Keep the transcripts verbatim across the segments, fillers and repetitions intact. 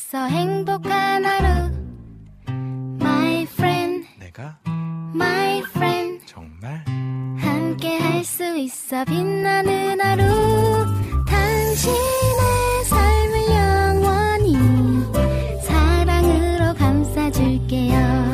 있어 행복한 하루 My friend 내가 My friend 정말 함께 할 수 있어 빛나는 하루 당신의 삶을 영원히 사랑으로 감싸줄게요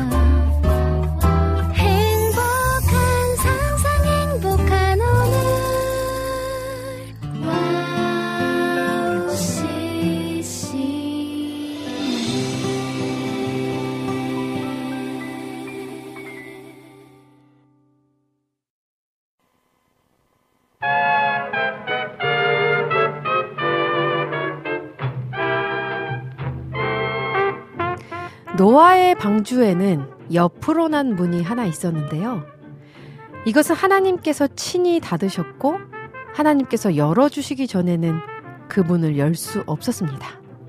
노아의 방주에는 옆으로 난 문이 하나 있었는데요. 이것은 하나님께서 친히 닫으셨고 하나님께서 열어주시기 전에는 그 문을 열 수 없었습니다.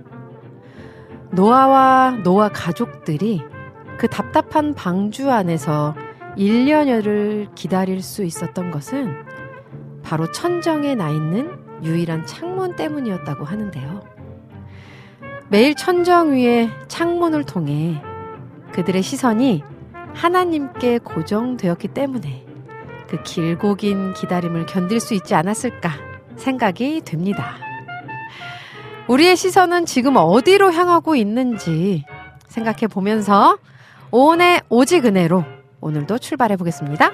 노아와 노아 가족들이 그 답답한 방주 안에서 일 년여를 기다릴 수 있었던 것은 바로 천정에 나 있는 유일한 창문 때문이었다고 하는데요. 매일 천정 위에 창문을 통해 그들의 시선이 하나님께 고정되었기 때문에 그 길고 긴 기다림을 견딜 수 있지 않았을까 생각이 됩니다. 우리의 시선은 지금 어디로 향하고 있는지 생각해 보면서 오온의 오직 은혜로 오늘도 출발해 보겠습니다.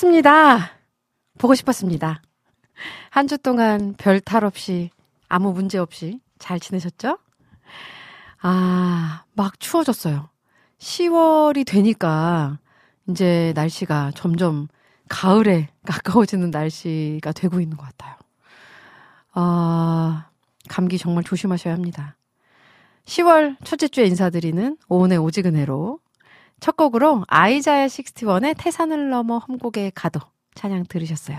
반갑습니다. 보고 싶었습니다. 한 주 동안 별 탈 없이 아무 문제 없이 잘 지내셨죠? 아, 막 추워졌어요. 시월이 되니까 이제 날씨가 점점 가을에 가까워지는 날씨가 되고 있는 것 같아요. 아, 감기 정말 조심하셔야 합니다. 시월 첫째 주에 인사드리는 오은의 오지근해로 첫 곡으로 아이자야 육십일의 태산을 넘어 험곡에 가도 찬양 들으셨어요.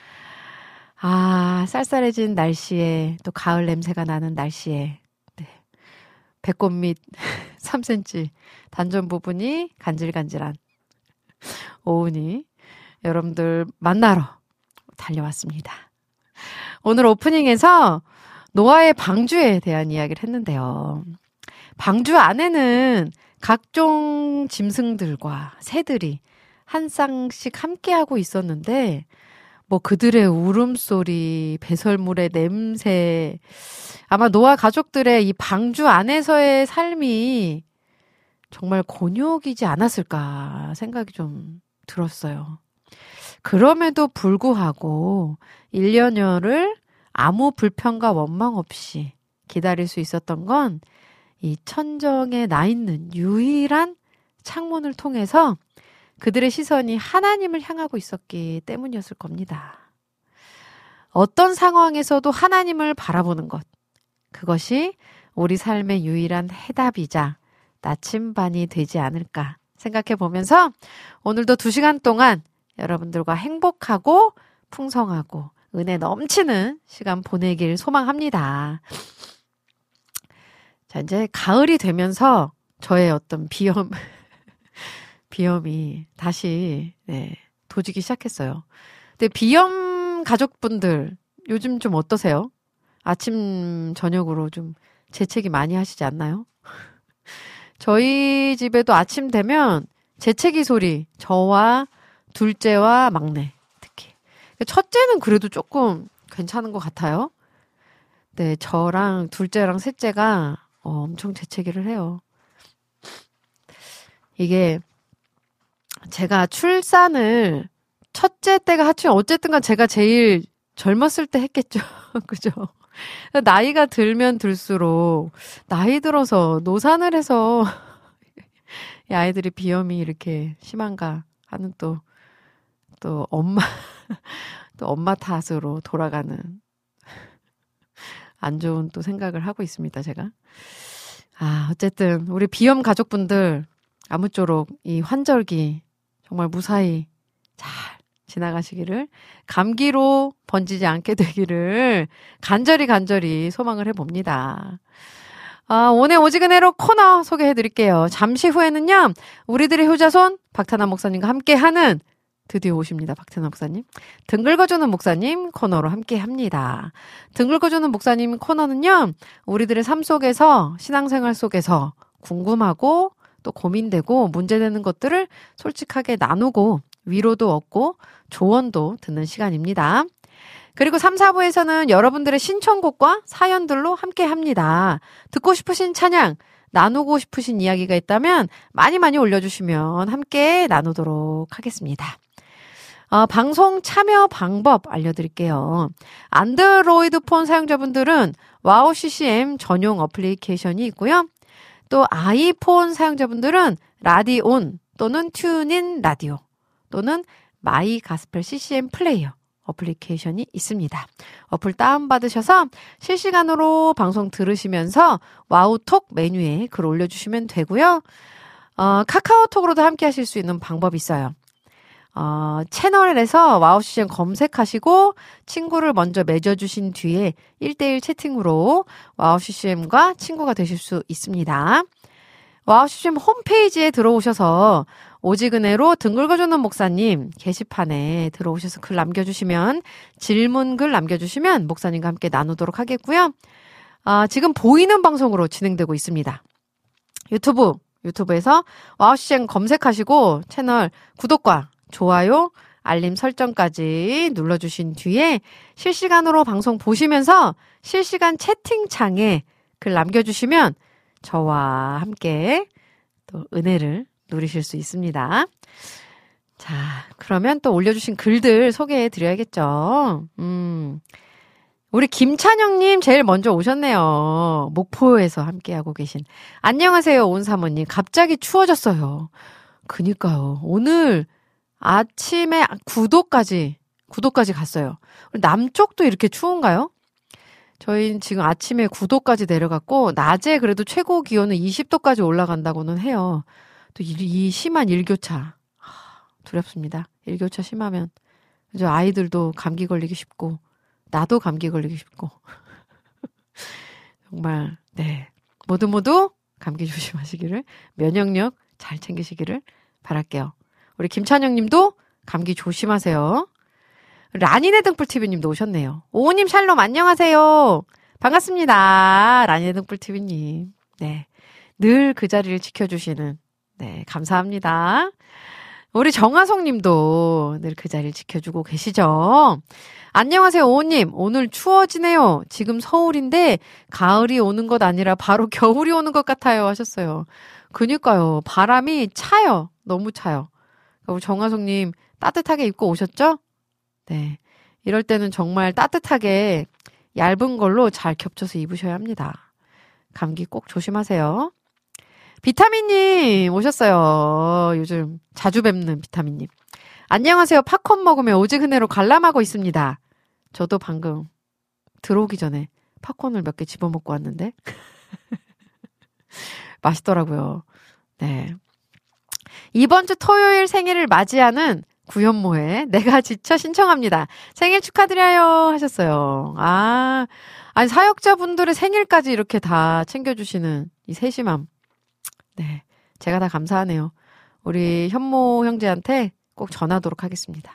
아, 쌀쌀해진 날씨에 또 가을 냄새가 나는 날씨에 네. 배꼽 밑 삼 센티미터 단전 부분이 간질간질한 오은이 여러분들 만나러 달려왔습니다. 오늘 오프닝에서 노아의 방주에 대한 이야기를 했는데요. 방주 안에는 각종 짐승들과 새들이 한 쌍씩 함께하고 있었는데 뭐 그들의 울음소리, 배설물의 냄새, 아마 노아 가족들의 이 방주 안에서의 삶이 정말 곤욕이지 않았을까 생각이 좀 들었어요. 그럼에도 불구하고 일 년여를 아무 불평과 원망 없이 기다릴 수 있었던 건 이 천정에 나 있는 유일한 창문을 통해서 그들의 시선이 하나님을 향하고 있었기 때문이었을 겁니다. 어떤 상황에서도 하나님을 바라보는 것, 그것이 우리 삶의 유일한 해답이자 나침반이 되지 않을까 생각해 보면서 오늘도 두 시간 동안 여러분들과 행복하고 풍성하고 은혜 넘치는 시간 보내길 소망합니다. 자, 이제 가을이 되면서 저의 어떤 비염, 비염이 다시, 네, 도지기 시작했어요. 근데 비염 가족분들 요즘 좀 어떠세요? 아침, 저녁으로 좀 재채기 많이 하시지 않나요? 저희 집에도 아침 되면 재채기 소리, 저와 둘째와 막내, 특히. 첫째는 그래도 조금 괜찮은 것 같아요. 네, 저랑 둘째랑 셋째가 어, 엄청 재채기를 해요. 이게 제가 출산을 첫째 때가 하필 어쨌든 간 제가 제일 젊었을 때 했겠죠. 그죠? 나이가 들면 들수록 나이 들어서 노산을 해서 이 아이들이 비염이 이렇게 심한가 하는 또 또 엄마 또 엄마 탓으로 돌아가는 안 좋은 또 생각을 하고 있습니다, 제가. 아, 어쨌든 우리 비염 가족분들 아무쪼록 이 환절기 정말 무사히 잘 지나가시기를, 감기로 번지지 않게 되기를 간절히 간절히 소망을 해봅니다. 아, 오늘 오지근해로 코너 소개해드릴게요. 잠시 후에는요, 우리들의 효자손 박태남 목사님과 함께하는, 드디어 오십니다, 박태남 목사님. 등 긁어주는 목사님 코너로 함께합니다. 등 긁어주는 목사님 코너는요, 우리들의 삶 속에서, 신앙생활 속에서 궁금하고 또 고민되고 문제되는 것들을 솔직하게 나누고 위로도 얻고 조언도 듣는 시간입니다. 그리고 삼, 사 부에서는 여러분들의 신청곡과 사연들로 함께합니다. 듣고 싶으신 찬양, 나누고 싶으신 이야기가 있다면 많이 많이 올려주시면 함께 나누도록 하겠습니다. 어, 방송 참여 방법 알려드릴게요. 안드로이드 폰 사용자분들은 와우 씨씨엠 전용 어플리케이션이 있고요. 또 아이폰 사용자분들은 라디온 또는 튜닝 라디오 또는 마이 가스펠 씨씨엠 플레이어 어플리케이션이 있습니다. 어플 다운받으셔서 실시간으로 방송 들으시면서 와우톡 메뉴에 글 올려주시면 되고요. 어, 카카오톡으로도 함께 하실 수 있는 방법이 있어요. 어, 채널에서 와우 씨씨엠 검색하시고 친구를 먼저 맺어주신 뒤에 일 대일 채팅으로 와우 씨씨엠과 친구가 되실 수 있습니다. 와우 씨씨엠 홈페이지에 들어오셔서 오지근해로 등 긁어주는 목사님 게시판에 들어오셔서 글 남겨주시면, 질문 글 남겨주시면 목사님과 함께 나누도록 하겠고요. 아, 지금 보이는 방송으로 진행되고 있습니다. 유튜브, 유튜브에서 와우 씨씨엠 검색하시고 채널 구독과 좋아요, 알림 설정까지 눌러주신 뒤에 실시간으로 방송 보시면서 실시간 채팅창에 글 남겨주시면 저와 함께 또 은혜를 누리실 수 있습니다. 자, 그러면 또 올려주신 글들 소개해 드려야겠죠. 음. 우리 김찬영님 제일 먼저 오셨네요. 목포에서 함께하고 계신. 안녕하세요, 온 사모님. 갑자기 추워졌어요. 그니까요. 오늘 아침에 구 도까지, 구 도까지 갔어요. 남쪽도 이렇게 추운가요? 저희는 지금 아침에 구 도까지 내려갔고, 낮에 그래도 최고 기온은 이십 도까지 올라간다고는 해요. 또 이, 이 심한 일교차. 두렵습니다. 일교차 심하면. 그죠? 아이들도 감기 걸리기 쉽고, 나도 감기 걸리기 쉽고. 정말, 네. 모두 모두 감기 조심하시기를, 면역력 잘 챙기시기를 바랄게요. 우리 김찬영 님도 감기 조심하세요. 라니네 등불티비 님도 오셨네요. 오호님 샬롬 안녕하세요. 반갑습니다. 라니네 등불티비 님. 네. 늘 그 자리를 지켜주시는, 네. 감사합니다. 우리 정하성 님도 늘 그 자리를 지켜주고 계시죠? 안녕하세요, 오호님. 오늘 추워지네요. 지금 서울인데 가을이 오는 것 아니라 바로 겨울이 오는 것 같아요. 하셨어요. 그니까요. 바람이 차요. 너무 차요. 우리 정하성 님 따뜻하게 입고 오셨죠? 네. 이럴 때는 정말 따뜻하게 얇은 걸로 잘 겹쳐서 입으셔야 합니다. 감기 꼭 조심하세요. 비타민님 오셨어요. 요즘 자주 뵙는 비타민님. 안녕하세요. 팝콘 먹으며 오직 은혜로 관람하고 있습니다. 저도 방금 들어오기 전에 팝콘을 몇 개 집어먹고 왔는데 맛있더라고요. 네. 이번 주 토요일 생일을 맞이하는 구현모의 내가 지쳐 신청합니다. 생일 축하드려요 하셨어요. 아, 아니 사역자분들의 생일까지 이렇게 다 챙겨주시는 이 세심함. 네, 제가 다 감사하네요. 우리 현모 형제한테 꼭 전하도록 하겠습니다.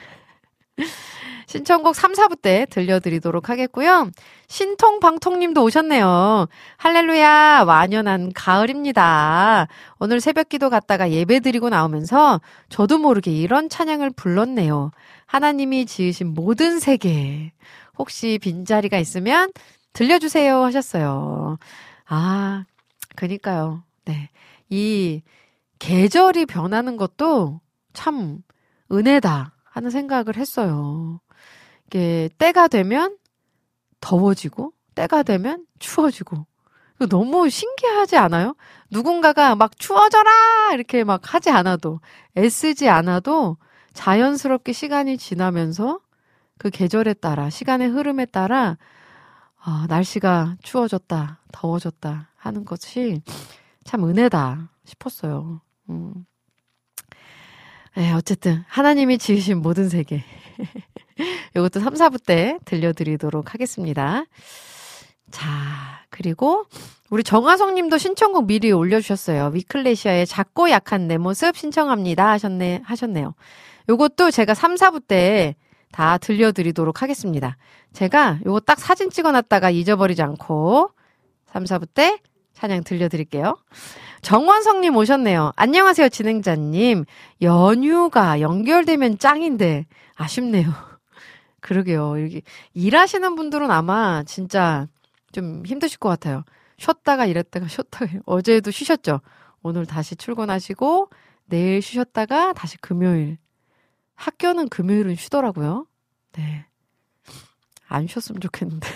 신청곡 삼, 사 부 때 들려드리도록 하겠고요. 신통방통님도 오셨네요. 할렐루야, 완연한 가을입니다. 오늘 새벽기도 갔다가 예배드리고 나오면서 저도 모르게 이런 찬양을 불렀네요. 하나님이 지으신 모든 세계. 혹시 빈자리가 있으면 들려주세요 하셨어요. 아, 그니까요. 네, 이 계절이 변하는 것도 참 은혜다 하는 생각을 했어요. 이게 때가 되면 더워지고 때가 되면 추워지고 이거 너무 신기하지 않아요? 누군가가 막 추워져라 이렇게 막 하지 않아도 애쓰지 않아도 자연스럽게 시간이 지나면서 그 계절에 따라 시간의 흐름에 따라 아, 날씨가 추워졌다 더워졌다 하는 것이 참 은혜다 싶었어요. 음. 네, 어쨌든 하나님이 지으신 모든 세계 이것도 삼, 사 부 때 들려드리도록 하겠습니다. 자, 그리고 우리 정하성 님도 신청곡 미리 올려주셨어요. 위클레시아의 작고 약한 내 모습 신청합니다 하셨네, 하셨네요. 요것도 제가 삼, 사 부 때 다 들려드리도록 하겠습니다. 제가 요거 딱 사진 찍어놨다가 잊어버리지 않고 삼, 사 부 때 찬양 들려드릴게요. 정원성님 오셨네요. 안녕하세요, 진행자님. 연휴가 연결되면 짱인데 아쉽네요. 그러게요. 이렇게 일하시는 분들은 아마 진짜 좀 힘드실 것 같아요. 쉬었다가 일했다가 쉬었다가 어제도 쉬셨죠? 오늘 다시 출근하시고 내일 쉬셨다가 다시 금요일. 학교는 금요일은 쉬더라고요. 네. 안 쉬었으면 좋겠는데.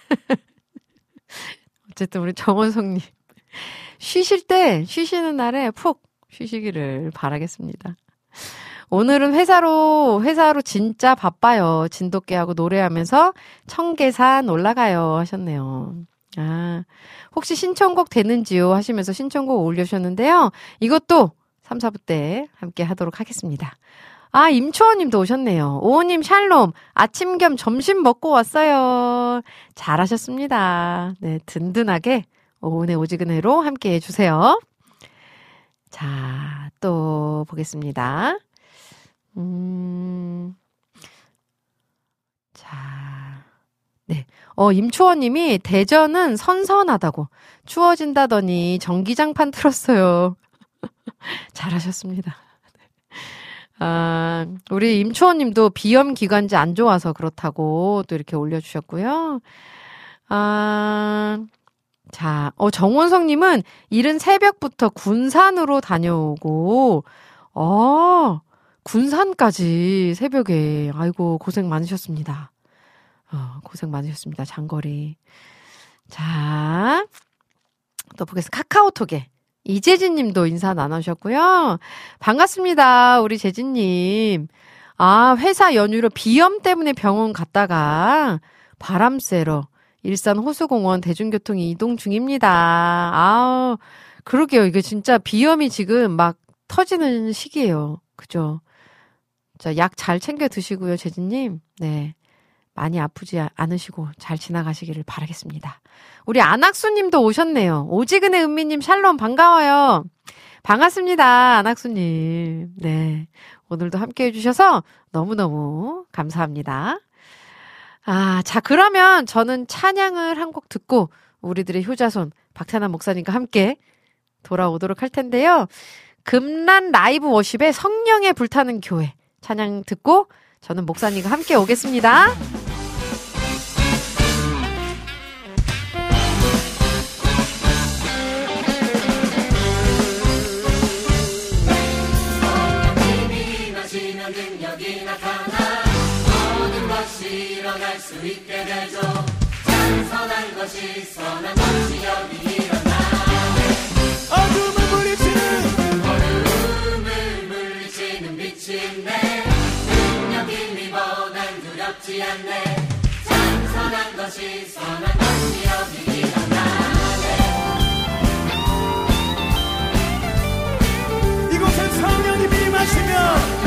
어쨌든 우리 정원성님 쉬실 때 쉬시는 날에 푹 쉬시기를 바라겠습니다. 오늘은 회사로 회사로 진짜 바빠요. 진돗개하고 노래하면서 청계산 올라가요 하셨네요. 아, 혹시 신청곡 되는지요 하시면서 신청곡 올려주셨는데요. 이것도 삼, 사 부 때 함께 하도록 하겠습니다. 아, 임초원님도 오셨네요. 오호님 샬롬, 아침 겸 점심 먹고 왔어요. 잘하셨습니다. 네, 든든하게 오은의 오직은혜로 함께 해주세요. 자, 또 보겠습니다. 음, 자, 네. 어, 임초원님이 대전은 선선하다고 추워진다더니 전기장판 틀었어요. 잘하셨습니다. 아, 우리 임초원님도 비염 기관지 안 좋아서 그렇다고 또 이렇게 올려주셨고요. 아, 자, 어, 정원성님은 이른 새벽부터 군산으로 다녀오고, 어, 군산까지 새벽에. 아이고, 고생 많으셨습니다. 어, 고생 많으셨습니다. 장거리. 자, 또 보겠습니다. 카카오톡에 이재진 님도 인사 나누셨고요. 반갑습니다. 우리 재진님. 아, 회사 연휴로 비염 때문에 병원 갔다가 바람 쐬러 일산 호수공원 대중교통 이동 중입니다. 아우, 그러게요. 이게 진짜 비염이 지금 막 터지는 시기예요. 그죠? 자, 약 잘 챙겨 드시고요, 재진님. 네. 많이 아프지 않으시고 잘 지나가시기를 바라겠습니다. 우리 안학수님도 오셨네요. 오지근의 은미님 샬롬 반가워요. 반갑습니다. 안학수님. 네. 오늘도 함께 해주셔서 너무너무 감사합니다. 아, 자, 그러면 저는 찬양을 한 곡 듣고 우리들의 효자손 박찬환 목사님과 함께 돌아오도록 할 텐데요. 금란 라이브 워십의 성령에 불타는 교회 찬양 듣고 저는 목사님과 함께 오겠습니다. 성령님이 나시면 능력이 나타나 모든 것이 일어날 수 있게 되죠. 찬선한 것이 선한 것이 여기 일어나네. 어둠을 물리치는 어둠을 물리치는 빛인데 능력이 미보단 두렵지 않네. 찬선한 것이 선한 것이 여기 일어나네. 이곳에 성령님이 임하시면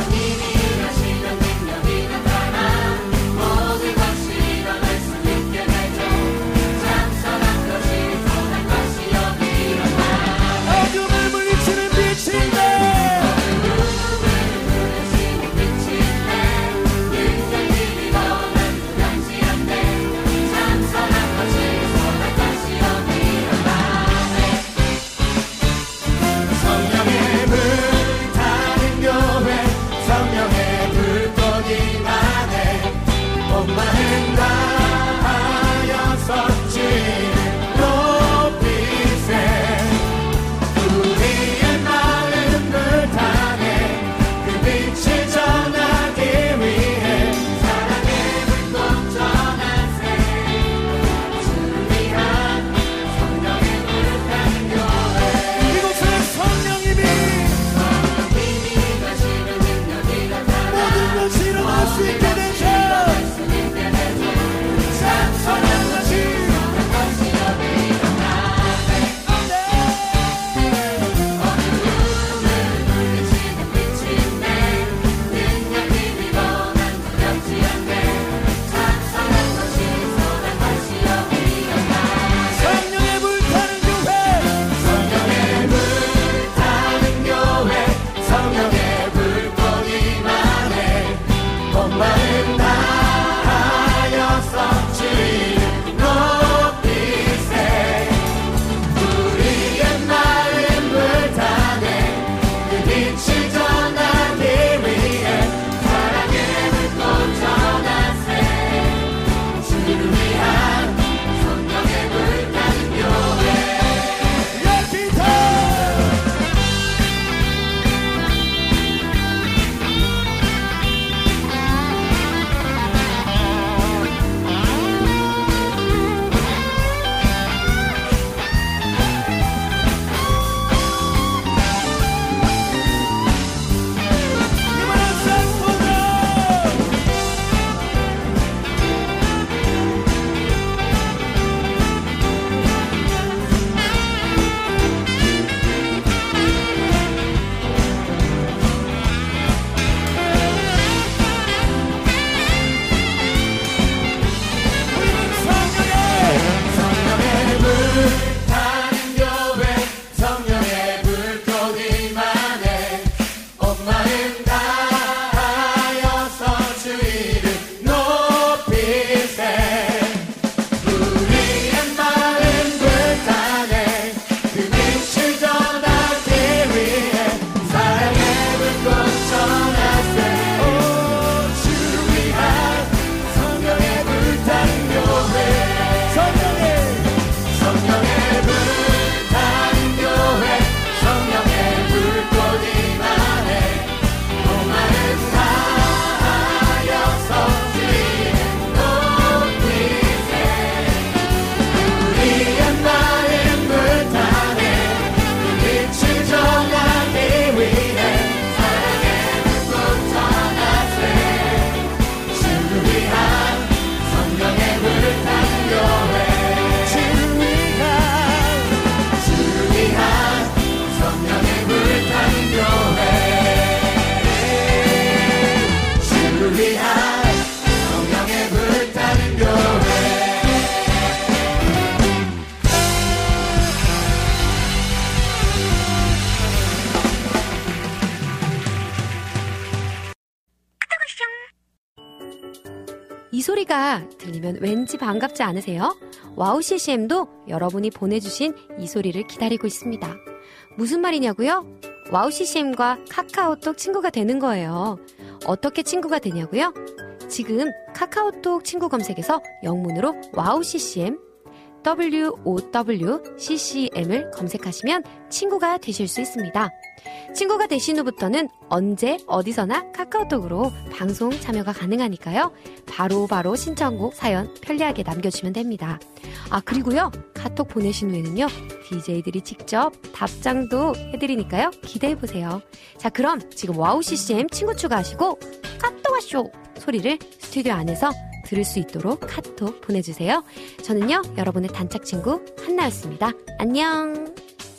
소리가 들리면 왠지 반갑지 않으세요? 와우 씨씨엠도 여러분이 보내주신 이 소리를 기다리고 있습니다. 무슨 말이냐고요? 와우 씨씨엠과 카카오톡 친구가 되는 거예요. 어떻게 친구가 되냐고요? 지금 카카오톡 친구 검색에서 영문으로 와우 씨씨엠 더블유 오 더블유 씨씨엠을 검색하시면 친구가 되실 수 있습니다. 친구가 되신 후부터는 언제 어디서나 카카오톡으로 방송 참여가 가능하니까요. 바로바로 바로 신청곡 사연 편리하게 남겨주시면 됩니다. 아 그리고요 카톡 보내신 후에는요 디제이들이 직접 답장도 해드리니까요 기대해보세요. 자 그럼 지금 와우 씨씨엠 친구 추가하시고 카톡 와쇼 소리를 스튜디오 안에서 들을 수 있도록 카톡 보내주세요. 저는요 여러분의 단짝 친구 한나였습니다. 안녕.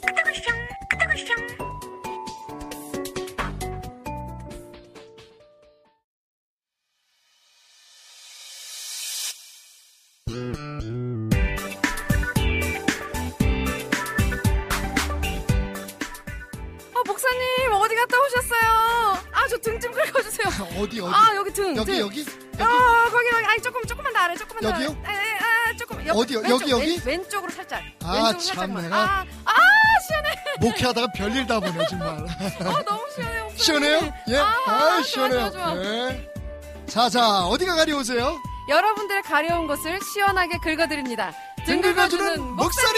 아 목사님 어디 갔다 오셨어요? 아 저 등 좀 긁어주세요. 어디 어디? 아 여기 등. 여기 등. 여기? 여기? 아 거기 여기. 아니 조금 조금만 더 아래 조금만 더. 여기요? 아, 아 조금. 옆, 어디요? 왼쪽, 여기, 여기? 왼, 왼쪽으로 살짝. 아, 왼쪽으로 참, 살짝만. 내가. 아, 아 시원해. 목회하다가 별일 다 보네 정말. 아 너무 시원해요. 목사님. 시원해요? 예? 아, 아, 아, 시원해요. 좋아, 좋아, 좋아. 예. 자, 자, 어디가 가려우세요? 여러분들의 가려운 곳을 시원하게 긁어드립니다. 등 긁어주는 목사님.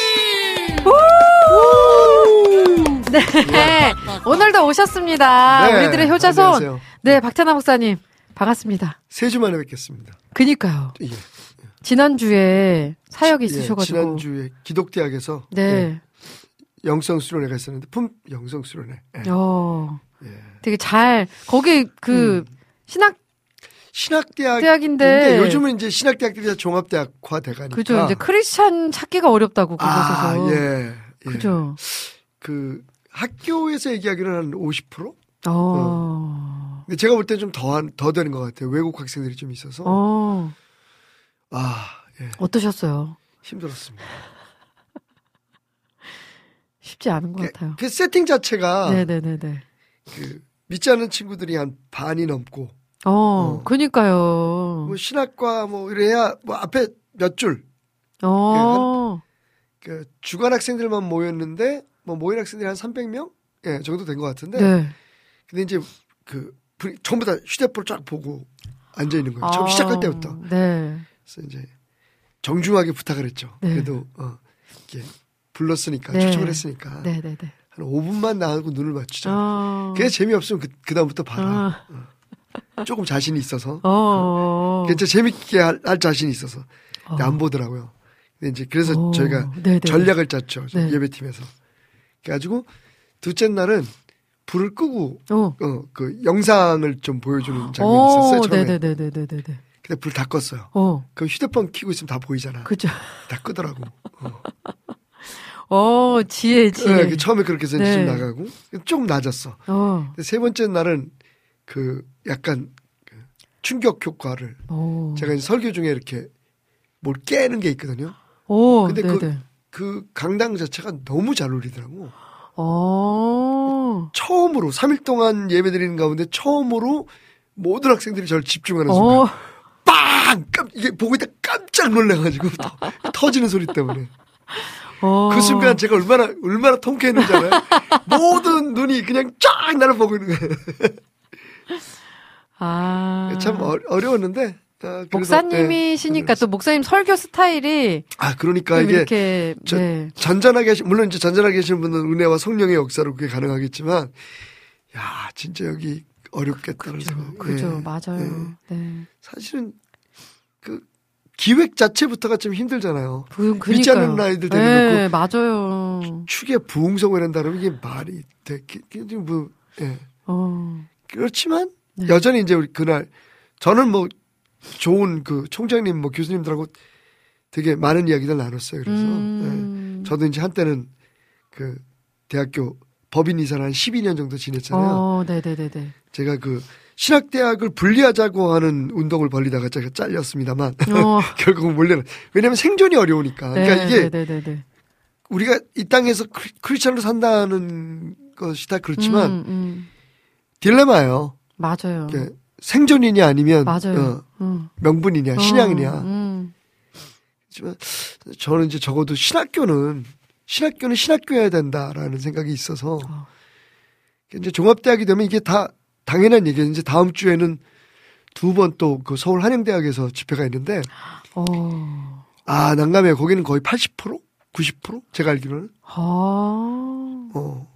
네. 오늘도 오셨습니다. 네, 우리들의 효자손. 안녕하세요. 네, 박태나 목사님. 반갑습니다. 세 주 만에 뵙겠습니다. 그니까요. 예. 지난주에 사역이 예, 있으셔가지고. 지난주에 기독대학에서 네. 예, 영성 수련회가 있었는데 품 영성 수련회. 예. 어. 예. 되게 잘, 거기 그, 음. 신학, 신학대학 대학인데. 요즘은 이제 신학대학들이 다 종합대학화 돼가니까. 그죠. 이제 크리스찬 찾기가 어렵다고, 그곳에서. 아, 예, 예. 그죠. 그 학교에서 얘기하기로는 한 오십 퍼센트? 어. 근데 제가 볼 때 좀 더, 더 되는 것 같아요. 외국 학생들이 좀 있어서. 어. 아, 예. 어떠셨어요? 힘들었습니다. 쉽지 않은 것 그, 같아요. 그 세팅 자체가. 네네네네. 그, 믿지 않는 친구들이 한 반이 넘고. 어, 어. 그니까요. 뭐 신학과 뭐 이래야 뭐 앞에 몇 줄. 어. 그 주간 학생들만 모였는데 뭐 모인 학생들이 한 삼백 명? 예, 정도 된 것 같은데. 네. 근데 이제 그 전부 다 휴대폰을 쫙 보고 앉아 있는 거예요. 처음 아, 시작할 때부터. 네. 그래서 이제 정중하게 부탁을 했죠. 네. 그래도 어, 이렇게 불렀으니까 네. 초청을 했으니까 네네네. 한 오 분만 나가고 눈을 맞추자. 어. 그게 재미없으면 그, 그 다음부터 봐라. 어. 어. 조금 자신이 있어서. 어. 그게 진짜 재밌게 할, 할 자신이 있어서. 근데 어. 안 보더라고요. 근데 이제 그래서 어. 저희가 네네. 전략을 짰죠. 네. 예배팀에서. 그래가지고 둘째 날은 불을 끄고 어. 어, 그 영상을 좀 보여주는 장면이 있었어요. 처음에. 네네네네네네. 근데 불 다 껐어요. 어. 그럼 휴대폰 켜고 있으면 다 보이잖아. 그죠. 다 끄더라고. 어. 어, 지혜, 지혜. 네, 처음에 그렇게 해서 네. 좀 나가고 조금 낮았어. 어. 근데 세 번째 날은 그 약간 그 충격 효과를 오. 제가 이제 설교 중에 이렇게 뭘 깨는 게 있거든요. 오, 근데 네네. 그, 그 강당 자체가 너무 잘 울리더라고. 어. 처음으로 삼 일 동안 예배 드리는 가운데 처음으로 모든 학생들이 저를 집중하는 순간 어. 빵! 깜, 이게 보고 있다 깜짝 놀라가지고 터지는 소리 때문에. 어. 그 순간 제가 얼마나, 얼마나 통쾌했는지 알아요? 모든 눈이 그냥 쫙 나를 보고 있는 거예요. 아. 참 어, 어려웠는데. 아, 그래도, 목사님이시니까 네, 또 목사님 설교 스타일이 아, 그러니까 좀 이게. 이렇게 저, 네. 잔잔하게 하시, 물론 이제 잔잔하게 하시는 분은 은혜와 성령의 역사로 그게 가능하겠지만, 야, 진짜 여기 어렵겠다는 그죠, 생각. 그죠, 예, 맞아요. 예. 네. 사실은 그 기획 자체부터가 좀 힘들잖아요. 그, 믿지 않는 아이들 데려놓고 네, 맞아요. 축에 부흥성을 한다면 이게 말이 되게 뭐 예. 어. 그렇지만 네. 여전히 이제 우리 그날 저는 뭐 좋은 그 총장님 뭐 교수님들하고 되게 많은 이야기들 나눴어요. 그래서 음. 예. 저도 이제 한때는 그 대학교 법인 이사를 한 십이 년 정도 지냈잖아요. 어, 네네네네. 제가 그 신학대학을 분리하자고 하는 운동을 벌리다가 제가 잘렸습니다만 어. 결국은 몰려는 왜냐하면 생존이 어려우니까. 그러니까 네, 이게 네네네네. 우리가 이 땅에서 크리, 크리스천으로 산다는 것이 다 그렇지만 음, 음. 딜레마예요. 맞아요. 이게 생존이냐 아니면 맞아요. 어, 음. 명분이냐 어, 신앙이냐. 음. 하지만 저는 이제 적어도 신학교는 신학교는 신학교여야 된다라는 생각이 있어서 어. 이제 종합대학이 되면 이게 다 당연한 얘기예요. 이제 다음 주에는 두 번 또 그 서울 한양대학에서 집회가 있는데 어. 아 난감해요. 거기는 거의 팔십 퍼센트 구십 퍼센트 제가 알기로는 아. 어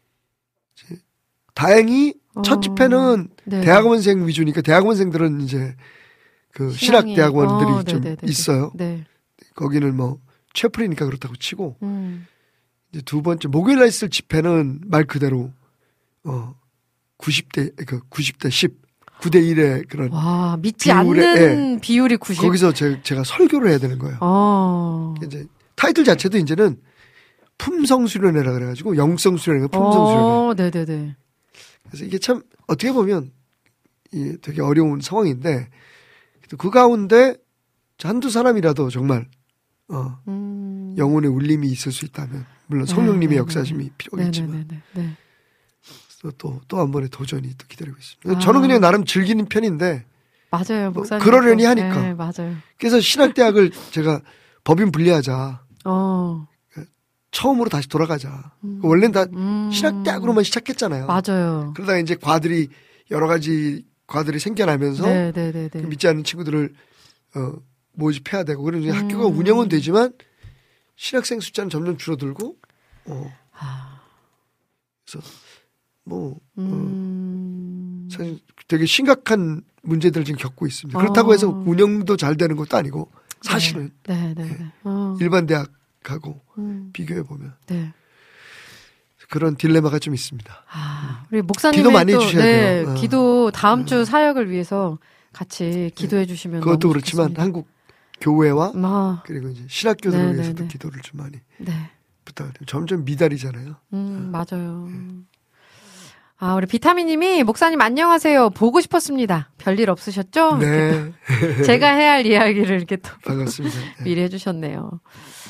이제 다행히 어. 첫 집회는 네. 대학원생 위주니까 대학원생들은 이제 그 신학 신앙이- 대학원들이 어, 좀 네네네네. 있어요. 네. 거기는 뭐 채플이니까 그렇다고 치고 음. 이제 두 번째 목요일 날 있을 집회는 말 그대로 어 구십 대 그 구십 대 십 구 대 일의 그런 와, 믿지 비율에, 않는 비율이 구십. 거기서 제, 제가 설교를 해야 되는 거예요. 어. 이제 타이틀 자체도 이제는 품성 수련회라 그래가지고 영성 수련회, 품성 수련회. 어, 네네네. 그래서 이게 참 어떻게 보면 이 되게 어려운 상황인데 그 가운데 한두 사람이라도 정말 어 음. 영혼의 울림이 있을 수 있다면 물론 성령님의 네, 역사심이 네, 필요하겠지만 네네네. 네. 또 또 한 번의 도전이 또 기다리고 있습니다. 아. 저는 그냥 나름 즐기는 편인데 맞아요, 뭐 목사님. 그러려니 하니까. 네, 맞아요. 그래서 신학대학을 제가 법인 분리하자. 어. 처음으로 다시 돌아가자. 음. 원래는 다 음. 신학대학으로만 시작했잖아요. 맞아요. 그러다가 이제 과들이 여러 가지 과들이 생겨나면서 네네네네. 그 믿지 않는 친구들을 어, 모집해야 되고 그런 이제 음. 학교가 운영은 되지만 신학생 숫자는 점점 줄어들고 어. 아. 그래서 뭐 음. 어, 사실 되게 심각한 문제들을 지금 겪고 있습니다. 그렇다고 해서 어. 운영도 잘 되는 것도 아니고 사실은 네네네. 어. 일반 대학하고 음. 비교해 보면 네. 그런 딜레마가 좀 있습니다. 아, 우리 목사님 기도 많이 해주셔야 네, 돼요. 어. 기도 다음 주 사역을 위해서 같이 기도해 주시면 그것도 너무 그렇지만 좋겠습니다. 한국 교회와 아, 그리고 이제 신학교들을 네, 위해서도 네, 네. 기도를 좀 많이 네. 부탁드려요. 점점 미달이잖아요. 음, 맞아요. 아, 우리 비타민님이 목사님 안녕하세요. 보고 싶었습니다. 별일 없으셨죠? 네, 이렇게 제가 해야 할 이야기를 이렇게 또 반갑습니다. 네. 미리 해주셨네요.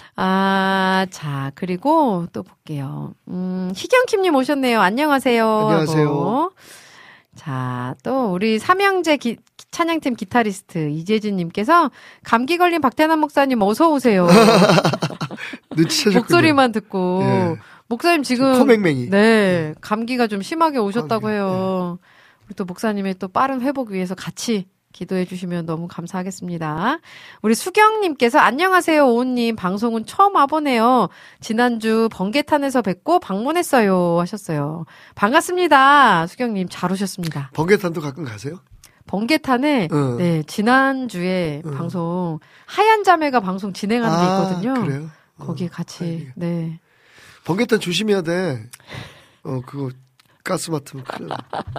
아, 자, 그리고 또 볼게요. 음, 희경킴님 오셨네요. 안녕하세요. 안녕하세요. 하고. 자, 또 우리 삼형제 기, 찬양팀 기타리스트 이재진님께서 감기 걸린 박태남 목사님 어서 오세요. 눈치채셨군요. 목소리만 듣고 예. 목사님 지금 코맹맹이. 네 감기가 좀 심하게 오셨다고 감기, 해요. 우리 또 목사님의 또 빠른 회복 위해서 같이 기도해 주시면 너무 감사하겠습니다. 우리 수경님께서 안녕하세요 오은님 방송은 처음 와보네요. 지난주 번개탄에서 뵙고 방문했어요 하셨어요. 반갑습니다. 수경님 잘 오셨습니다. 번개탄도 가끔 가세요? 번개탄에 어. 네 지난주에 어. 방송 하얀 자매가 방송 진행하는 게 아, 있거든요. 그래요? 거기 어, 같이 다행이에요. 네. 번개탄 조심해야 돼. 어, 그거 가스 맡으면 큰일 나.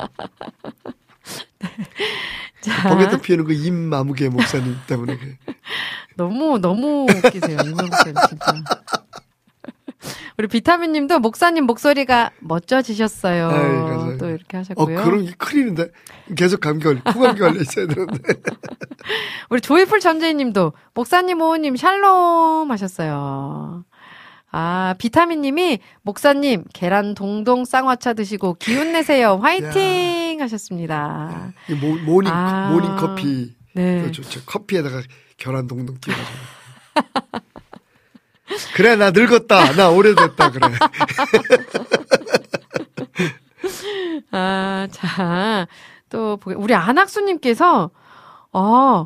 자, 번개탄 피우는 그 임마무개 목사님 때문에. 그래. 너무 너무 웃기세요 이명 목사님 진짜. 우리 비타민님도 목사님 목소리가 멋져지셨어요. 아이, 감사합니다. 또 이렇게 어, 하셨고요. 그런 게 큰일인데. 계속 감기 걸려. 코감기 걸려 있어야 되는데. 우리 조이풀 전재희님도 목사님 오우님 샬롬 하셨어요. 아 비타민님이 목사님 계란 동동 쌍화차 드시고 기운 내세요 화이팅 하셨습니다. 이 모, 모닝, 아. 모닝 커피. 네. 그거 좋죠. 커피에다가 계란 동동 끼워가지고. 그래, 나 늙었다. 나 오래됐다. 그래. 아, 자, 또, 보게- 우리 안학수님께서, 어,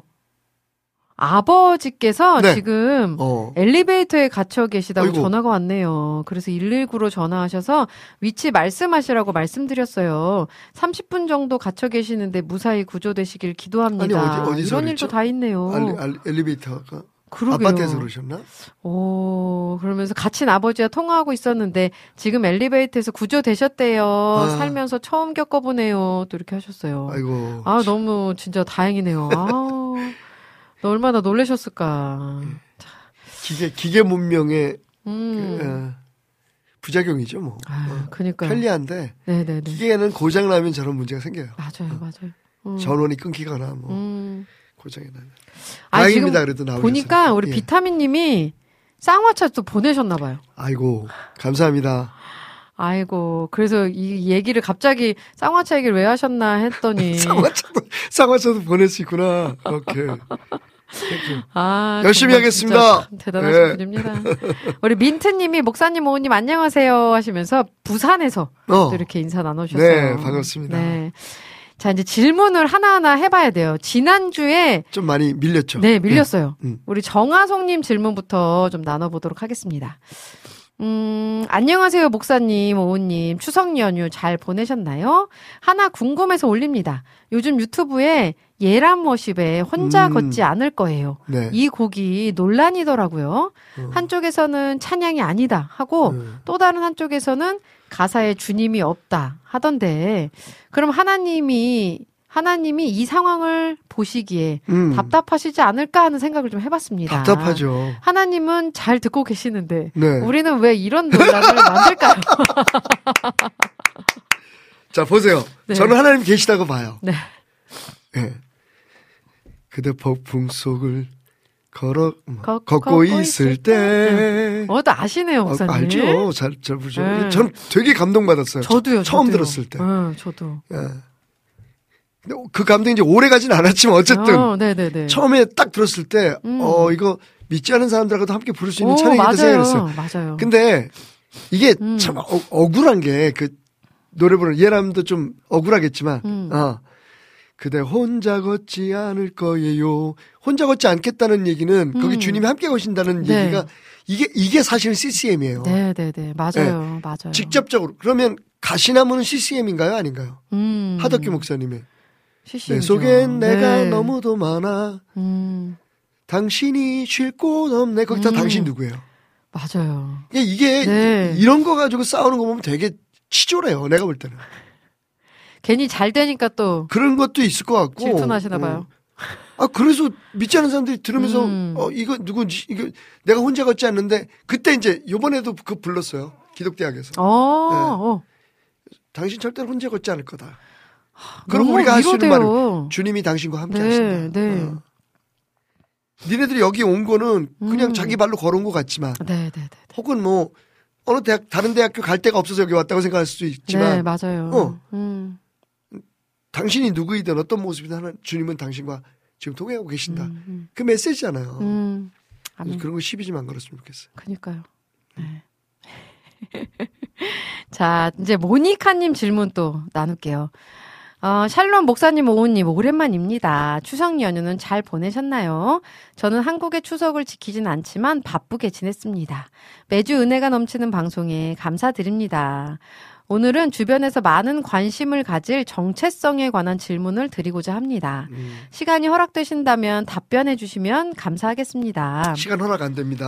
아버지께서 네. 지금 어. 엘리베이터에 갇혀 계시다고 아이고. 전화가 왔네요. 그래서 일일구로 전화하셔서 위치 말씀하시라고 말씀드렸어요. 삼십 분 정도 갇혀 계시는데 무사히 구조되시길 기도합니다. 아니, 어디- 어디서 이런 그랬죠? 일도 다 있네요. 알, 알, 엘리베이터가 그러게요. 아파트에서 그러셨나? 오, 그러면서 갇힌 아버지와 통화하고 있었는데 지금 엘리베이터에서 구조되셨대요. 아. 살면서 처음 겪어보네요. 또 이렇게 하셨어요. 아이고. 아, 너무 진짜 다행이네요. 아우, 너 얼마나 놀라셨을까. 기계, 기계 문명의 음. 그, 어, 부작용이죠, 뭐. 아, 어, 그니까요. 편리한데, 네네네. 기계는 고장나면 저런 문제가 생겨요. 맞아요, 맞아요. 음. 전원이 끊기거나, 뭐, 음. 고장이 나면. 아, 다행입니다, 지금 그래도 나오셨어요. 보니까 우리 예. 비타민님이 쌍화차 또 보내셨나봐요. 아이고, 감사합니다. 아이고, 그래서 이 얘기를 갑자기 쌍화차 얘기를 왜 하셨나 했더니. 쌍화차도, 쌍화차도 보낼 수 있구나. 오케이. 아, 열심히 하겠습니다. 대단하신 네. 분입니다. 우리 민트님이 목사님, 오우님 안녕하세요 하시면서 부산에서 어. 또 이렇게 인사 나누셨어요. 네, 반갑습니다. 네. 자, 이제 질문을 하나하나 해봐야 돼요. 지난주에. 좀 많이 밀렸죠? 네, 밀렸어요. 네. 음. 우리 정하송님 질문부터 좀 나눠보도록 하겠습니다. 음, 안녕하세요, 목사님, 오우님. 추석 연휴 잘 보내셨나요? 하나 궁금해서 올립니다. 요즘 유튜브에 예람 워십에 혼자 음. 걷지 않을 거예요. 네. 이 곡이 논란이더라고요. 음. 한쪽에서는 찬양이 아니다 하고 음. 또 다른 한쪽에서는 가사에 주님이 없다 하던데, 그럼 하나님이 하나님이 이 상황을 보시기에 음. 답답하시지 않을까 하는 생각을 좀 해봤습니다. 답답하죠. 하나님은 잘 듣고 계시는데 네. 우리는 왜 이런 논란을 만들까요? 자, 보세요. 네. 저는 하나님 계시다고 봐요. 네. 네. 그대 폭풍 속을 걸어 거- 걷고 걷고 있을 있을 때. 어, 또 아시네요, 목사님. 아, 알죠. 잘, 잘 보죠. 네. 전 되게 감동받았어요. 저도요. 처음 저도요. 들었을 때. 응, 저도. 예. 근데 그 감동이 이제 오래 가지는 않았지만 어쨌든 어, 네네네. 처음에 딱 들었을 때, 음. 어, 이거 믿지 않은 사람들하고도 함께 부를 수 있는 오, 찬양이다 맞아요. 생각했어요. 맞아요. 근데 이게 음. 참 어, 억울한 게 그 노래 부르는 예람도 좀 억울하겠지만, 음. 어. 그대 혼자 걷지 않을 거예요. 혼자 걷지 않겠다는 얘기는 거기 음. 주님이 함께 오신다는 네. 얘기가 이게 이게 사실 씨씨엠이에요. 네네네. 맞아요. 맞아요. 직접적으로 그러면 가시나무는 씨씨엠인가요, 아닌가요? 음. 하덕규 목사님의 씨씨엠이죠. 내 속엔 내가 네. 너무도 많아. 음. 당신이 쉴 곳 없네. 거기 다 음. 당신 누구예요? 맞아요. 이게, 이게 네. 이런 거 가지고 싸우는 거 보면 되게 치졸해요. 내가 볼 때는. 괜히 잘 되니까 또 그런 것도 있을 것 같고. 질투나시나 봐요. 어. 아, 그래서 믿지 않는 사람들이 들으면서, 음. 어, 이거 누군지, 이거 내가 혼자 걷지 않는데, 그때 이제, 요번에도 그 불렀어요. 기독대학에서. 어, 어. 당신 절대로 혼자 걷지 않을 거다. 그럼 너무 우리가 할 수 있는 말은, 위로돼요. 주님이 당신과 함께 네, 하신다. 네. 어. 니네들이 여기 온 거는 그냥 음. 자기 발로 걸어온 것 같지만, 네네네. 혹은 뭐, 어느 대학, 다른 대학교 갈 데가 없어서 여기 왔다고 생각할 수도 네, 있지만, 맞아요. 어. 음. 당신이 누구이든 어떤 모습이든 하나, 주님은 당신과 지금 동행하고 계신다. 음, 음. 그 메시지잖아요. 음. 아멘. 그런 거 시비 좀 안 걸었으면 좋겠어요. 그니까요. 네. 자, 이제 모니카님 질문 또 나눌게요. 어, 샬롬 목사님, 오우님, 오랜만입니다. 추석 연휴는 잘 보내셨나요? 저는 한국의 추석을 지키진 않지만 바쁘게 지냈습니다. 매주 은혜가 넘치는 방송에 감사드립니다. 오늘은 주변에서 많은 관심을 가질 정체성에 관한 질문을 드리고자 합니다. 음. 시간이 허락되신다면 답변해 주시면 감사하겠습니다. 시간 허락 안 됩니다.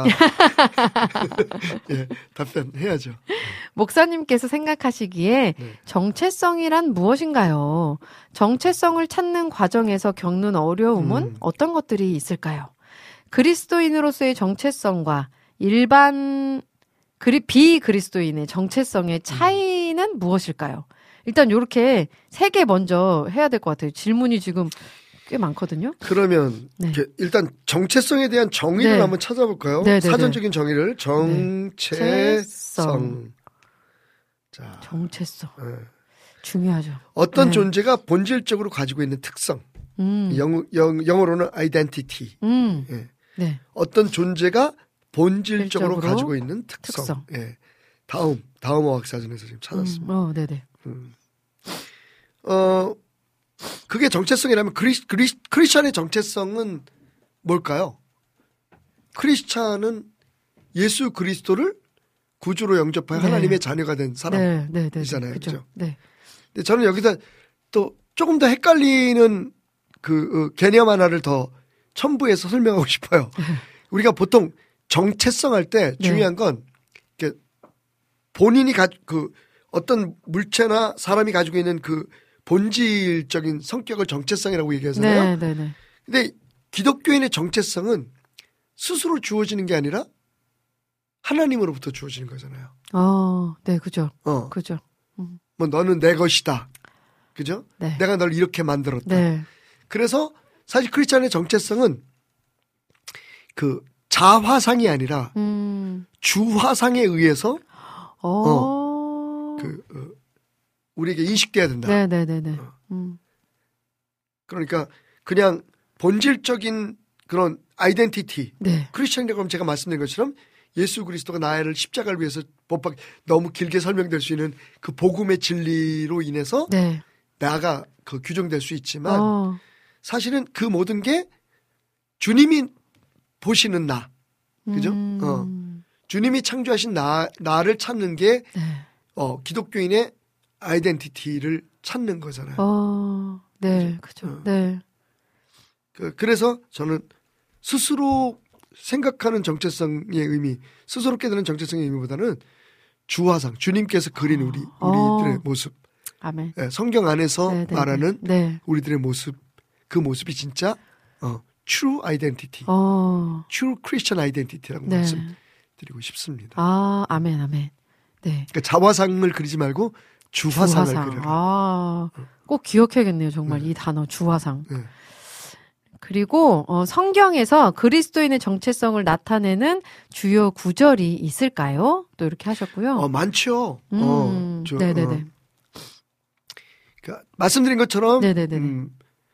예, 답변해야죠. 목사님께서 생각하시기에 네. 정체성이란 무엇인가요? 정체성을 찾는 과정에서 겪는 어려움은 음. 어떤 것들이 있을까요? 그리스도인으로서의 정체성과 일반 그리 비그리스도인의 정체성의 차이는 무엇일까요? 일단 이렇게 세 개 먼저 해야 될 것 같아요. 질문이 지금 꽤 많거든요. 그러면 네. 이렇게 일단 정체성에 대한 정의를 네. 한번 찾아볼까요? 네, 네, 사전적인 정의를 정체성. 정체성. 자, 정체성 예. 중요하죠. 어떤 네. 존재가 본질적으로 가지고 있는 특성. 음, 영, 영, 영어로는 identity. 음, 예. 네, 어떤 존재가 본질적으로 본질적으로 가지고 있는 특성. 특성. 예. 다음, 다음 어학사전에서 지금 찾았습니다. 음, 어, 네네. 음. 어, 그게 정체성이라면 크리, 크리, 크리스찬의 정체성은 뭘까요? 크리스찬은 예수 그리스도를 구주로 영접하여 네. 하나님의 자녀가 된 사람이잖아요. 네, 네, 네, 네. 그죠? 그죠. 네. 근데 저는 여기서 또 조금 더 헷갈리는 그 어, 개념 하나를 더 첨부해서 설명하고 싶어요. 우리가 보통 정체성 할 때 네. 중요한 건 이렇게 본인이 가, 그 어떤 물체나 사람이 가지고 있는 그 본질적인 성격을 정체성이라고 얘기하잖아요. 네, 네, 네. 근데 기독교인의 정체성은 스스로 주어지는 게 아니라 하나님으로부터 주어지는 거잖아요. 어, 네, 그죠. 어, 그죠. 음, 뭐 너는 내 것이다. 그죠? 네. 내가 널 이렇게 만들었다. 네. 그래서 사실 크리스찬의 정체성은 그 자화상이 아니라 음, 주화상에 의해서 어, 그 어, 우리에게 인식돼야 된다. 네네네네. 어. 음. 그러니까 그냥 본질적인 그런 아이덴티티. 네. 크리스천이라고 하면 제가 말씀드린 것처럼 예수 그리스도가 나를 십자가를 위해서 못 박혀 너무 길게 설명될 수 있는 그 복음의 진리로 인해서 네. 나가 그 규정될 수 있지만 어. 사실은 그 모든 게 주님이 보시는 나. 그죠? 음. 어. 주님이 창조하신 나, 나를 찾는 게, 네. 어, 기독교인의 아이덴티티를 찾는 거잖아요. 어. 네. 그죠. 어. 네. 그, 그래서 저는 스스로 생각하는 정체성의 의미, 스스로 깨닫는 정체성의 의미보다는 주화상, 주님께서 그린 우리, 우리들의 어. 모습. 아멘. 예, 성경 안에서 네네네. 말하는 네. 우리들의 모습, 그 모습이 진짜, 어, true identity, 어. true Christian identity라고 네. 말씀드리고 싶습니다. 아, 아멘, 아멘. 네. 그러니까 자화상을 그리지 말고 주화상을 주화상. 그려라. 아, 꼭 기억해야겠네요, 정말 네. 이 단어 주화상. 네. 그리고 어, 성경에서 그리스도인의 정체성을 나타내는 주요 구절이 있을까요? 또 이렇게 하셨고요. 어, 많죠. 음, 어, 저, 네네네. 어, 그러니까 말씀드린 것처럼 네네네. 음,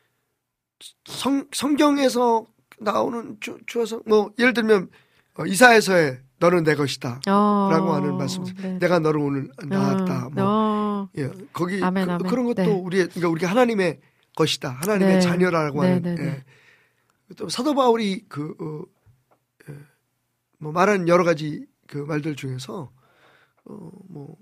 성, 성경에서 나오는 주, 주화상, 뭐 예를 들면 어, 이사야서에 너는 내 것이다. 어, 라고 하는 말씀. 네. 내가 너를 오늘 낳았다. 음, 뭐 어, 예, 거기 아멘, 그, 아멘. 그런 것도 네. 우리의 그러니까 우리가 하나님의 것이다. 하나님의 네. 자녀라고 네, 하는. 네, 네. 예. 또 사도 바울이 그 어, 예, 뭐 말하는 여러 가지 그 말들 중에서 어, 뭐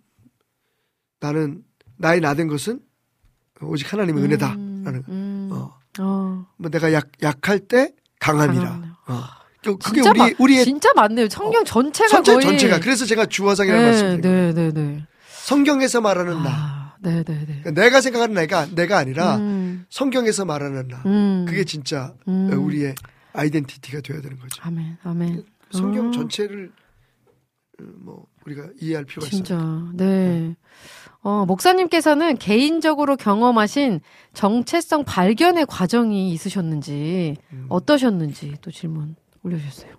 나는 나의 나된 것은 오직 하나님의 은혜다라는. 음, 어, 어, 뭐 내가 약 약할 때 강함이라. 강함이라. 어. 그- 그게 진짜 우리 많- 우리의 진짜 많네요. 성경 전체가 전체 거의 전체가 그래서 제가 주화상이라는 네, 말씀드린 거예요. 네, 네, 네. 성경에서 말하는 나. 아, 네, 네, 네. 그러니까 내가 생각하는 내가 내가 아니라 음, 성경에서 말하는 나. 음, 그게 진짜 음. 우리의 아이덴티티가 되어야 되는 거죠. 아멘, 아멘. 성경 어. 전체를 어, 뭐 우리가 이해할 필요가 진짜, 있어요. 네. 어, 목사님께서는 개인적으로 경험하신 정체성 발견의 과정이 있으셨는지, 음. 어떠셨는지 또 질문 올려주셨어요.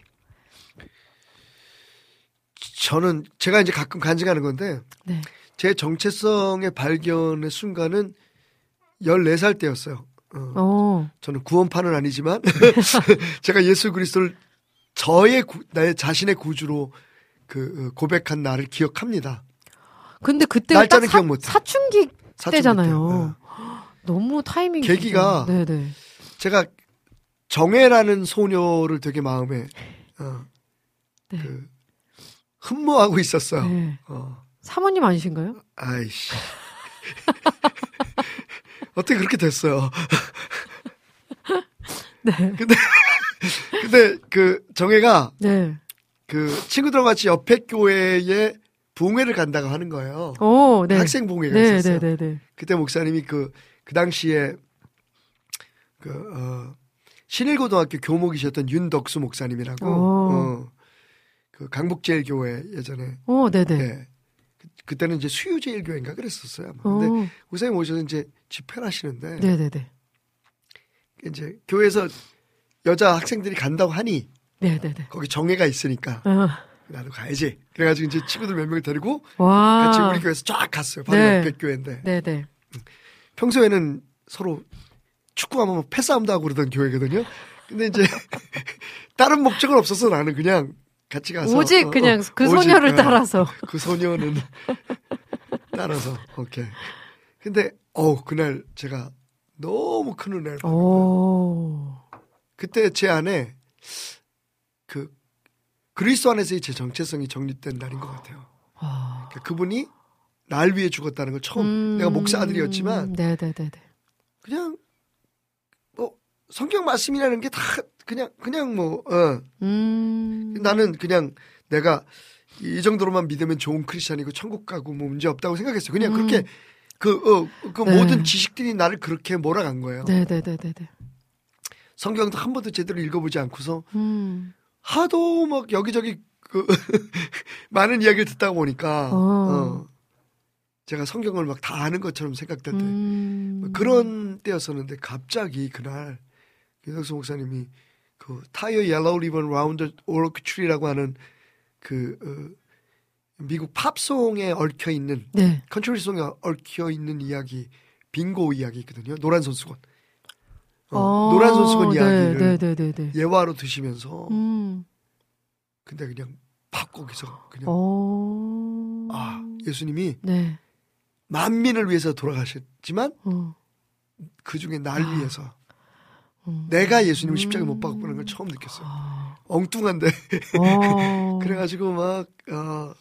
저는 제가 이제 가끔 간증하는 건데 네. 제 정체성의 발견의 순간은 열네 살 때였어요. 어. 어, 저는 구원파는 아니지만 제가 예수 그리스도를 저의 구, 나의 자신의 구주로 그 고백한 날을 기억합니다. 근데 그때가 딱 날짜는 사, 기억 못해. 사춘기 사춘기 때잖아요. 때. 너무 타이밍이. 계기가 진짜- 네네. 제가 정혜라는 소녀를 되게 마음에 어, 네. 그 흠모하고 있었어요. 네. 어. 사모님 아니신가요? 아이씨. 어떻게 그렇게 됐어요? 네. 근데 근데 그 정혜가 네. 그 친구들과 같이 옆에 교회에 부흥회를 간다고 하는 거예요. 오, 네. 학생 부흥회가 네, 있었어요. 네, 네, 네. 그때 목사님이 그, 그 당시에 그, 어, 신일고등학교 교목이셨던 윤덕수 목사님이라고, 오. 어, 그 강북제일교회 예전에, 오, 네네. 예. 그, 그때는 이제 수유제일교회인가 그랬었어요. 아마. 근데 오, 목사님 오셔서 이제 집회를 하시는데, 네네네. 이제 교회에서 여자 학생들이 간다고 하니, 네네네. 거기 정회가 있으니까, 어, 나도 가야지. 그래가지고 이제 친구들 몇 명을 데리고 와. 같이 우리 교회에서 쫙 갔어요. 바로 네. 옆에 교회인데. 네네. 평소에는 서로 축구하면 뭐 패싸움도 하고 그러던 교회거든요. 근데 이제 다른 목적은 없어서 나는 그냥 같이 가서 오직 어, 어, 그냥 그 오직, 소녀를 어, 따라서. 그 소녀는 따라서 오케이. 근데 어 그날 제가 너무 큰 은혜를 받은 거예요. 오. 그때 제 안에 그 그리스도 안에서의 제 정체성이 정립된 날인 것 같아요. 아. 그러니까 그분이 날 위해 죽었다는 걸 처음 음, 내가 목사 아들이었지만 네네네네. 그냥 뭐 성경 말씀이라는 게 다 그냥 그냥 뭐 어. 음. 나는 그냥 내가 이 정도로만 믿으면 좋은 크리스찬이고 천국 가고 뭐 문제 없다고 생각했어요. 그냥 음. 그렇게 그, 어, 그 네. 모든 지식들이 나를 그렇게 몰아간 거예요. 네네네네네. 성경도 한 번도 제대로 읽어보지 않고서 음. 하도 막 여기저기 그 많은 이야기를 듣다 보니까 어. 어, 제가 성경을 막 다 아는 것처럼 생각될 때 음. 그런 때였었는데 갑자기 그날 윤석수 목사님이 그 타이어 옐로우 리본 라운드 오로크 트리라고 하는 그 미국 팝송에 얽혀 있는 네. 컨트리송에 얽혀 있는 이야기, 빙고 이야기거든요. 노란 손수건. 어, 어, 노란 손수건 이야기를 네, 네, 네, 네. 예화로 드시면서 음. 근데 그냥 팍 거기서 그냥 어. 아 예수님이 네. 만민을 위해서 돌아가셨지만 어. 그 중에 날 아. 위해서 음. 내가 예수님을 십자가에 못 박았구나 걸 처음 느꼈어요. 아. 엉뚱한데 어. 그래가지고 막 어,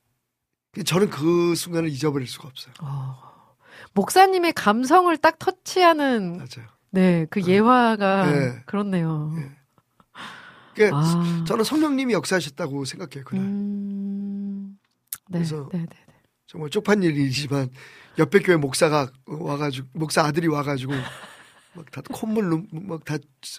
저는 그 순간을 잊어버릴 수가 없어요. 어. 목사님의 감성을 딱 터치하는 맞아요. 네, 그 예화가 네. 그렇네요. 네. 그러니까 아. 저는 성령님이 역사하셨다고 생각해요. 그날. 음. 네, 그래서 네, 네, 네. 정말 쪽팔린 일이지만 옆에 교회 목사가 와가지고 목사 아들이 와가지고 막 다 콧물로 막 다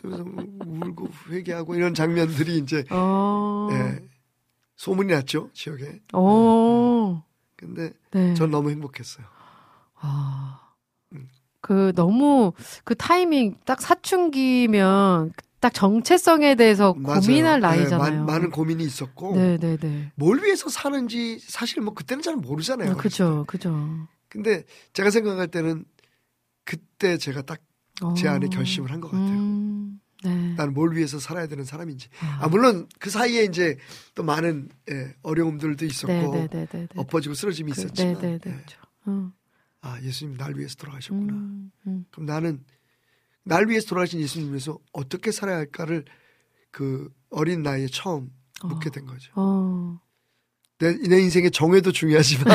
울고 회개하고 이런 장면들이 이제 어. 예, 소문이 났죠 지역에. 오. 근데 네. 전 너무 행복했어요. 아. 음. 그 너무 그 타이밍 딱 사춘기면 딱 정체성에 대해서 맞아요. 고민할 네, 나이잖아요. 많, 많은 고민이 있었고 네, 네, 네. 뭘 위해서 사는지 사실 뭐 그때는 잘 모르잖아요. 그죠, 그죠. 근데 제가 생각할 때는 그때 제가 딱 제 어. 안에 결심을 한 것 같아요. 음, 네. 나는 뭘 위해서 살아야 되는 사람인지. 아. 아 물론 그 사이에 이제 또 많은 예, 어려움들도 있었고 네, 네, 네, 네, 네. 엎어지고 쓰러짐이 그, 있었지만 네, 네, 네. 예. 그렇죠. 음, 아 예수님 날 위해서 돌아가셨구나. 음, 음. 그럼 나는 날 위해서 돌아가신 예수님 위해서 어떻게 살아야 할까를 그 어린 나이에 처음 어. 묻게 된 거죠. 어. 내, 내 인생의 정회도 중요하지만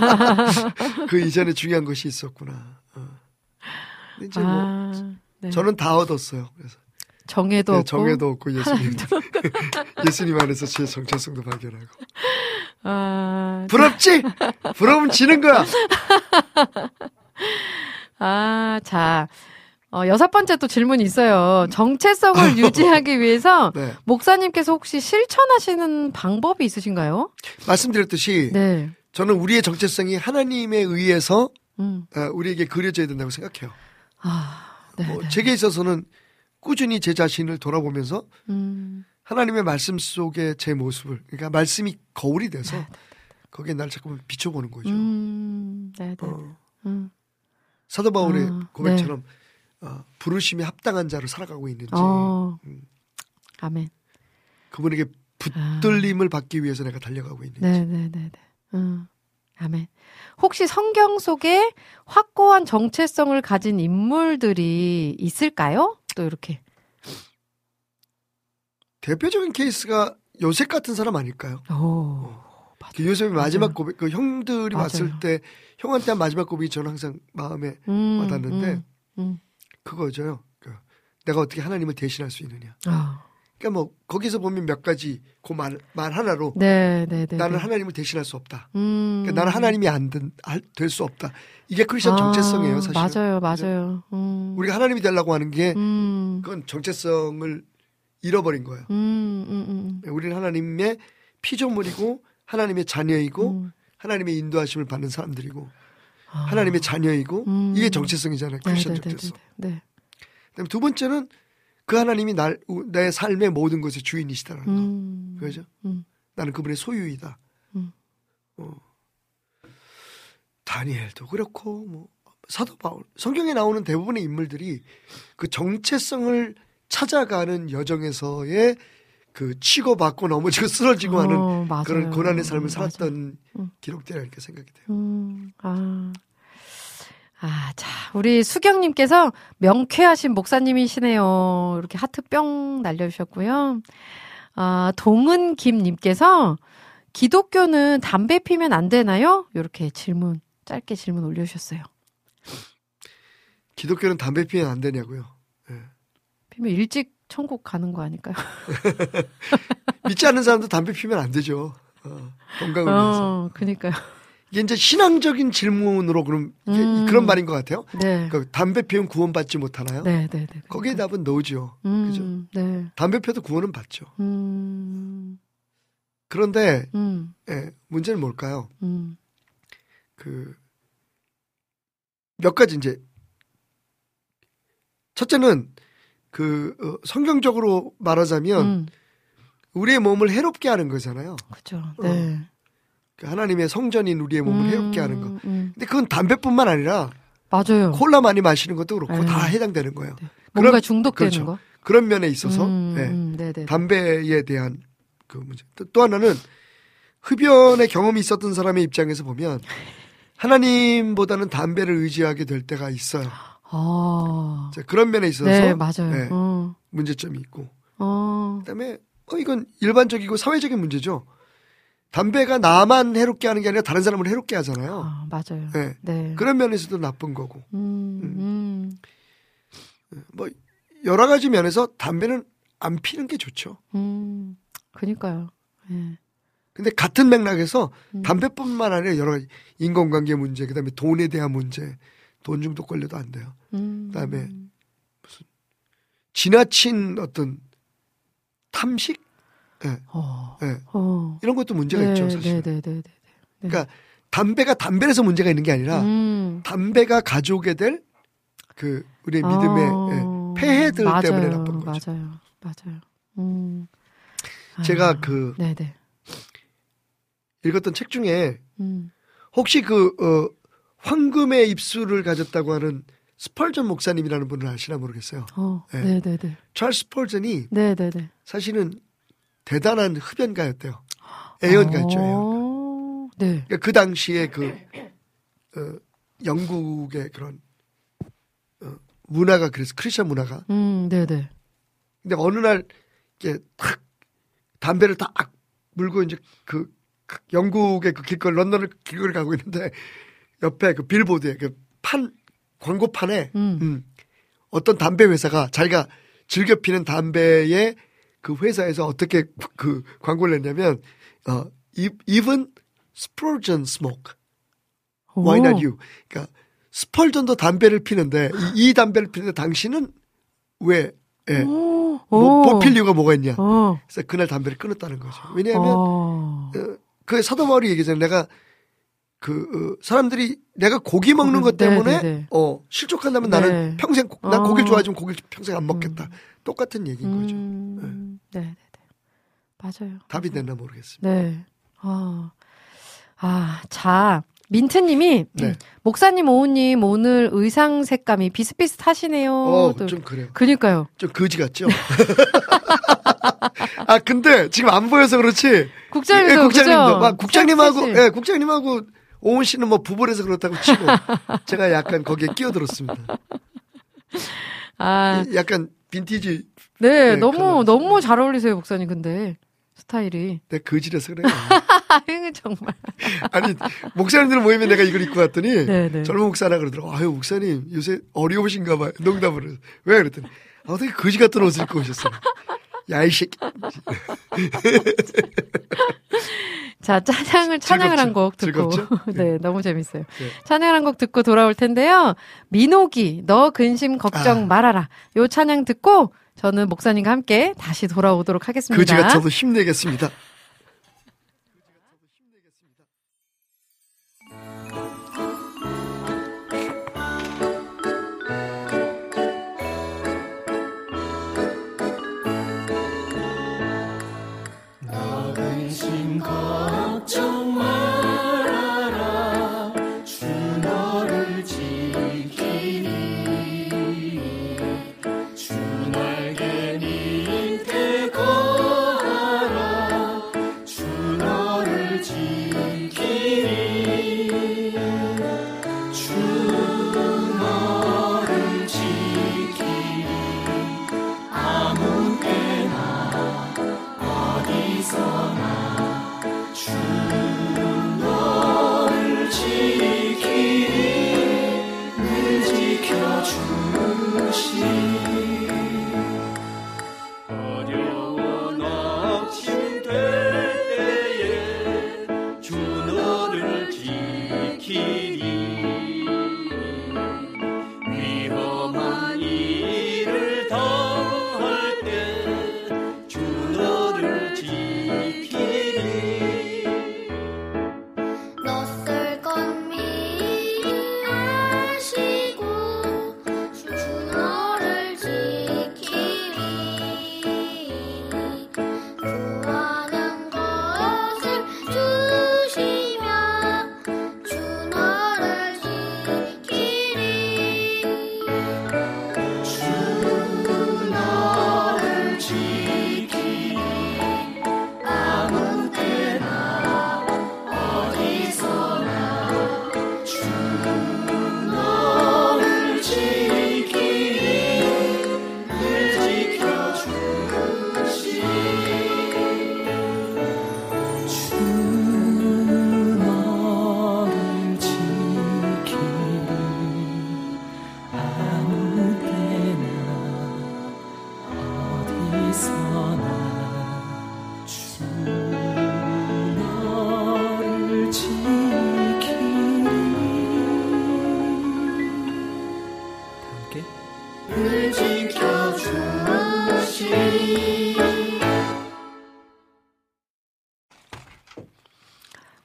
그 이전에 중요한 것이 있었구나. 어. 근데 이제 뭐 아, 네. 저는 다 얻었어요. 그래서 정해도 네, 없고 정회도 없고 예수님 예수님 안에서 제 정체성도 발견하고. 아, 부럽지? 부러우면 지는 거야. 아, 자. 어, 여섯 번째 또 질문이 있어요. 정체성을 유지하기 위해서 네. 목사님께서 혹시 실천하시는 방법이 있으신가요? 말씀드렸듯이 네. 저는 우리의 정체성이 하나님에 의해서 음. 어, 우리에게 그려져야 된다고 생각해요. 아, 네. 뭐 네. 제게 있어서는 꾸준히 제 자신을 돌아보면서 음. 하나님의 말씀 속에 제 모습을, 그러니까 말씀이 거울이 돼서 네, 거기에 날 자꾸 비춰보는 거죠. 음. 네, 네. 어, 음. 사도 바울의 아, 고백처럼 어, 부르심이 합당한 자로 살아가고 있는지 어. 음, 아멘. 그분에게 붙들림을 받기 위해서 내가 달려가고 있는지. 네, 네, 네, 네. 음. 아멘. 혹시 성경 속에 확고한 정체성을 가진 인물들이 있을까요? 또 이렇게. 대표적인 케이스가 요셉 같은 사람 아닐까요? 오. 그 요셉의 마지막 맞아요. 고백, 그 형들이 맞아요. 왔을 때 형한테 한 마지막 고백이 저는 항상 마음에 음, 와닿는데 음, 음. 그거죠. 그 내가 어떻게 하나님을 대신할 수 있느냐. 아. 그러니까 뭐 거기서 보면 몇 가지 그 말 말 하나로 네, 네, 네. 나는 네. 하나님을 대신할 수 없다. 음. 그러니까 나는 하나님이 안될 수 없다. 이게 크리스천 아, 정체성이에요, 사실. 맞아요, 맞아요. 음. 우리가 하나님이 되려고 하는 게 음. 그건 정체성을 잃어버린 거예요. 음, 음, 음. 우리는 하나님의 피조물이고 하나님의 자녀이고 음. 하나님의 인도하심을 받는 사람들이고 아. 하나님의 자녀이고 음. 이게 정체성이잖아요. 네, 크리스천 네, 네, 정체성. 네, 네. 그다음에 두 번째는 그 하나님이 날, 내 삶의 모든 것의 주인이시다라는 거. 음. 그죠? 음. 나는 그분의 소유이다. 음. 어. 다니엘도 그렇고 뭐 사도 바울 성경에 나오는 대부분의 인물들이 그 정체성을 찾아가는 여정에서의 그 치고받고 넘어지고 쓰러지고 어, 하는 맞아요. 그런 고난의 삶을 음, 살았던 음. 기록들이라 이렇게 생각이 돼요. 음, 아. 아, 자, 우리 수경님께서 명쾌하신 목사님이시네요. 이렇게 하트 뿅 날려주셨고요. 아, 동은김님께서 기독교는 담배 피면 안 되나요? 이렇게 질문, 짧게 질문 올려주셨어요. 기독교는 담배 피면 안 되냐고요. 예. 피면 일찍 천국 가는 거 아닐까요? 믿지 않는 사람도 담배 피면 안 되죠. 어, 건강을 위해서. 어, 그니까요. 이게 이제 신앙적인 질문으로 그럼 이게 음. 그런 말인 것 같아요. 네. 그 담배 피우면 구원받지 못하나요? 네, 네, 네. 거기에 답은 노죠. 음, 그죠? 네. 담배 피워도 구원은 받죠. 음, 그런데 음, 예, 문제는 뭘까요? 음. 그 몇 가지 이제 첫째는 그 어, 성경적으로 말하자면 음, 우리의 몸을 해롭게 하는 거잖아요. 그죠. 어. 네. 하나님의 성전인 우리의 몸을 음, 해롭게 하는 거. 음. 근데 그건 담배뿐만 아니라 맞아요. 콜라 많이 마시는 것도 그렇고 네. 다 해당되는 거예요. 네. 뭔가 그럼- 중독되는 그렇죠. 거. 그런 면에 있어서 음, 예, 음, 네네. 담배에 대한 그 문제. 또, 또 하나는 흡연의 경험이 있었던 사람의 입장에서 보면 하나님보다는 담배를 의지하게 될 때가 있어요. 아, 자, 그런 면에 있어서 네 맞아요. 네, 어, 문제점이 있고 어, 그다음에 어, 이건 일반적이고 사회적인 문제죠. 담배가 나만 해롭게 하는 게 아니라 다른 사람을 해롭게 하잖아요. 아, 맞아요. 네. 네. 그런 면에서도 나쁜 거고. 음, 음, 뭐 여러 가지 면에서 담배는 안 피는 게 좋죠. 음, 그니까요. 예. 근데 같은 맥락에서 음. 담배뿐만 아니라 여러 가지 인간관계 문제, 그다음에 돈에 대한 문제, 돈 중독 걸려도 안 돼요. 음, 그다음에 지나친 어떤 탐식, 예, 어, 예. 어. 이런 것도 문제가 있죠, 사실. 네, 네, 네, 네. 네. 그러니까 담배가 담배에서 문제가 있는 게 아니라 음. 담배가 가져오게 될 그 우리의 믿음의 아, 예, 폐해들 맞아요, 때문에 나쁜 거죠. 맞아요, 맞아요. 음. 제가 아, 그 네네. 읽었던 책 중에 음. 혹시 그 어, 황금의 입술을 가졌다고 하는 스펄전 목사님이라는 분을 아시나 모르겠어요. 어, 네. 네, 네, 네, 찰스 스펄전이 네, 네, 네. 사실은 대단한 흡연가였대요. 애연가였죠. 애연가. 어, 네. 그러니까 그 당시에 그 어, 영국의 그런 어, 문화가 그래서 크리스천 문화가. 음, 네, 네. 근데 어느 날 이게 탁 담배를 딱 물고 이제 그, 그 영국의 그 길거리 런던을 길거리 가고 있는데 옆에 그 빌보드에 그 판 광고판에 음. 음, 어떤 담배 회사가 자기가 즐겨 피는 담배의 그 회사에서 어떻게 그 광고를 냈냐면 어 even Spurgeon smoke, why not you? 그러니까 스펄전도 담배를 피는데 이, 이 담배를 피는데 당신은 왜 예, 오, 뭐, 오. 못 필 이유가 뭐가 있냐? 어. 그래서 그날 담배를 끊었다는 거죠. 왜냐하면 어. 어, 그 사도 바울이 얘기잖아요. 내가 그 어, 사람들이 내가 고기 먹는 것 네, 때문에 네, 네. 어 실족한다면 네. 나는 평생 고- 난 어. 고기를 좋아하지만 고기를 평생 안 먹겠다. 똑같은 얘기인 거죠. 음, 네, 네, 네. 맞아요. 답이 됐나 모르겠습니다. 네. 아, 아, 자, 민트님이 네. 목사님, 오우님 오늘 의상 색감이 비슷비슷하시네요. 어, 또. 좀 그래요. 그니까요. 좀 거지 같죠? 아, 근데 지금 안 보여서 그렇지. 국장님도, 예, 국장님도. 그죠? 막 국장님하고, 셋이. 예, 국장님하고 오은 씨는 뭐 부부라서 그렇다고 치고 제가 약간 거기에 끼어들었습니다. 아, 약간 빈티지. 네, 네, 너무, 컬러. 너무 잘 어울리세요, 목사님, 근데. 스타일이. 내가 거지라서 그래요. 아유, 정말. 아니, 목사님들 모이면 내가 이걸 입고 왔더니 네, 네. 젊은 목사 하나 그러더라고. 아유, 목사님 요새 어려우신가 봐요. 농담을 해서. 왜 그랬더니 아, 어떻게 거지 같은 옷을 입고 오셨어요. 야, 이 새끼. 자, 찬양을, 찬양을 즐겁죠? 한 곡 듣고. 즐겁죠? 네, 너무 재밌어요. 네. 찬양을 한 곡 듣고 돌아올 텐데요. 민호기, 너 근심 걱정 아. 말아라. 요 찬양 듣고 저는 목사님과 함께 다시 돌아오도록 하겠습니다. 거지 같아도 힘내겠습니다. 근심 걱정 말아라 주 너를 지키니 주 날개 밑에 거하라 주 너를 지키니 주 너를 지키니 아무 때나 어디서나 주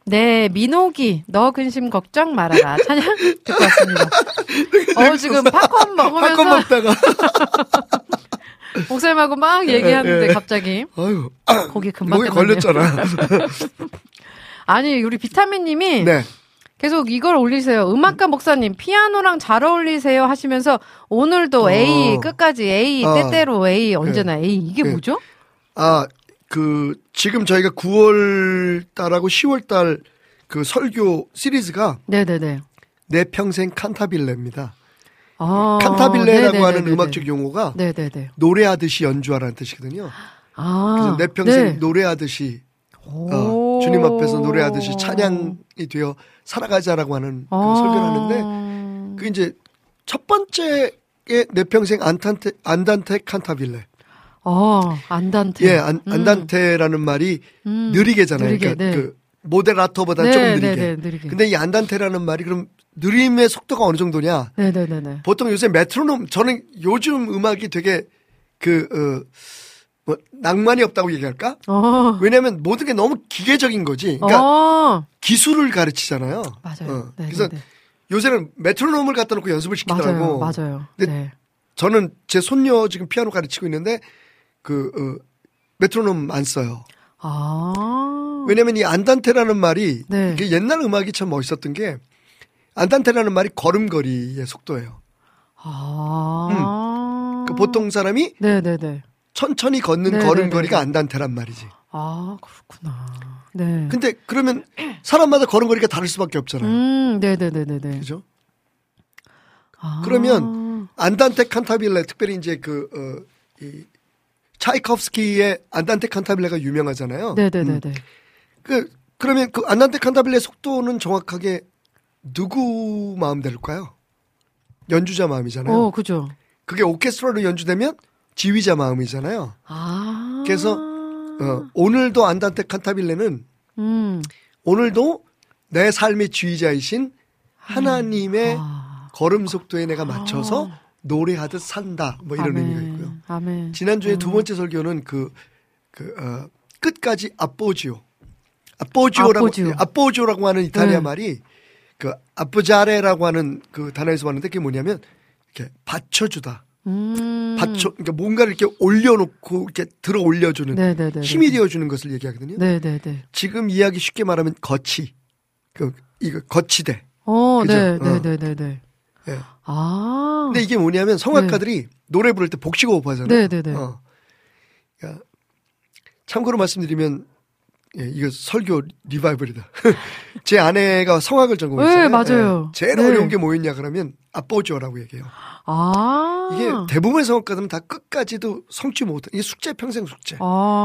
네, 민호기, 너 근심 걱정 말아라. 찬양 듣고 왔습니다. 어, 지금 팝콘 먹으면서. 팝콘 먹다가. 목사님하고 막 얘기하는데 예, 예. 갑자기. 아유. 고기 금방 목에 끝났네요. 걸렸잖아. 아니, 우리 비타민님이. 네. 계속 이걸 올리세요. 음악가 목사님, 피아노랑 잘 어울리세요 하시면서 오늘도 어. A, 끝까지 A, 어. 때때로 A, 언제나 A. 이게 네. 뭐죠? 아, 그, 지금 저희가 구월 달하고 시월 달 그 설교 시리즈가 네네네. 내 평생 칸타빌레입니다. 아, 칸타빌레라고 네네네네네. 하는 음악적 용어가 네네네. 노래하듯이 연주하라는 뜻이거든요. 아. 그래서 내 평생 네. 노래하듯이 오. 어, 주님 앞에서 노래하듯이 찬양이 되어 살아가자라고 하는 그 아. 설교를 하는데 그 이제 첫 번째에 내 평생 안탄테 안단테 칸타빌레. 어, 안단테. 예, 안, 안단테라는 말이 음. 느리게잖아요. 느리게, 그러니까 네. 그 모데라토보다 네, 조금 네, 느리게. 네, 느리게. 근데 이 안단테라는 말이 그럼 느림의 속도가 어느 정도냐? 네네네네. 보통 요새 메트로놈 저는 요즘 음악이 되게 그 어, 뭐 낭만이 없다고 얘기할까? 어. 왜냐하면 모든 게 너무 기계적인 거지. 그러니까 어. 기술을 가르치잖아요. 맞아요. 어, 네, 그래서 네, 네. 요새는 메트로놈을 갖다 놓고 연습을 시키더라고. 맞아요. 맞아요. 근데 네. 저는 제 손녀 지금 피아노 가르치고 있는데 그 어, 메트로놈 안 써요. 아. 왜냐면 이 안단테라는 말이 네. 이게 옛날 음악이 참 멋있었던 게 안단테라는 말이 걸음걸이의 속도예요. 아. 그 보통 사람이 네네네. 천천히 걷는 네네네네. 걸음걸이가 안단테란 말이지. 아, 그렇구나. 네. 근데 그러면 사람마다 걸음걸이가 다를 수밖에 없잖아요. 음, 네네네네네. 그죠? 아. 그러면 안단테 칸타빌레 특별히 이제 그 어, 이 차이콥스키의 안단테 칸타빌레가 유명하잖아요. 네네네네. 음. 그 그러면 그 안단테 칸타빌레 속도는 정확하게 누구 마음대로일까요? 연주자 마음이잖아요. 어, 그죠. 그게 오케스트라로 연주되면 지휘자 마음이잖아요. 아. 그래서 어, 오늘도 안단테 칸타빌레는 음. 오늘도 내 삶의 지휘자이신 하나님의 아. 걸음 속도에 내가 맞춰서 노래하듯 산다. 뭐 이런 아멘. 의미가 있고요. 아멘. 지난주에 음. 두 번째 설교는 그, 그, 어, 끝까지 아포지오. 아포지오라고, 아포지오. 아포지오라고 하는 이탈리아 네. 말이 그 아포자레라고 하는 그 단어에서 왔는데 그게 뭐냐면 이렇게 받쳐주다. 음. 받쳐, 그러니까 뭔가를 이렇게 올려놓고 이렇게 들어 올려주는 네네네. 힘이 되어주는 것을 얘기하거든요. 네네네. 지금 이야기 쉽게 말하면 거치. 그, 이거 거치대. 어, 그죠? 네, 어. 네네네네. 예. 아. 근데 이게 뭐냐면 성악가들이 노래 부를 때 복식호흡하잖아요. 네네네. 어. 그러니까 참고로 말씀드리면 예, 이거 설교 리바이벌이다. 제 아내가 성악을 전공했어요. 네, 맞아요. 예, 제일 네. 어려운 게 뭐였냐 그러면 아포지오라고 얘기해요. 아. 이게 대부분의 성악가들은 다 끝까지도 성취 못해. 이게 숙제 평생 숙제.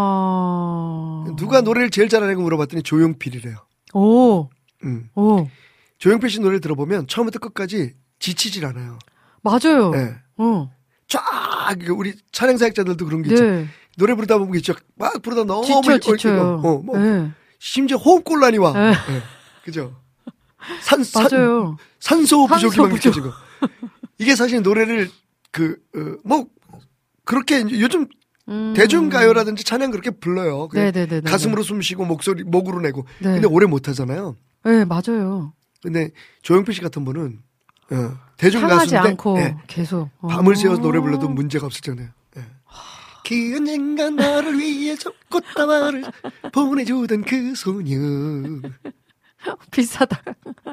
아. 누가 노래를 제일 잘하냐고 물어봤더니 조용필이래요. 오. 음. 오. 조용필 씨 노래를 들어보면 처음부터 끝까지 지치질 않아요. 맞아요. 예. 어. 쫙 우리 찬양 사역자들도 그런 게 있죠. 네. 노래 부르다 보면 있죠. 막 부르다 너무 지쳐, 이- 지쳐요. 어, 뭐 네. 심지어 호흡곤란이 와. 네. 예. 그죠? 산, 산, 맞아요. 산소 부족이 산소 막 부족. 느껴지고. 이게 사실 노래를 그, 어, 뭐, 그렇게 이제 요즘 음. 대중가요라든지 찬양 그렇게 불러요. 그냥 네네네네. 가슴으로 숨 쉬고 목소리, 목으로 내고. 네. 근데 오래 못 하잖아요. 네, 맞아요. 근데 조용필 씨 같은 분은, 어, 대중 상하지 가수인데 않고 예, 계속. 밤을 어. 새워서 노래 불러도 문제가 없었잖아요. 예. 그 언젠가 나를 위해 저 꽃다발을 보내주던 그 소녀. 비싸다.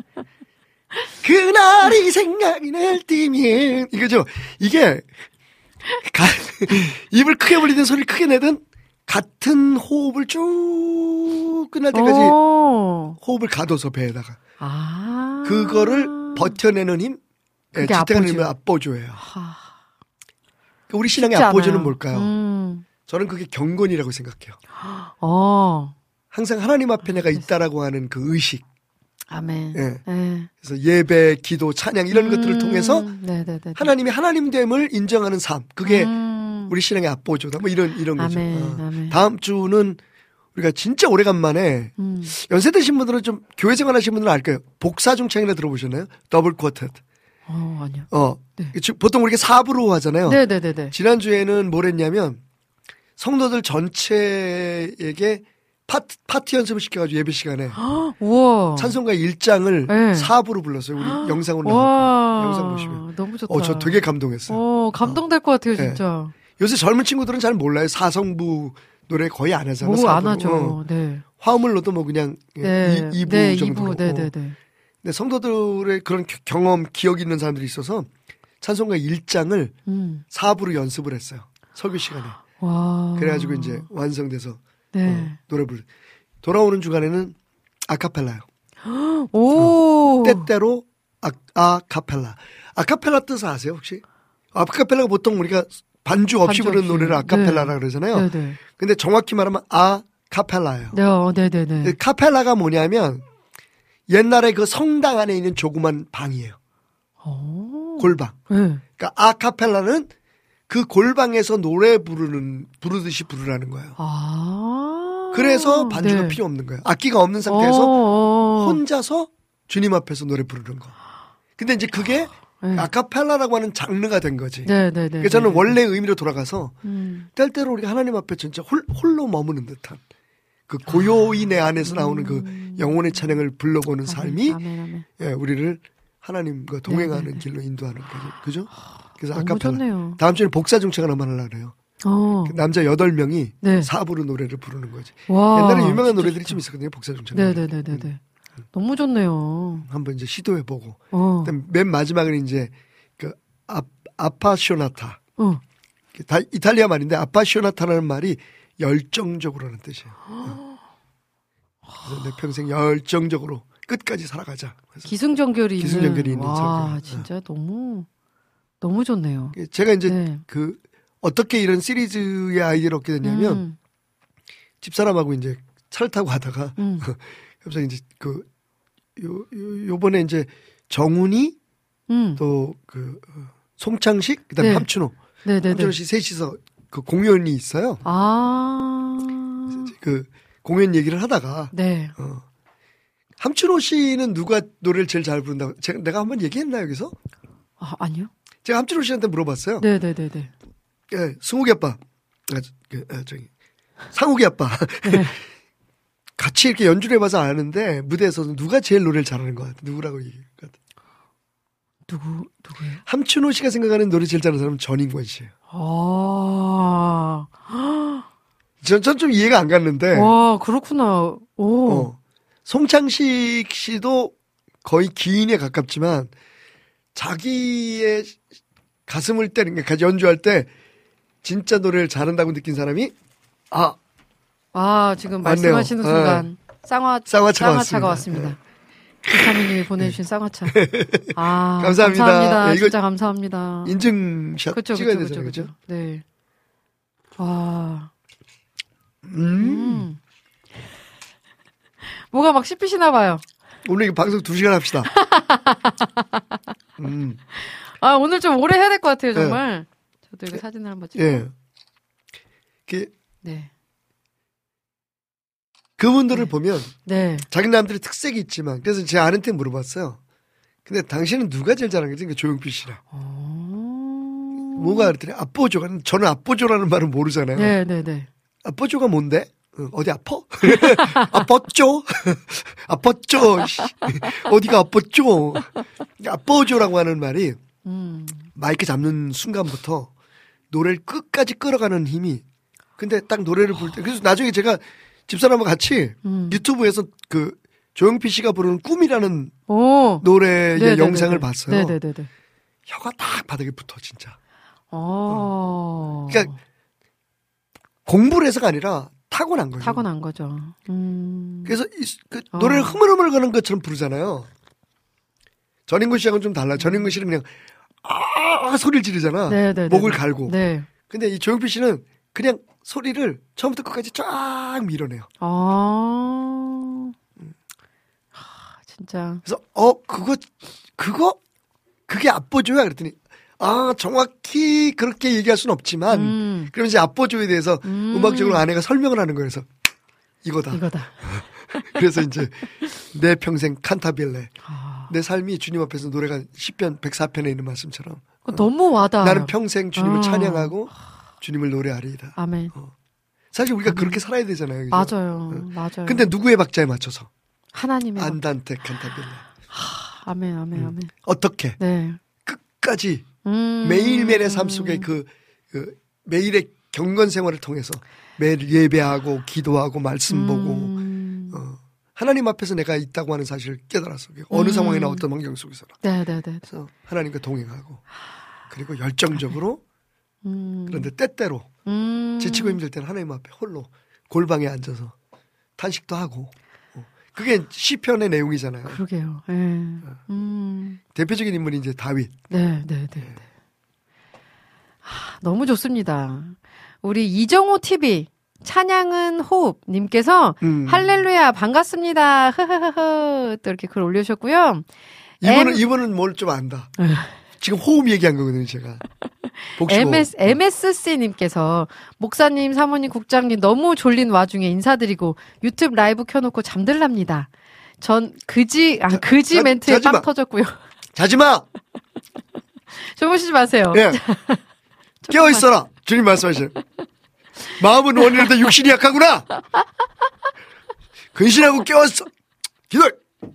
그날이 생각이 날 때면 이거죠. 이게 가, 입을 크게 벌리든 소리를 크게 내든 같은 호흡을 쭉 끝날 때까지 오. 호흡을 가둬서 배에다가 아. 그거를 버텨내는 힘, 예, 그게 지탱하는 앞보조. 힘은 앞보조예요. 하. 우리 신앙의 쉽지 앞보조는 않아요. 뭘까요? 음. 저는 그게 경건이라고 생각해요. 어. 항상 하나님 앞에 내가 있다라고 하는 그 의식. 아멘. 예. 네. 그래서 예배, 기도, 찬양 이런 음. 것들을 통해서 네네네. 하나님이 하나님됨을 인정하는 삶. 그게 음. 우리 신앙의 앞보조다. 뭐 이런 이런 거죠. 아멘, 어. 아멘. 다음 주는 우리가 진짜 오래간만에 음. 연세 드신 분들은 좀 교회 생활하신 분들은 알 거예요. 복사중창이라 들어보셨나요? 더블 쿼텟. 어, 아니요. 어. 네. 즉, 보통 우리가 사부로 하잖아요. 네네네네. 지난주에는 뭘 했냐면 성도들 전체에게 파트, 파트 연습을 시켜가지고 예배 시간에 우와. 찬송가 일 장을 네. 사부로 불렀어요. 우리 영상으로 나왔고 와. 영상 보시면. 너무 좋다. 어, 저 되게 감동했어요. 어, 감동될 것 같아요, 네. 진짜. 요새 젊은 친구들은 잘 몰라요. 사성부 노래 거의 안 하잖아요. 뭐 안 사부로. 하죠. 어. 네. 화음을로도 뭐 그냥 네. 이 부 네, 정도로. 이 부. 네, 네, 네. 근데 성도들의 그런 겨- 경험, 기억이 있는 사람들이 있어서 찬송가 일 장을 음. 사부로 연습을 했어요. 설교 시간에. 와. 그래가지고 이제 완성돼서 네. 어, 노래 부르. 돌아오는 주간에는 아카펠라요. 오. 때때로 아, 아카펠라. 아카펠라 뜻을 아세요 혹시? 아카펠라가 보통 우리가 반주 없이 반주 부르는 없이. 노래를 아카펠라라 네. 그러잖아요. 네, 네. 근데 정확히 말하면 아카펠라예요. 네, 어, 네, 네, 네. 카펠라가 뭐냐면 옛날에 그 성당 안에 있는 조그만 방이에요. 오. 골방. 네. 그러니까 아카펠라는 그 골방에서 노래 부르는 부르듯이 부르라는 거예요. 아. 그래서 반주가 네. 필요 없는 거예요. 악기가 없는 상태에서 어, 어. 혼자서 주님 앞에서 노래 부르는 거. 근데 이제 그게 네. 아카펠라라고 하는 장르가 된 거지. 네, 네, 네. 그래서 저는 네. 원래 의미로 돌아가서 음. 때때로 우리가 하나님 앞에 진짜 홀, 홀로 머무는 듯한 그 고요히 내 안에서 나오는 그 영혼의 찬양을 불러보는 삶이 아멘, 아멘. 예, 우리를 하나님과 동행하는 네, 네, 네. 길로 인도하는 거죠. 그죠? 그래서 너무 아카펠라. 좋네요. 다음 주에 복사 중창을 한번 하려고 그래요. 어. 남자 여덟 명이 네. 사부로 노래를 부르는 거지. 와. 옛날에 유명한 진짜 노래들이 좋다. 좀 있었거든요. 복사 중창. 네, 네, 네, 네, 네. 너무 좋네요. 한번 이제 시도해보고. 어. 그다음 맨 마지막은 이제 그 아, 아파쇼나타. 어. 다 이탈리아 말인데 아파쇼나타라는 말이 열정적으로라는 뜻이에요. 그래서 내 평생 열정적으로 끝까지 살아가자. 그래서 기승전결이 기승전결이 있는. 있는 와, 설교. 진짜 너무 너무 좋네요. 제가 이제 네. 그 어떻게 이런 시리즈의 아이디어를 얻게 됐냐면 음. 집사람하고 이제 차를 타고 가다가 음. 갑자기 이제 그 요, 요 요번에 이제 정훈이 음. 또 그 송창식 그다음에 네. 함춘호 네, 네, 함춘호 네. 씨 셋이서 그 공연이 있어요. 아. 그 공연 얘기를 하다가 네. 어. 함춘호 씨는 누가 노래를 제일 잘 부른다고 제가 내가 한번 얘기했나 여기서? 아, 아니요. 제가 함춘호 씨한테 물어봤어요. 네, 네, 네, 네. 예, 승욱이 아빠, 아, 그, 아, 저기 상욱이 아빠 네. 같이 이렇게 연주를 해봐서 아는데 무대에서 누가 제일 노래를 잘하는 것 같아? 누구라고 얘기해? 누구 누구예요? 함춘호 씨가 생각하는 노래 제일 잘하는 사람은 전인권 씨예요. 아. 전, 전 좀 이해가 안 갔는데. 와, 그렇구나. 오. 어. 송창식 씨도 거의 기인에 가깝지만 자기의 가슴을 때리는 게 같이 연주할 때 진짜 노래를 잘한다고 느낀 사람이 아 아, 지금 맞네요. 말씀하시는 순간 쌍화 쌍화차가 쌍화차가 왔습니다. 왔습니다. 이사민님이 보내주신 쌍화차. 아, 감사합니다. 감사합니다. 네, 이거 진짜 감사합니다. 인증샷 그쵸, 찍어야 그쵸, 되잖아요. 그쵸, 그죠? 그쵸. 네. 와. 음. 음. 뭐가 막 씹히시나 봐요. 오늘 이거 방송 두 시간 합시다. 음. 아, 오늘 좀 오래 해야 될 것 같아요, 정말. 저도 이거 사진을 한번 찍고. 예. 그 네. 그분들을 보면 네. 자기 나름대로 특색이 있지만 그래서 제 아는한테 물어봤어요. 근데 당신은 누가 제일 잘하는 거지? 그러니까 조용필 씨라. 어... 뭐가 그랬더니 압보조가 저는 압보조라는 말은 모르잖아요. 네, 네, 네. 압보조가 뭔데? 어, 어디 아파? 아팠죠? 아팠죠? 씨. 어디가 아팠죠? 압보조라고 하는 말이 음. 마이크 잡는 순간부터 노래를 끝까지 끌어가는 힘이 근데 딱 노래를 부를 때 그래서 나중에 제가 집사람과 같이 음. 유튜브에서 그 조용필 씨가 부르는 꿈이라는 오. 노래의 네네네네. 영상을 봤어요. 네네네네. 혀가 딱 바닥에 붙어 진짜. 어. 그러니까 공부를 해서가 아니라 타고난 거죠. 타고난 거죠. 음. 그래서 이, 그 어. 노래를 흐물흐물 가는 것처럼 부르잖아요. 전인구 씨하고는 좀 달라. 전인구 씨는 그냥 아 소리를 지르잖아. 네네네. 목을 갈고. 네. 근데 이 조용필 씨는 그냥 소리를 처음부터 끝까지 쫙 밀어내요. 아. 하, 진짜. 그래서 어 그거 그거 그게 압보조야 그랬더니 아 정확히 그렇게 얘기할 수는 없지만 음. 그럼 이제 압보조에 대해서 음. 음악적으로 아내가 설명을 하는 거예요. 그래서 이거다. 이거다. 그래서 이제 내 평생 칸타빌레 아. 내 삶이 주님 앞에서 노래가 시편 백사 편에 있는 말씀처럼 너무 와닿아요. 나는 평생 주님을 어. 찬양하고 주님을 노래하리이다. 아멘. 어. 사실 우리가 그렇게 살아야 되잖아요. 그죠? 맞아요. 응. 맞아요. 근데 누구의 박자에 맞춰서? 하나님의 안단테 칸타빌라. 박... 아멘, 아멘, 아멘. 음. 어떻게? 네. 끝까지 음... 매일매일의 삶 속에 그, 그 매일의 경건 생활을 통해서 매일 예배하고 기도하고 말씀 음... 보고 어, 하나님 앞에서 내가 있다고 하는 사실을 깨달았어. 어느 음... 상황이나 어떤 환경 속에서나. 네, 네, 네. 그래서 하나님과 동행하고 그리고 열정적으로 음... 그런데 때때로 음... 지치고 힘들 때는 하나님 앞에 홀로 골방에 앉아서 탄식도 하고 어, 그게 시편의 내용이잖아요. 그러게요. 네. 음... 대표적인 인물이 이제 다윗. 네, 네, 네. 네. 하, 너무 좋습니다. 우리 이정호 티비 찬양은 호흡 님께서 음. 할렐루야 반갑습니다. 흐흐흐흐 또 이렇게 글 올려주셨고요. 이분은 M... 이분은 뭘 좀 안다. 지금 호흡 얘기한 거거든요, 제가. MS, 엠에스씨님께서 목사님, 사모님, 국장님 너무 졸린 와중에 인사드리고 유튜브 라이브 켜놓고 잠들랍니다. 전 그지, 아, 그지 자, 멘트에 자지마. 빵 터졌고요. 자지마! 주무시지 마세요. 예. 깨어있어라! 주님 말씀하세요. 마음은 원이라도 육신이 약하구나! 근신하고 깨웠어! 기도해!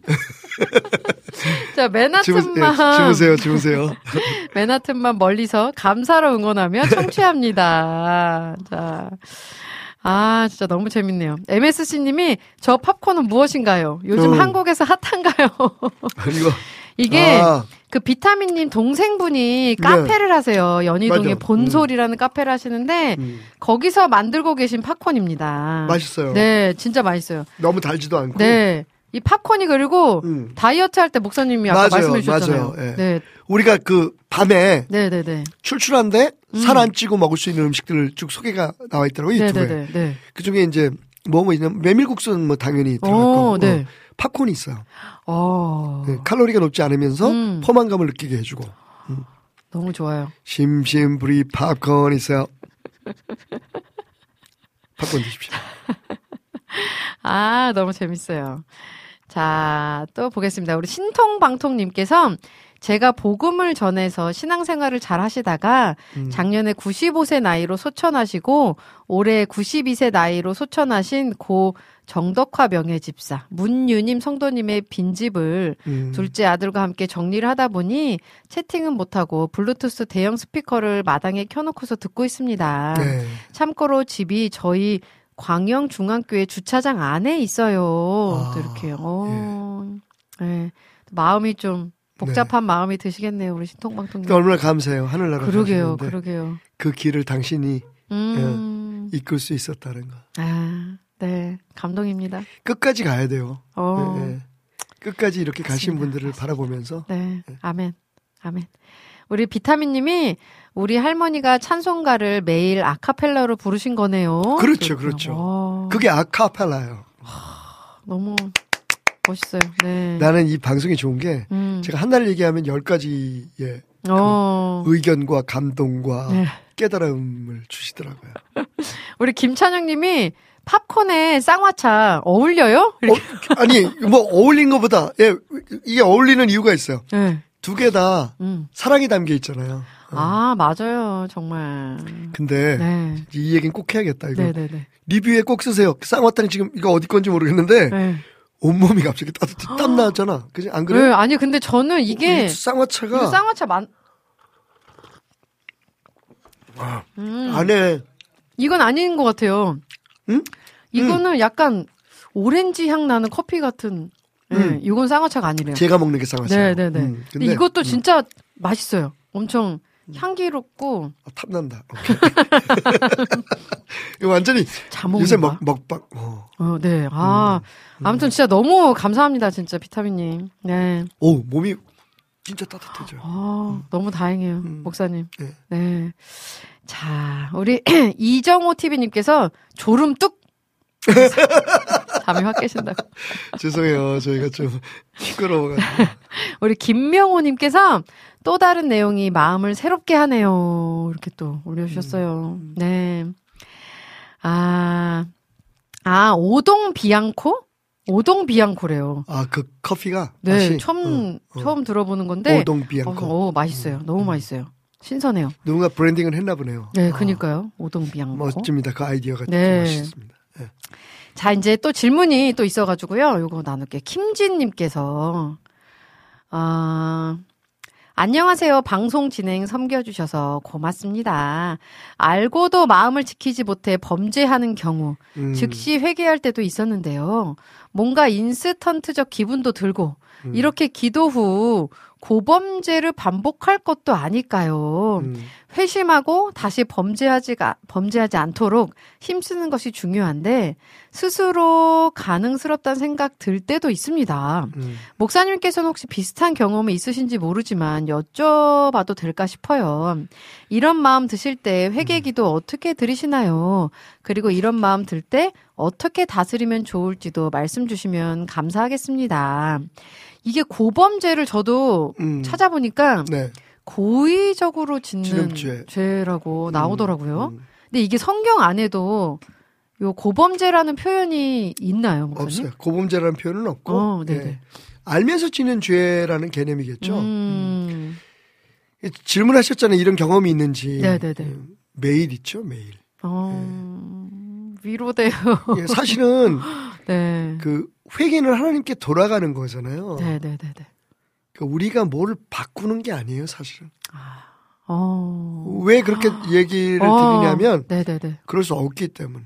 자, 맨하튼만. 주무세요, 주무세요. 맨하튼만 멀리서 감사로 응원하며 청취합니다. 자. 아, 진짜 너무 재밌네요. 엠에스씨님이 저 팝콘은 무엇인가요? 요즘 음. 한국에서 핫한가요? 이거. 이게 아. 그 비타민님 동생분이 카페를 네. 하세요. 연희동에 맞아. 본솔이라는 음. 카페를 하시는데 음. 거기서 만들고 계신 팝콘입니다. 맛있어요. 네, 진짜 맛있어요. 너무 달지도 않고. 네. 이 팝콘이 그리고 음. 다이어트 할 때 목사님이 아까 맞아요, 말씀해 주셨잖아요. 맞아요. 예. 네. 우리가 그 밤에 네네네. 출출한데 음. 살 안 찌고 먹을 수 있는 음식들을 쭉 소개가 나와 있더라고요. 유튜브에. 네네네. 네. 그 중에 이제 뭐 뭐 있냐면 메밀국수는 뭐 당연히 들어갈 오, 거고 네. 어, 팝콘이 있어요. 어. 네, 칼로리가 높지 않으면서 음. 포만감을 느끼게 해주고. 음. 너무 좋아요. 심심부리 팝콘 있어요. 팝콘 드십시오. 아, 너무 재밌어요. 자, 또 보겠습니다. 우리 신통방통님께서 제가 복음을 전해서 신앙생활을 잘 하시다가 음. 작년에 구십오 세 나이로 소천하시고 올해 구십이 세 나이로 소천하신 고 정덕화 명예집사 문유님 성도님의 빈집을 음. 둘째 아들과 함께 정리를 하다 보니 채팅은 못하고 블루투스 대형 스피커를 마당에 켜놓고서 듣고 있습니다. 네. 참고로 집이 저희 광영중앙교회 주차장 안에 있어요. 아, 또 이렇게요. 어, 예. 네. 마음이 좀 복잡한 네. 마음이 드시겠네요, 우리 신통방통님. 그러니까 얼마나 감사해요. 하늘나라. 그러게요, 그러게요. 그 길을 당신이 음... 예, 이끌 수 있었다는 거. 아, 네, 감동입니다. 끝까지 가야 돼요. 어... 네, 네. 끝까지 이렇게 맞습니다. 가신 분들을 맞습니다. 바라보면서. 네, 아멘, 아멘. 우리 비타민님이 우리 할머니가 찬송가를 매일 아카펠라로 부르신 거네요. 그렇죠, 그렇죠. 오. 그게 아카펠라예요. 너무 멋있어요. 네. 나는 이 방송이 좋은 게 음. 제가 하나를 얘기하면 열 가지의 그 어. 의견과 감동과 네. 깨달음을 주시더라고요. 우리 김찬영님이 팝콘에 쌍화차 어울려요? 어, 아니 뭐 어울린 것보다 예, 이게 어울리는 이유가 있어요. 네. 두 개 다 음. 사랑이 담겨 있잖아요. 어. 아 맞아요, 정말. 근데 네. 이 얘기는 꼭 해야겠다. 이거 네네네. 리뷰에 꼭 쓰세요. 쌍화탕 지금 이거 어디 건지 모르겠는데 네. 온몸이 갑자기 따뜻해 땀 나잖아. 그지 안 그래? 네, 아니 근데 저는 이게 쌍화차가 이거 쌍화차 만 음. 안에 이건 아닌 것 같아요. 응? 이거는 음. 약간 오렌지 향 나는 커피 같은. 네, 음. 이건 쌍화차가 아니래요. 제가 먹는 게 쌍화차. 네네네. 음, 근데, 근데 이것도 진짜 음. 맛있어요. 엄청 향기롭고. 아, 탐난다. 이거 완전히 요새 먹, 먹방. 어. 어, 네. 아, 음. 아무튼 진짜 너무 감사합니다. 진짜 비타민님. 네. 오, 몸이 진짜 따뜻해져요. 아, 음. 너무 다행이에요. 음. 목사님. 네. 네. 자, 우리 이정호 티비님께서 졸음 뚝! 잠이 확 깨신다고. 죄송해요. 저희가 좀 시끄러워가지고. 우리 김명호님께서 또 다른 내용이 마음을 새롭게 하네요. 이렇게 또 올려주셨어요. 음. 네. 아, 아, 오동 비앙코? 오동 비앙코래요. 아, 그 커피가? 네, 맛이? 처음, 어, 어. 처음 들어보는 건데. 오동 비앙코. 어, 어 맛있어요. 너무 음. 맛있어요. 신선해요. 누군가 브랜딩을 했나 보네요. 네, 아, 그니까요. 오동비앙코. 멋집니다. 그 아이디어가 네. 멋있습니다. 네. 자, 이제 또 질문이 또 있어가지고요. 요거 나눌게요. 김진님께서, 아, 안녕하세요. 방송 진행 섬겨주셔서 고맙습니다. 알고도 마음을 지키지 못해 범죄하는 경우, 음. 즉시 회개할 때도 있었는데요. 뭔가 인스턴트적 기분도 들고, 음. 이렇게 기도 후 고범죄를 반복할 것도 아닐까요? 음. 회심하고 다시 범죄하지가, 범죄하지 않도록 힘쓰는 것이 중요한데 스스로 가능스럽다는 생각 들 때도 있습니다. 음. 목사님께서는 혹시 비슷한 경험이 있으신지 모르지만 여쭤봐도 될까 싶어요. 이런 마음 드실 때 회개기도 어떻게 드리시나요? 그리고 이런 마음 들 때 어떻게 다스리면 좋을지도 말씀 주시면 감사하겠습니다. 이게 고범죄를 저도 음. 찾아보니까 네. 고의적으로 짓는 지름죄. 죄라고 음, 나오더라고요. 음. 근데 이게 성경 안에도 요 고범죄라는 표현이 있나요, 목사님? 없어요. 고범죄라는 표현은 없고 어, 네네. 예. 알면서 지는 죄라는 개념이겠죠. 음. 음. 질문하셨잖아요. 이런 경험이 있는지. 네네네. 음, 매일 있죠. 매일. 어, 위로돼요. 예, 사실은 네. 그 회개는 하나님께 돌아가는 거잖아요. 네네네네. 그러니까 우리가 뭘 바꾸는 게 아니에요. 사실은. 어. 왜 그렇게 얘기를 어. 드리냐면 네네네. 그럴 수 없기 때문에.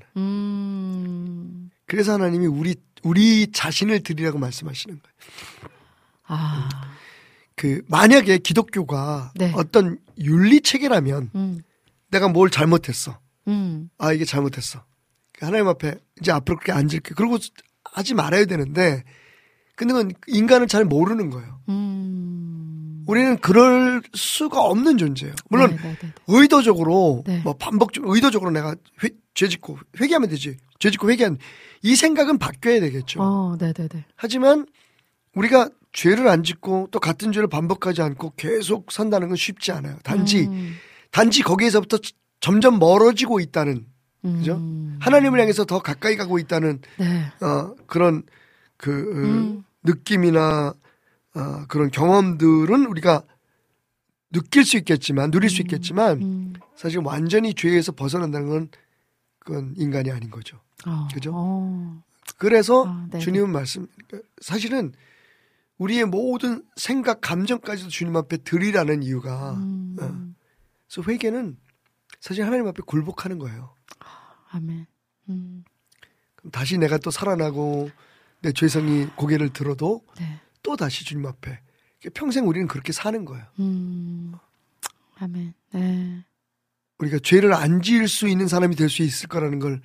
음. 그래서 하나님이 우리 우리 자신을 드리라고 말씀하시는 거예요. 아. 그 만약에 기독교가 네. 어떤 윤리 체계라면 음. 내가 뭘 잘못했어. 음. 아 이게 잘못했어. 하나님 앞에 이제 앞으로 그렇게 앉을게. 그러고 하지 말아야 되는데 근데 그건 인간은 잘 모르는 거예요. 음. 우리는 그럴 수가 없는 존재예요. 물론 네네네네. 의도적으로 네. 뭐 반복적으로 의도적으로 내가 회, 죄짓고 회개하면 되지. 죄짓고 회개한 이 생각은 바뀌어야 되겠죠. 어, 네네네. 하지만 우리가 죄를 안 짓고 또 같은 죄를 반복하지 않고 계속 산다는 건 쉽지 않아요. 단지 음. 단지 거기에서부터 점점 멀어지고 있다는 그죠? 음. 하나님을 향해서 더 가까이 가고 있다는 네. 어, 그런 그 음. 느낌이나 어, 그런 경험들은 우리가 느낄 수 있겠지만 누릴 수 있겠지만 음. 사실 완전히 죄에서 벗어난다는 건 그건 인간이 아닌 거죠. 어. 그죠? 어. 그래서 아, 네네. 주님은 말씀 사실은 우리의 모든 생각 감정까지도 주님 앞에 드리라는 이유가 음. 어. 그래서 회개는 사실 하나님 앞에 굴복하는 거예요. 아멘. 음. 그럼 다시 내가 또 살아나고 내 죄성이 고개를 들어도 네. 또 다시 주님 앞에 평생 우리는 그렇게 사는 거예요. 음. 아멘. 네. 우리가 죄를 안 지을 수 있는 사람이 될 수 있을 거라는 걸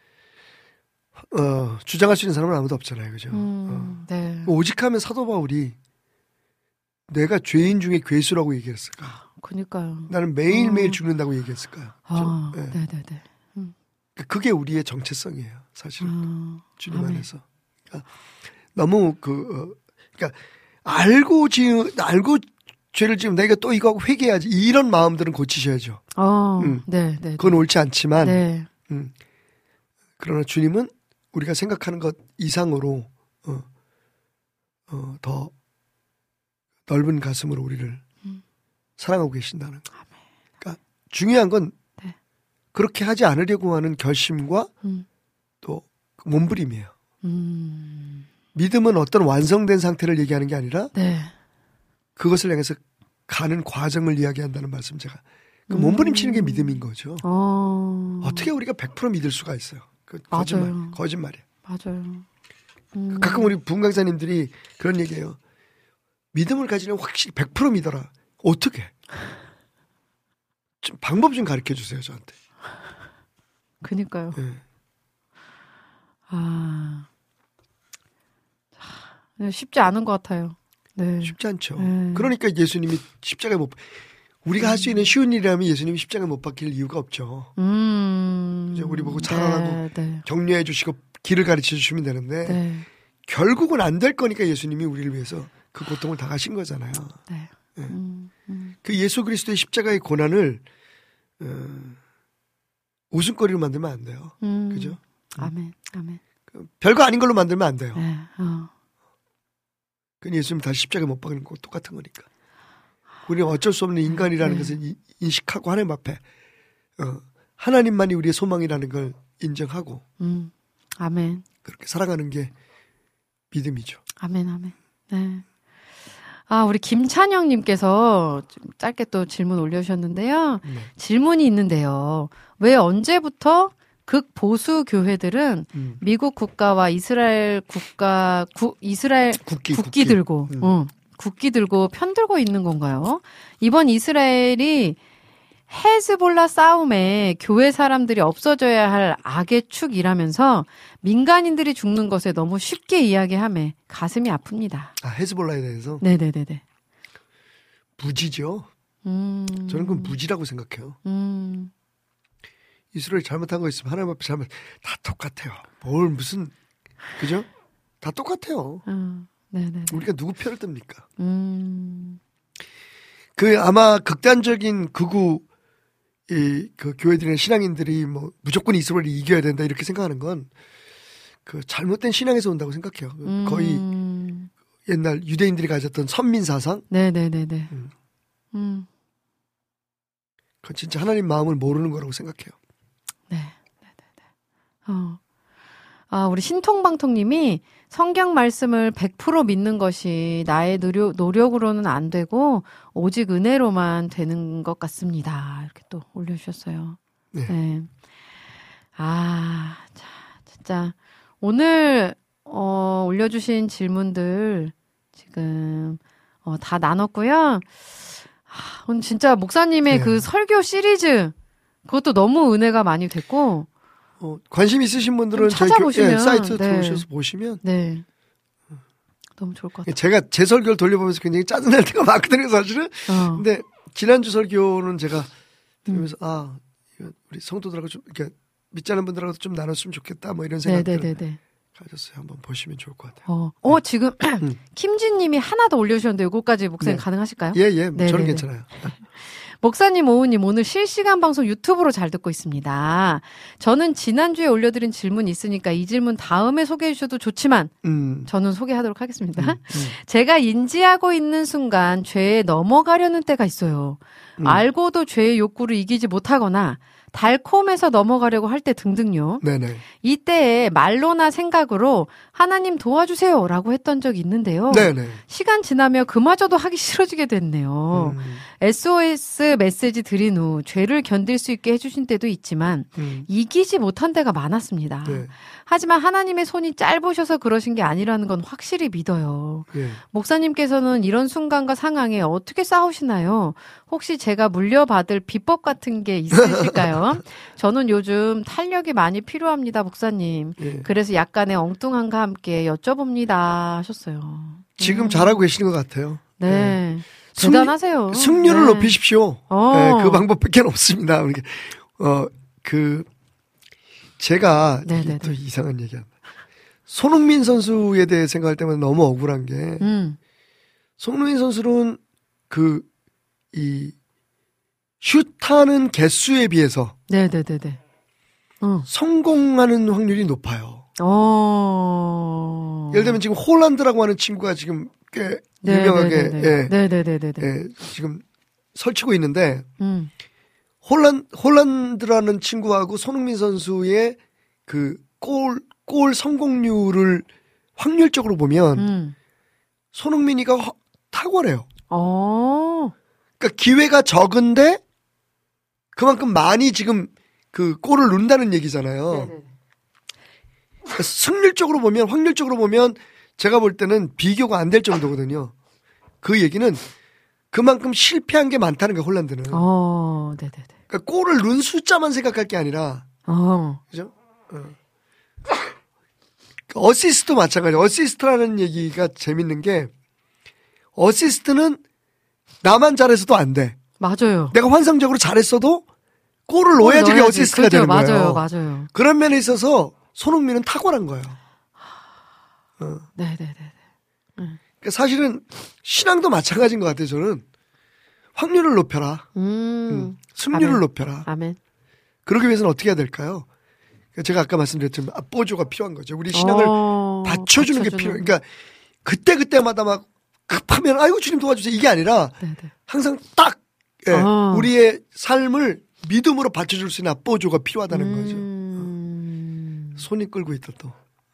어, 주장할 수 있는 사람은 아무도 없잖아요, 그죠? 음. 어. 네. 오직하면 사도 바울이 내가 죄인 중에 괴수라고 얘기했을까? 그니까요. 나는 매일매일 어. 죽는다고 얘기했을까요? 아, 네. 네네네. 그게 우리의 정체성이에요, 사실. 아, 주님 아멘. 안에서. 그러니까 너무 그, 어, 그러니까 알고 지 알고 죄를 지으면 내가 또 이거 하고 회개해야지 이런 마음들은 고치셔야죠. 어, 음. 네, 네. 그건 옳지 않지만, 네. 음. 그러나 주님은 우리가 생각하는 것 이상으로 어, 어, 더 넓은 가슴으로 우리를 음. 사랑하고 계신다는 거. 그러니까 중요한 건 네. 그렇게 하지 않으려고 하는 결심과 음. 또 몸부림이에요. 음. 믿음은 어떤 완성된 상태를 얘기하는 게 아니라 네. 그것을 향해서 가는 과정을 이야기한다는 말씀 제가 그 음. 몸부림치는 게 믿음인 거죠. 어. 어떻게 우리가 백 퍼센트 믿을 수가 있어요? 그 맞아요. 거짓말, 거짓말이에요. 맞아요. 음. 가끔 우리 부흥강사님들이 그런 얘기해요. 믿음을 가지려면 확실히 백 퍼센트 믿어라. 어떻게? 좀 방법 좀 가르쳐 주세요, 저한테. 그니까요. 네. 아. 참, 쉽지 않은 것 같아요. 네. 쉽지 않죠. 네. 그러니까 예수님이 십자가에 못, 우리가 할 수 있는 쉬운 일이라면 예수님이 십자가에 못 박힐 이유가 없죠. 음. 이제 우리 보고 자라라고 네, 네. 격려해 주시고 길을 가르쳐 주시면 되는데 네. 결국은 안 될 거니까 예수님이 우리를 위해서 그 고통을 당하신 거잖아요. 네. 네. 음, 음. 그 예수 그리스도의 십자가의 고난을 어, 웃음거리로 만들면 안 돼요. 음. 그죠? 아멘. 아멘. 그 별거 아닌 걸로 만들면 안 돼요. 네. 어. 그 예수님 다시 십자가에 못 박는 거 똑같은 거니까. 우리는 어쩔 수 없는 인간이라는 네. 것을 이- 인식하고 하나님 앞에 어, 하나님만이 우리의 소망이라는 걸 인정하고 음. 아멘. 그렇게 살아가는 게 믿음이죠. 아멘, 아멘. 네. 아, 우리 김찬영님께서 좀 짧게 또 질문 올려주셨는데요. 네. 질문이 있는데요. 왜 언제부터 극보수 교회들은 음. 미국 국가와 이스라엘 국가, 구, 이스라엘 국기, 국기 들고, 음. 어, 국기 들고 편들고 있는 건가요? 이번 이스라엘이 헤즈볼라 싸움에 교회 사람들이 없어져야 할 악의 축이라면서 민간인들이 죽는 것에 너무 쉽게 이야기하며 가슴이 아픕니다. 아, 헤즈볼라에 대해서 네네네네. 무지죠. 음. 저는 그건 무지라고 생각해요. 음. 이스라엘 잘못한 거 있으면 하나님 앞에 잘못 다 똑같아요. 뭘 무슨 그죠? 다 똑같아요. 어, 네네. 우리가 누구 편을 듭니까? 음. 그 아마 극단적인 극우 이 그 교회들이나 신앙인들이 뭐 무조건 이스라엘이 이겨야 된다 이렇게 생각하는 건 그 잘못된 신앙에서 온다고 생각해요. 음. 거의 옛날 유대인들이 가졌던 선민 사상. 네네네네. 음. 음. 그건 진짜 하나님 마음을 모르는 거라고 생각해요. 네. 네네네. 어. 아, 우리 신통방통님이 성경 말씀을 백 퍼센트 믿는 것이 나의 노력, 노력으로는 안 되고 오직 은혜로만 되는 것 같습니다. 이렇게 또 올려주셨어요. 네. 네. 아, 자, 진짜 오늘 어, 올려주신 질문들 지금 어, 다 나눴고요. 아, 오늘 진짜 목사님의 네. 그 설교 시리즈 그것도 너무 은혜가 많이 됐고 어, 관심 있으신 분들은 좀 저희 찾아보시면, 교, 예, 사이트 네. 들어오셔서 보시면 네. 너무 좋을 것 같아요. 제가 제 설교를 돌려보면서 굉장히 짜증날 때가 많거든요, 사실은. 어. 근데 지난주 설교는 제가 들으면서 아, 이거 우리 성도들하고 좀 이렇게 믿지 않는 분들하고 좀 나눴으면 좋겠다, 뭐 이런 생각들을 네네네네. 가졌어요. 한번 보시면 좋을 것 같아요. 어, 어 지금 김진님이 하나 더 올려주셨는데 이거까지 목사님 네. 가능하실까요? 예, 예, 저는 네네네. 괜찮아요. 목사님, 오우님 오늘 실시간 방송 유튜브로 잘 듣고 있습니다. 저는 지난주에 올려드린 질문이 있으니까 이 질문 다음에 소개해 주셔도 좋지만 음, 저는 소개하도록 하겠습니다. 음, 음. 제가 인지하고 있는 순간 죄에 넘어가려는 때가 있어요. 음. 알고도 죄의 욕구를 이기지 못하거나 달콤해서 넘어가려고 할 때 등등요. 네네. 이때에 말로나 생각으로 하나님 도와주세요라고 했던 적이 있는데요. 네네. 시간 지나며 그마저도 하기 싫어지게 됐네요. 음, 에스오에스 메시지 드린 후 죄를 견딜 수 있게 해주신 때도 있지만 음, 이기지 못한 때가 많았습니다. 네, 하지만 하나님의 손이 짧으셔서 그러신 게 아니라는 건 확실히 믿어요. 예. 목사님께서는 이런 순간과 상황에 어떻게 싸우시나요? 혹시 제가 물려받을 비법 같은 게 있으실까요? 저는 요즘 탄력이 많이 필요합니다, 목사님. 예. 그래서 약간의 엉뚱함과 함께 여쭤봅니다 하셨어요. 지금 음. 잘하고 계시는 것 같아요. 네. 승리- 대단하세요. 승률을 네. 높이십시오. 어. 네, 그 방법밖에 없습니다. 그러니까, 어, 그, 제가, 이게 네네네. 또 이상한 얘기한다. 손흥민 선수에 대해 생각할 때마다 너무 억울한 게, 음. 손흥민 선수는 그, 이, 슛하는 개수에 비해서 네네네네. 어. 성공하는 확률이 높아요. 어. 예를 들면 지금 홀란드라고 하는 친구가 지금 꽤 유명하게, 네네네네. 예, 네네네네. 예, 지금 설치고 있는데, 음. 홀란, 홀란드라는 친구하고 손흥민 선수의 그 골, 골 성공률을 확률적으로 보면 음. 손흥민이가 허- 탁월해요. 어. 그러니까 기회가 적은데 그만큼 많이 지금 그 골을 넣는다는 얘기잖아요. 네네. 그러니까 승률적으로 보면, 확률적으로 보면 제가 볼 때는 비교가 안 될 정도거든요. 그 얘기는 그만큼 실패한 게 많다는 거예요, 홀란드는. 어. 네네네. 그러니까 골을 넣은 숫자만 생각할 게 아니라, 어. 그죠? 어. 어시스트도 마찬가지예요. 어시스트라는 얘기가 재밌는 게, 어시스트는 나만 잘해서도 안 돼. 맞아요. 내가 환상적으로 잘했어도 골을 넣어야 저게 넣어야지. 어시스트가 그렇죠. 되는 거예요. 맞아요. 맞아요. 그런 면에 있어서 손흥민은 탁월한 거예요. 어. 네네네. 그러니까 사실은 신앙도 마찬가지인 것 같아요. 저는 확률을 높여라, 음. 음, 승률을 아멘. 높여라. 아멘. 그러기 위해서는 어떻게 해야 될까요? 그러니까 제가 아까 말씀드렸지만 앞보조가 필요한 거죠. 우리 신앙을 어, 받쳐주는 게 받쳐주는. 필요해. 그러니까 그때 그때마다 막 급하면 아이고 주님 도와주세요 이게 아니라 네네. 항상 딱 예, 아. 우리의 삶을 믿음으로 받쳐줄 수 있는 앞보조가 필요하다는 음... 거죠. 손이 끌고 있다 또.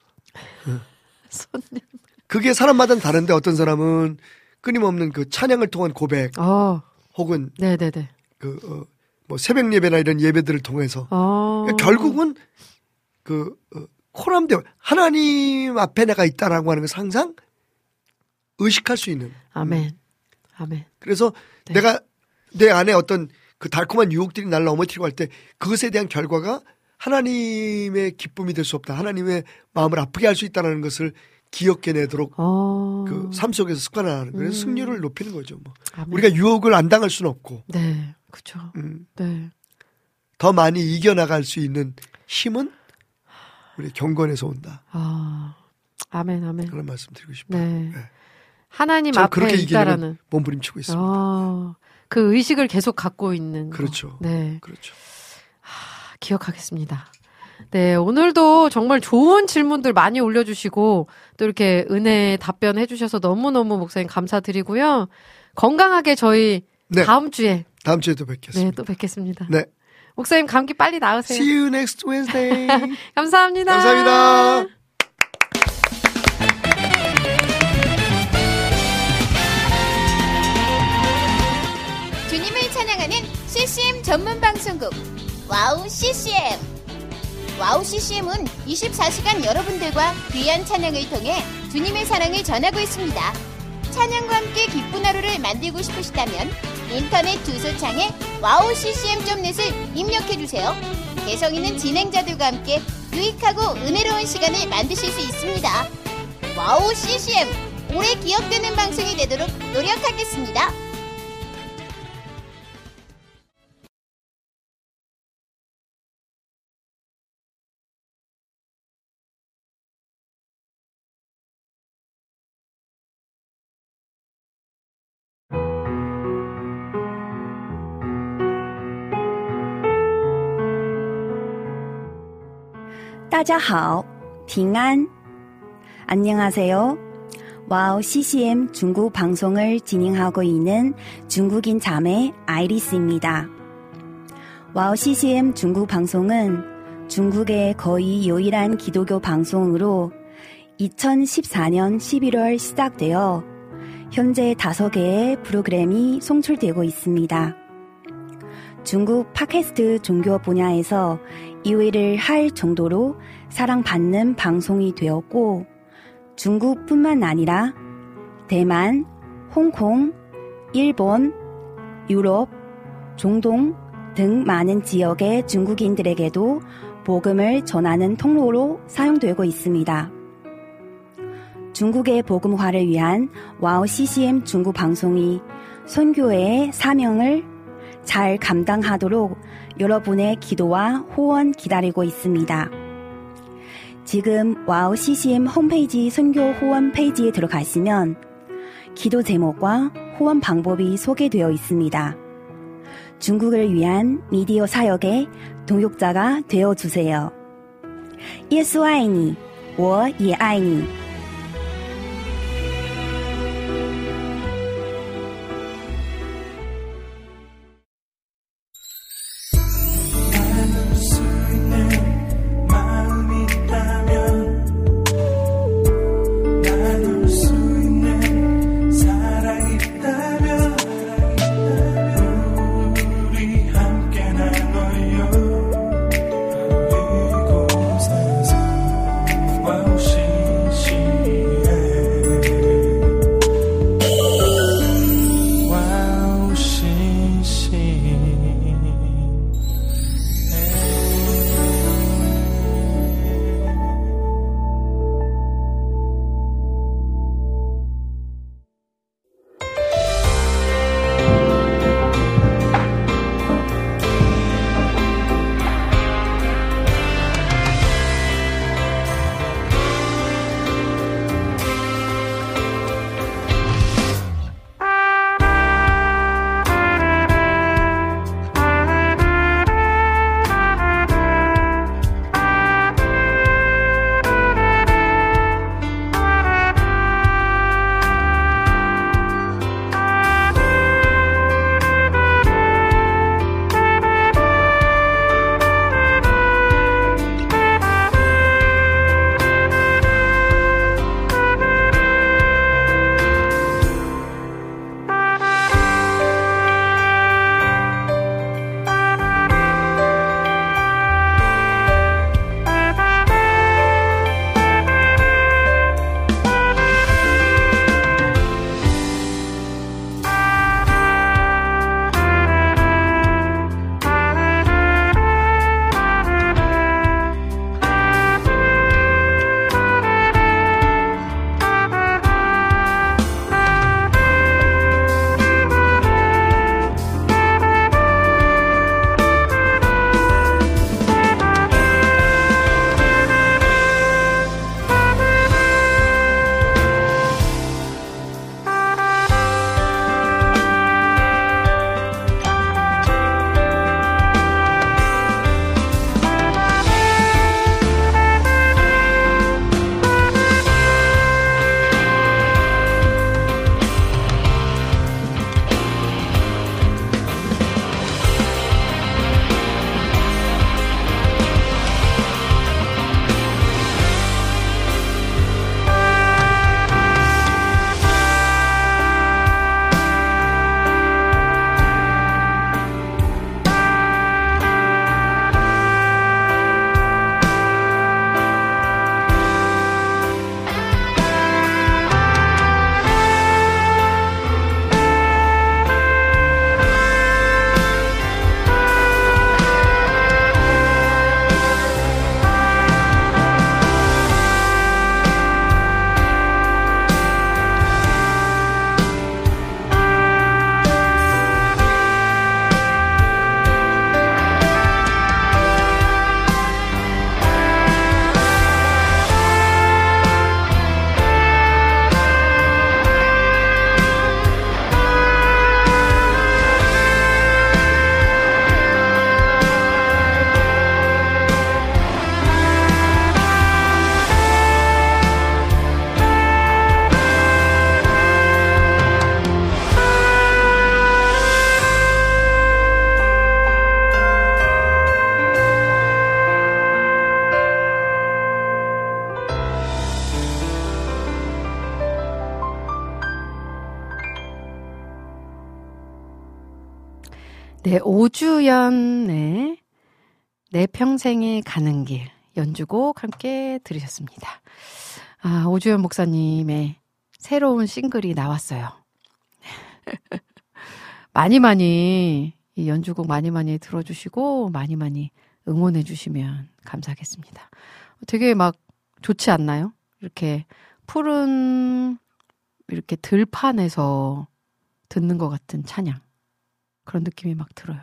손님. 그게 사람마다는 다른데 어떤 사람은 끊임없는 그 찬양을 통한 고백 어. 혹은 네네네. 그 어, 뭐 새벽 예배나 이런 예배들을 통해서 어. 그러니까 결국은 그 어, 코람대 하나님 앞에 내가 있다라고 하는 것을 항상 의식할 수 있는. 아멘. 음. 아멘. 그래서 네. 내가 내 안에 어떤 그 달콤한 유혹들이 나를 넘어뜨리고 할 때 그것에 대한 결과가 하나님의 기쁨이 될 수 없다. 하나님의 마음을 아프게 할 수 있다는 것을 기억해내도록 어. 그 삶 속에서 습관화하는 거예요. 음. 승률을 높이는 거죠. 뭐. 아멘. 우리가 유혹을 안 당할 수는 없고 네. 그렇죠. 음, 네. 더 많이 이겨나갈 수 있는 힘은 우리 경건에서 온다. 아. 아멘, 아멘. 그런 말씀 드리고 싶어요. 네. 네. 하나님 전 앞에 그렇게 있다라는 이기려면 몸부림치고 있습니다. 아, 그 의식을 계속 갖고 있는 거. 그렇죠. 네. 그렇죠. 아, 기억하겠습니다. 네, 오늘도 정말 좋은 질문들 많이 올려주시고 또 이렇게 은혜 답변해 주셔서 너무너무 목사님 감사드리고요. 건강하게 저희 네. 다음 주에 다음 주에도 뵙겠습니다. 네, 또 뵙겠습니다. 네. 목사님 감기 빨리 나으세요. See you next Wednesday. 감사합니다. 감사합니다. 주님을 찬양하는 씨씨엠 전문 방송국 와우 씨씨엠. 와우 씨씨엠은 이십사 시간 여러분들과 귀한 찬양을 통해 주님의 사랑을 전하고 있습니다. 찬양과 함께 기쁜 하루를 만들고 싶으시다면 인터넷 주소창에 와우 씨씨엠 닷 넷을 입력해주세요. 개성 있는 진행자들과 함께 유익하고 은혜로운 시간을 만드실 수 있습니다. 와우 씨씨엠, 오래 기억되는 방송이 되도록 노력하겠습니다. 따자하오, 빙안. 안녕하세요. 와우 씨씨엠 중국 방송을 진행하고 있는 중국인 자매 아이리스입니다. 와우 씨씨엠 중국 방송은 중국의 거의 유일한 기독교 방송으로 이천십사 년 십일월 시작되어 현재 다섯 개의 프로그램이 송출되고 있습니다. 중국 팟캐스트 종교 분야에서 이 위를 할 정도로 사랑받는 방송이 되었고 중국뿐만 아니라 대만, 홍콩, 일본, 유럽, 중동 등 많은 지역의 중국인들에게도 복음을 전하는 통로로 사용되고 있습니다. 중국의 복음화를 위한 와우 씨씨엠 중국 방송이 선교회의 사명을 잘 감당하도록 여러분의 기도와 후원 기다리고 있습니다. 지금 와우 씨씨엠 홈페이지 선교 후원 페이지에 들어가시면 기도 제목과 후원 방법이 소개되어 있습니다. 중국을 위한 미디어 사역의 동역자가 되어주세요. 예수爱你,我也爱你. Wow, she, she 네, 오주연의 내 평생에 가는 길 연주곡 함께 들으셨습니다. 아, 오주연 목사님의 새로운 싱글이 나왔어요. 많이 많이 이 연주곡 많이 많이 들어주시고 많이 많이 응원해 주시면 감사하겠습니다. 되게 막 좋지 않나요? 이렇게 푸른 이렇게 들판에서 듣는 것 같은 찬양 그런 느낌이 막 들어요.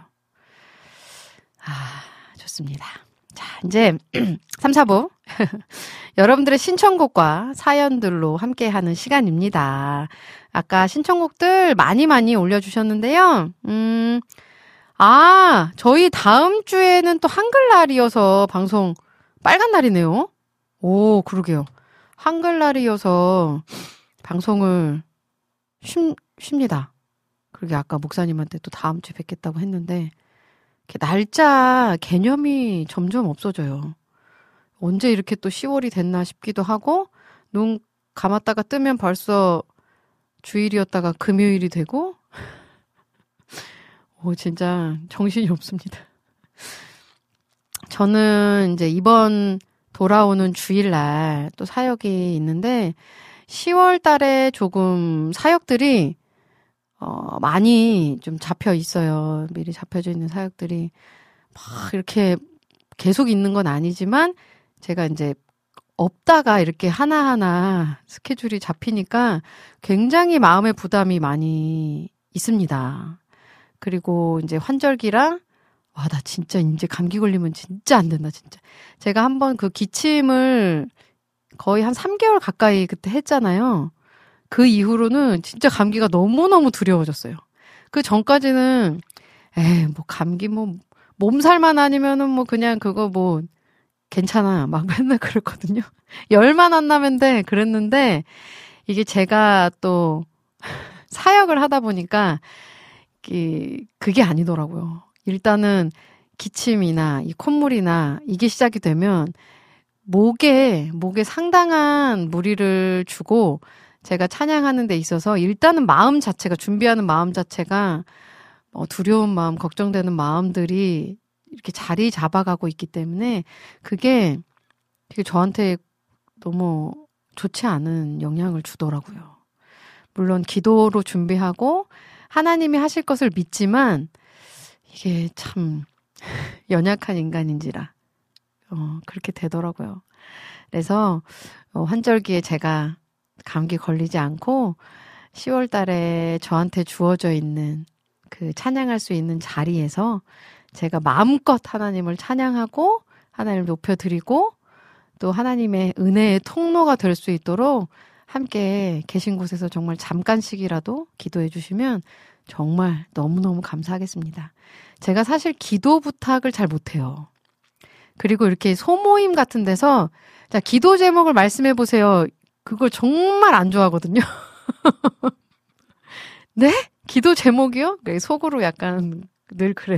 아, 좋습니다. 자, 이제 삼, 사 부 여러분들의 신청곡과 사연들로 함께하는 시간입니다. 아까 신청곡들 많이 많이 올려주셨는데요. 음, 아, 저희 다음 주에는 또 한글날이어서 방송 빨간 날이네요. 오, 그러게요. 한글날이어서 방송을 쉽, 쉽니다. 그러게 아까 목사님한테 또 다음 주에 뵙겠다고 했는데 날짜 개념이 점점 없어져요. 언제 이렇게 또 시월이 됐나 싶기도 하고 눈 감았다가 뜨면 벌써 주일이었다가 금요일이 되고 오, 진짜 정신이 없습니다. 저는 이제 이번 돌아오는 주일날 또 사역이 있는데 시월 달에 조금 사역들이 어, 많이 좀 잡혀 있어요. 미리 잡혀져 있는 사역들이 막 이렇게 계속 있는 건 아니지만 제가 이제 없다가 이렇게 하나하나 스케줄이 잡히니까 굉장히 마음의 부담이 많이 있습니다. 그리고 이제 환절기랑 와, 나 진짜 이제 감기 걸리면 진짜 안 된다, 진짜. 제가 한번 그 기침을 거의 한 삼 개월 가까이 그때 했잖아요. 그 이후로는 진짜 감기가 너무너무 두려워졌어요. 그 전까지는 에이, 뭐 감기 뭐 몸살만 아니면은 뭐 그냥 그거 뭐 괜찮아. 막 맨날 그랬거든요. 열만 안 나면 돼. 그랬는데 이게 제가 또 사역을 하다 보니까 그게 아니더라고요. 일단은 기침이나 이 콧물이나 이게 시작이 되면 목에 목에 상당한 무리를 주고 제가 찬양하는 데 있어서 일단은 마음 자체가 준비하는 마음 자체가 어, 두려운 마음, 걱정되는 마음들이 이렇게 자리 잡아가고 있기 때문에 그게 되게 저한테 너무 좋지 않은 영향을 주더라고요. 물론 기도로 준비하고 하나님이 하실 것을 믿지만 이게 참 연약한 인간인지라 어, 그렇게 되더라고요. 그래서 어, 환절기에 제가 감기 걸리지 않고 시월 달에 저한테 주어져 있는 그 찬양할 수 있는 자리에서 제가 마음껏 하나님을 찬양하고 하나님을 높여드리고 또 하나님의 은혜의 통로가 될 수 있도록 함께 계신 곳에서 정말 잠깐씩이라도 기도해 주시면 정말 너무너무 감사하겠습니다. 제가 사실 기도 부탁을 잘 못해요. 그리고 이렇게 소모임 같은 데서 자, 기도 제목을 말씀해 보세요. 그걸 정말 안 좋아하거든요. 네? 기도 제목이요? 속으로 약간 늘 그래요.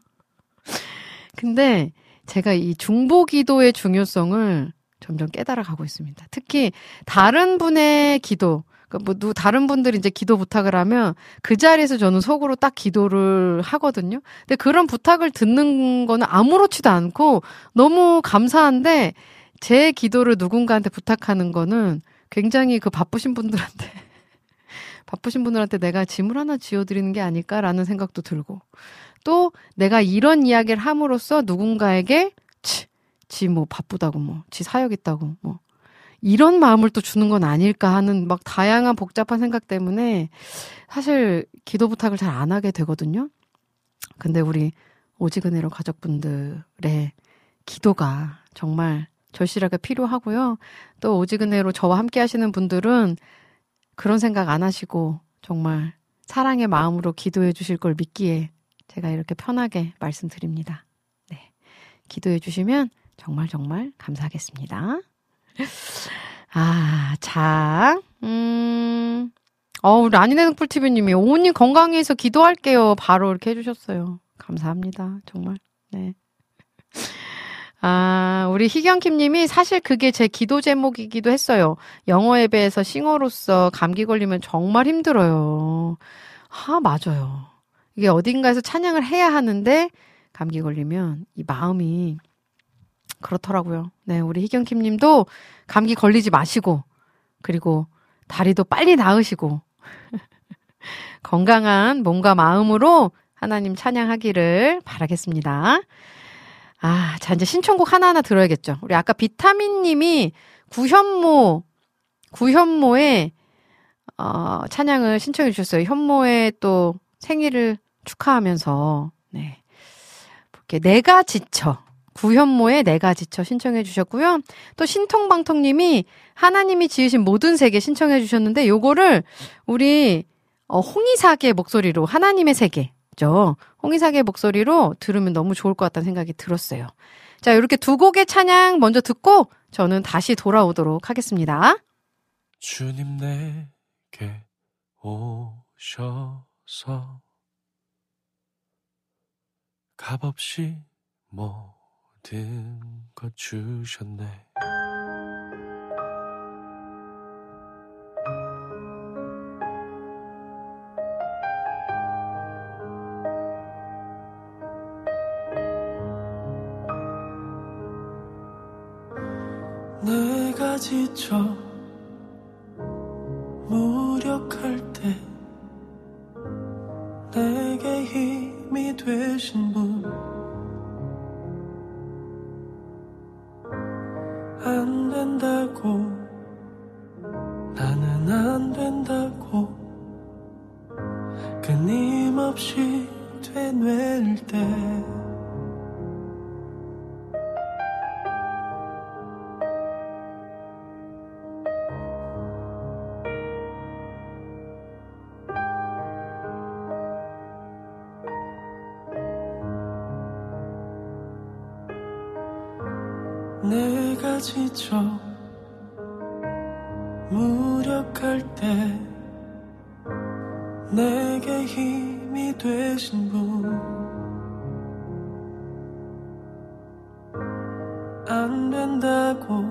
근데 제가 이 중보 기도의 중요성을 점점 깨달아가고 있습니다. 특히 다른 분의 기도, 그러니까 뭐 다른 분들이 이제 기도 부탁을 하면 그 자리에서 저는 속으로 딱 기도를 하거든요. 근데 그런 부탁을 듣는 거는 아무렇지도 않고 너무 감사한데 제 기도를 누군가한테 부탁하는 거는 굉장히 그 바쁘신 분들한테 바쁘신 분들한테 내가 짐을 하나 지어드리는 게 아닐까라는 생각도 들고 또 내가 이런 이야기를 함으로써 누군가에게 치, 지 뭐 바쁘다고 뭐 지 사역 있다고 뭐 이런 마음을 또 주는 건 아닐까 하는 막 다양한 복잡한 생각 때문에 사실 기도 부탁을 잘 안 하게 되거든요. 근데 우리 오지근해로 가족분들의 기도가 정말 절실하게 필요하고요. 또 오지근해로 저와 함께 하시는 분들은 그런 생각 안 하시고 정말 사랑의 마음으로 기도해 주실 걸 믿기에 제가 이렇게 편하게 말씀드립니다. 네, 기도해 주시면 정말 정말 감사하겠습니다. 아, 자, 음, 어우, 라니네 등불티비님이 오은님 건강해서 기도할게요. 바로 이렇게 해주셨어요. 감사합니다. 정말. 네. 아, 우리 희경킴님이 사실 그게 제 기도 제목이기도 했어요. 영어 예배에서 싱어로서 감기 걸리면 정말 힘들어요. 아, 맞아요. 이게 어딘가에서 찬양을 해야 하는데 감기 걸리면 이 마음이 그렇더라고요. 네, 우리 희경킴 님도 감기 걸리지 마시고, 그리고 다리도 빨리 나으시고, 건강한 몸과 마음으로 하나님 찬양하기를 바라겠습니다. 아, 자, 이제 신청곡 하나하나 들어야겠죠. 우리 아까 비타민 님이 구현모, 구현모의, 어, 찬양을 신청해 주셨어요. 현모의 또 생일을 축하하면서, 네. 볼게. 내가 지쳐. 구현모의 내가 지쳐 신청해 주셨고요. 또 신통방통님이 하나님이 지으신 모든 세계 신청해 주셨는데 요거를 우리 어, 홍이삭의 목소리로 하나님의 세계죠. 홍이삭의 목소리로 들으면 너무 좋을 것 같다는 생각이 들었어요. 자, 이렇게 두 곡의 찬양 먼저 듣고 저는 다시 돌아오도록 하겠습니다. 주님 내게 오셔서 값없이 모든 것 주셨네. 내가 지쳐 무력할 때 내게 힘이 되신 분, 안 된다고 나는 안 된다고 끊임없이 되뇌일 때 내가 지쳐 무력할 때 내게 힘이 되신 분, 안 된다고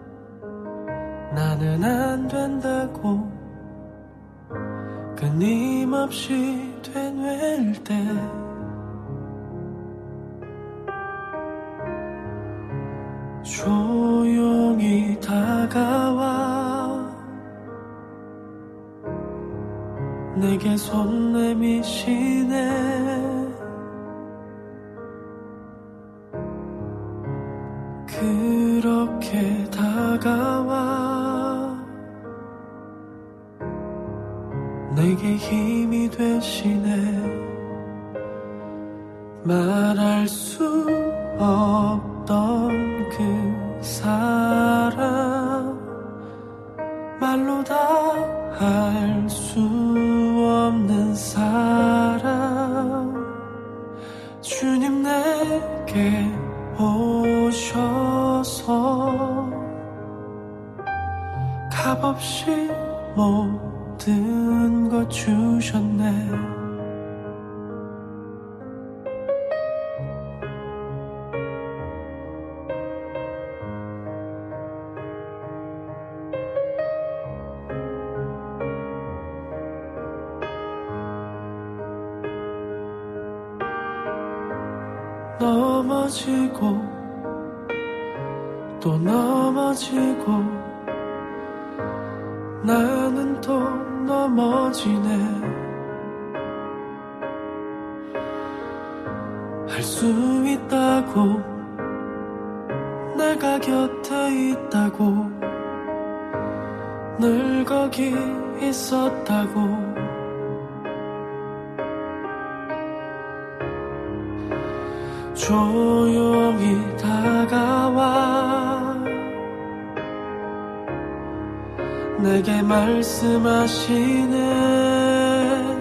나는 안 된다고 끊임없이 되뇌일 때 조용히 다가와 내게 손 내미시네. 그렇게 다가와 내게 힘이 되시네. 말할 수 없던 그 사랑 말로 다 할 수 없는 사랑 주님 내게 오셔서 값없이 모든 것 주셨네. 넘어지고 또 넘어지고 나는 또 넘어지네. 할 수 있다고 내가 곁에 있다고 늘 거기 있었다고 조용히 다가와 내게 말씀하시네.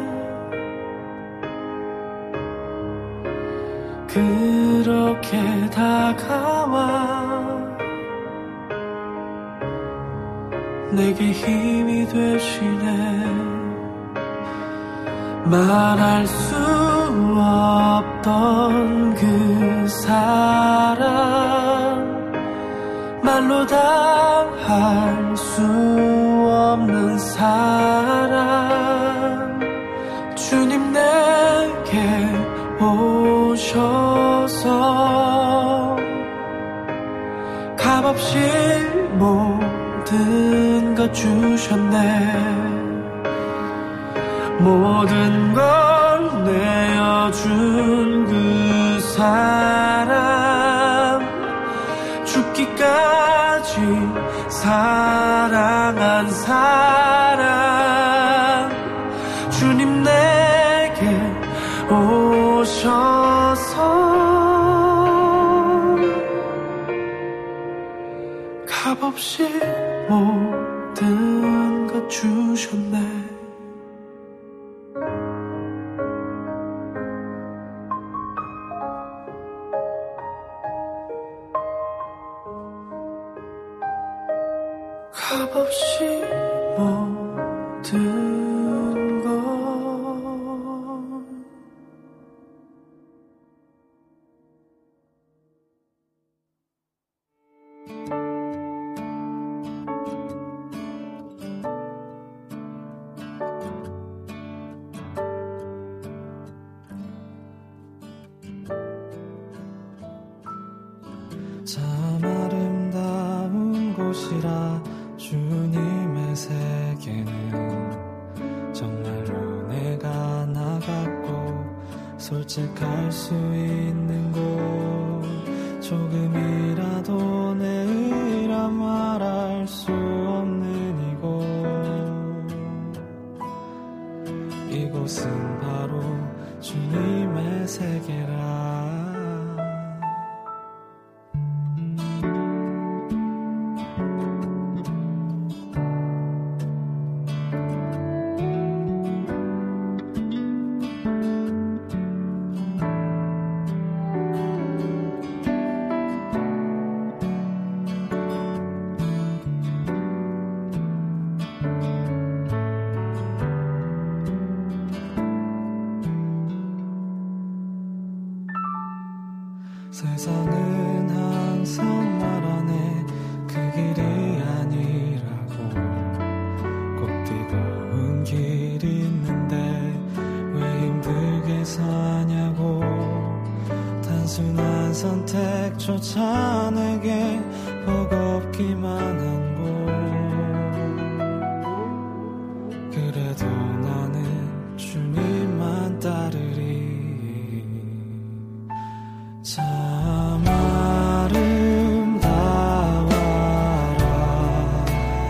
그렇게 다가와 내게 힘이 되시네. 말할 수 없던 그 사랑 말로 다 할 수 없는 사랑 주님 내게 주셨네. 모든 걸 내어준 그 사랑, 죽기까지 사랑한 사랑, 주님 내게 오셔서 값없이 모든 것 주셨네. 값없이 모든 것. 참 아름다운 곳이라 주님의 세계는 정말로 내가 나갔고 솔직할 수 있는 곳, 조금이라도 내 의라 말할 수 없는 이곳, 이곳은 바로 주님의 세계라. 세상은 항상 말하네 그 길이 아니라고. 꼭 뛰고은 길이 있는데 왜 힘들게 사냐고. 단순한 선택조차 내게 버겁기만 한 곳. 그래도 나는 주님만 따르리. 참 아름다워라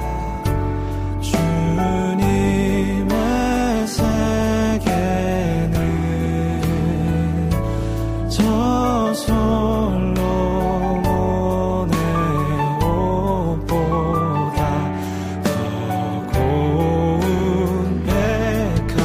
주님의 세계는 저 솔로몬의 옷보다 더 고운 백화.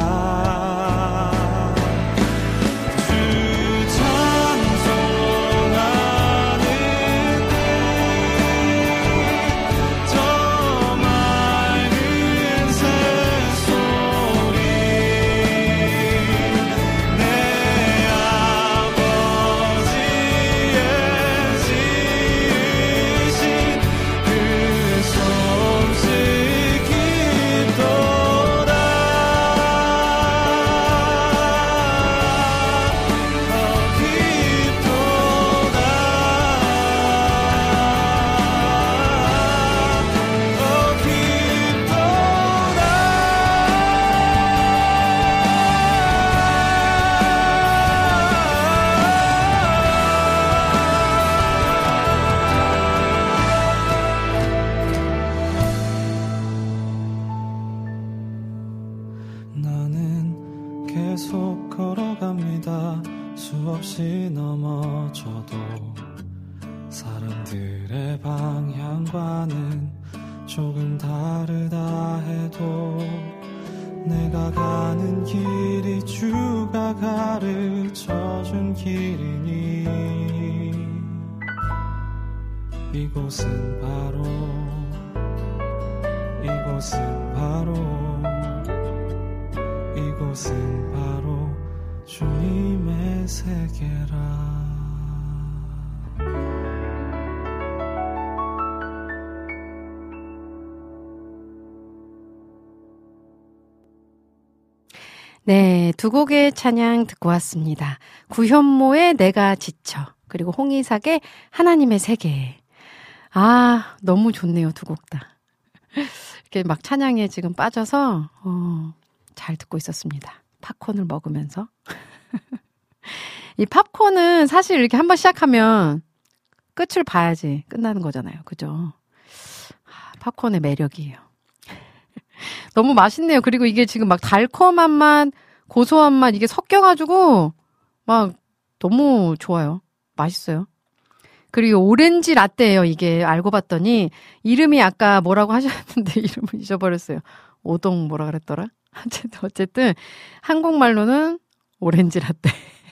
나는 계속 걸어갑니다. 수없이 넘어져도 사람들의 방향과는 조금 다르다 해도 내가 가는 길이 주가 가르쳐준 길이니 이곳은 바로 이곳은 바로 이곳은 바로 주님의 세계라. 네, 두 곡의 찬양 듣고 왔습니다. 구현모의 내가 지쳐, 그리고 홍이삭의 하나님의 세계. 아, 너무 좋네요, 두 곡 다. 이렇게 막 찬양에 지금 빠져서 어, 잘 듣고 있었습니다. 팝콘을 먹으면서. 이 팝콘은 사실 이렇게 한번 시작하면 끝을 봐야지 끝나는 거잖아요. 그죠? 팝콘의 매력이에요. 너무 맛있네요. 그리고 이게 지금 막 달콤한 맛, 고소한 맛 이게 섞여가지고 막 너무 좋아요. 맛있어요. 그리고 오렌지 라떼예요. 이게 알고 봤더니 이름이 아까 뭐라고 하셨는데 이름을 잊어버렸어요. 오동 뭐라 그랬더라? 어쨌든, 어쨌든 한국말로는 오렌지 라떼.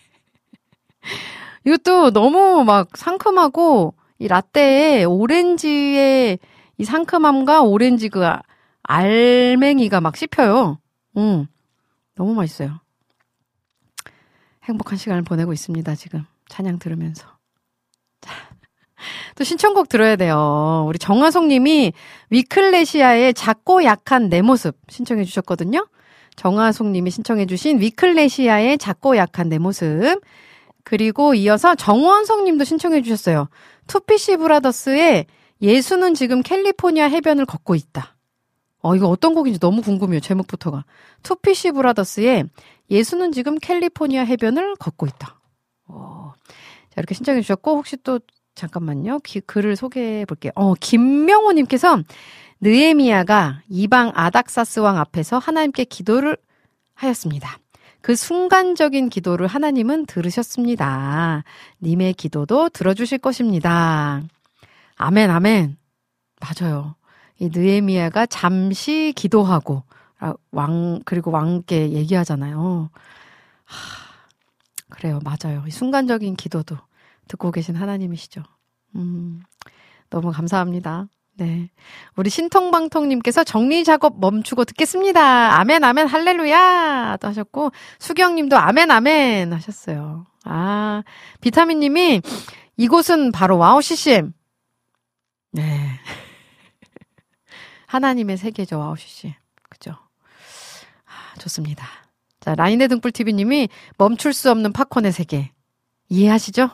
이것도 너무 막 상큼하고 이 라떼에 오렌지의 이 상큼함과 오렌지 그 알맹이가 막 씹혀요. 응. 너무 맛있어요. 행복한 시간을 보내고 있습니다. 지금 찬양 들으면서. 자, 또 신청곡 들어야 돼요. 우리 정화송 님이 위클레시아의 작고 약한 내 모습 신청해 주셨거든요. 정화송 님이 신청해 주신 위클레시아의 작고 약한 내 모습. 그리고 이어서 정원성 님도 신청해 주셨어요. 투피시 브라더스의 예수는 지금 캘리포니아 해변을 걷고 있다. 어, 이거 어떤 곡인지 너무 궁금해요. 제목부터가. 투피시 브라더스의 예수는 지금 캘리포니아 해변을 걷고 있다. 어, 자, 이렇게 신청해 주셨고, 혹시 또, 잠깐만요. 기, 글을 소개해 볼게요. 어, 김명호 님께서 느헤미야가 이방 아닥사스 왕 앞에서 하나님께 기도를 하였습니다. 그 순간적인 기도를 하나님은 들으셨습니다. 님의 기도도 들어주실 것입니다. 아멘, 아멘. 맞아요. 이 느헤미야가 잠시 기도하고 왕 그리고 왕께 얘기하잖아요. 하, 그래요, 맞아요. 이 순간적인 기도도 듣고 계신 하나님이시죠. 음, 너무 감사합니다. 네, 우리 신통방통님께서 정리 작업 멈추고 듣겠습니다. 아멘, 아멘, 할렐루야 또 하셨고 수경님도 아멘, 아멘 하셨어요. 아, 비타민님이 이곳은 바로 와우 씨씨엠. 네. 하나님의 세계죠, 와우 씨씨. 그죠? 아, 좋습니다. 자, 라인의 등불티비님이 멈출 수 없는 팝콘의 세계. 이해하시죠?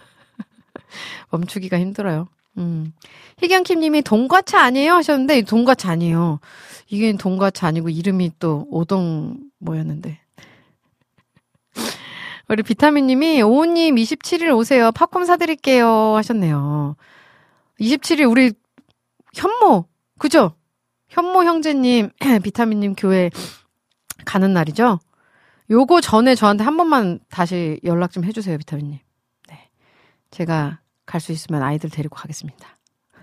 멈추기가 힘들어요. 음. 희경킴님이 돈과차 아니에요? 하셨는데, 돈과차 아니에요. 이게 돈과차 아니고, 이름이 또 오동 뭐였는데. 우리 비타민님이 오우님 이십칠 일 오세요. 팝콘 사드릴게요. 하셨네요. 이십칠 일 우리 현모, 그죠? 현모 형제님, 비타민님 교회 가는 날이죠? 요거 전에 저한테 한 번만 다시 연락 좀 해주세요, 비타민님. 네. 제가 갈 수 있으면 아이들 데리고 가겠습니다.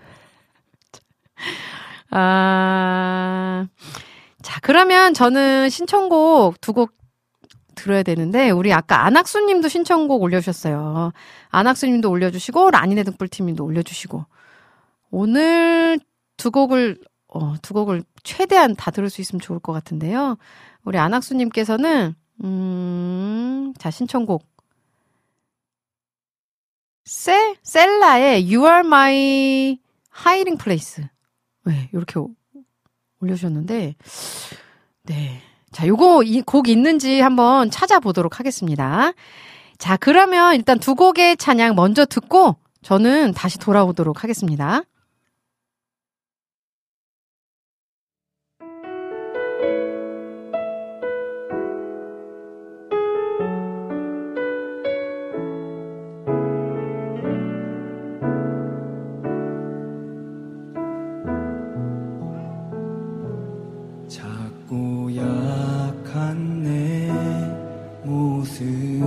아, 자, 그러면 저는 신청곡 두 곡 들어야 되는데, 우리 아까 안학수 님도 신청곡 올려주셨어요. 안학수 님도 올려주시고, 라니네 등불팀님도 올려주시고, 오늘 두 곡을, 어, 두 곡을 최대한 다 들을 수 있으면 좋을 것 같은데요. 우리 안학수 님께서는, 음, 자, 신청곡. 셀, 셀라의 You Are My Hiding Place. 네, 이렇게 올려주셨는데, 네. 자, 요거, 이 곡 있는지 한번 찾아보도록 하겠습니다. 자, 그러면 일단 두 곡의 찬양 먼저 듣고, 저는 다시 돌아오도록 하겠습니다. 작고 약한 내 모습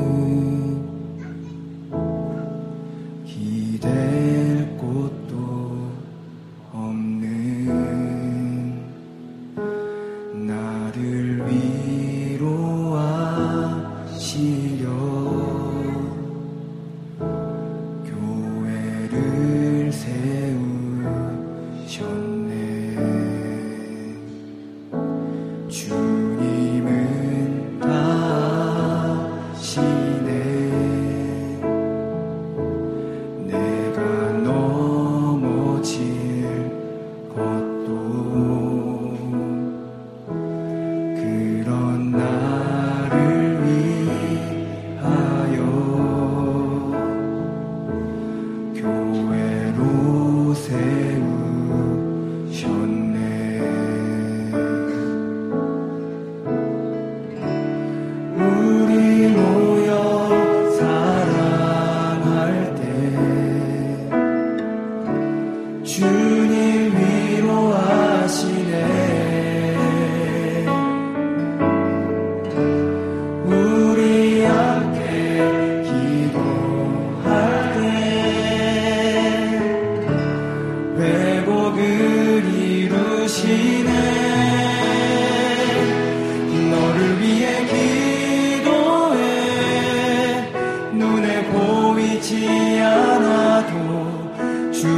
기댈 곳도 없는 나를 위로하시려 교회를 세우셨네. 주님은 다 아시네. 내가 넘어질 것도 그런 나를 위하여 교회로 세우셨네.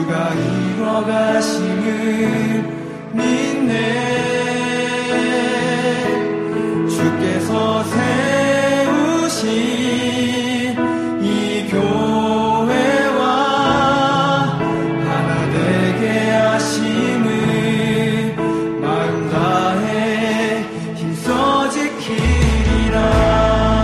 주가 이뤄가심을 믿네. 주께서 세우신 이 교회와 하나 되게 하심을 마음 다해 힘써 지키리라.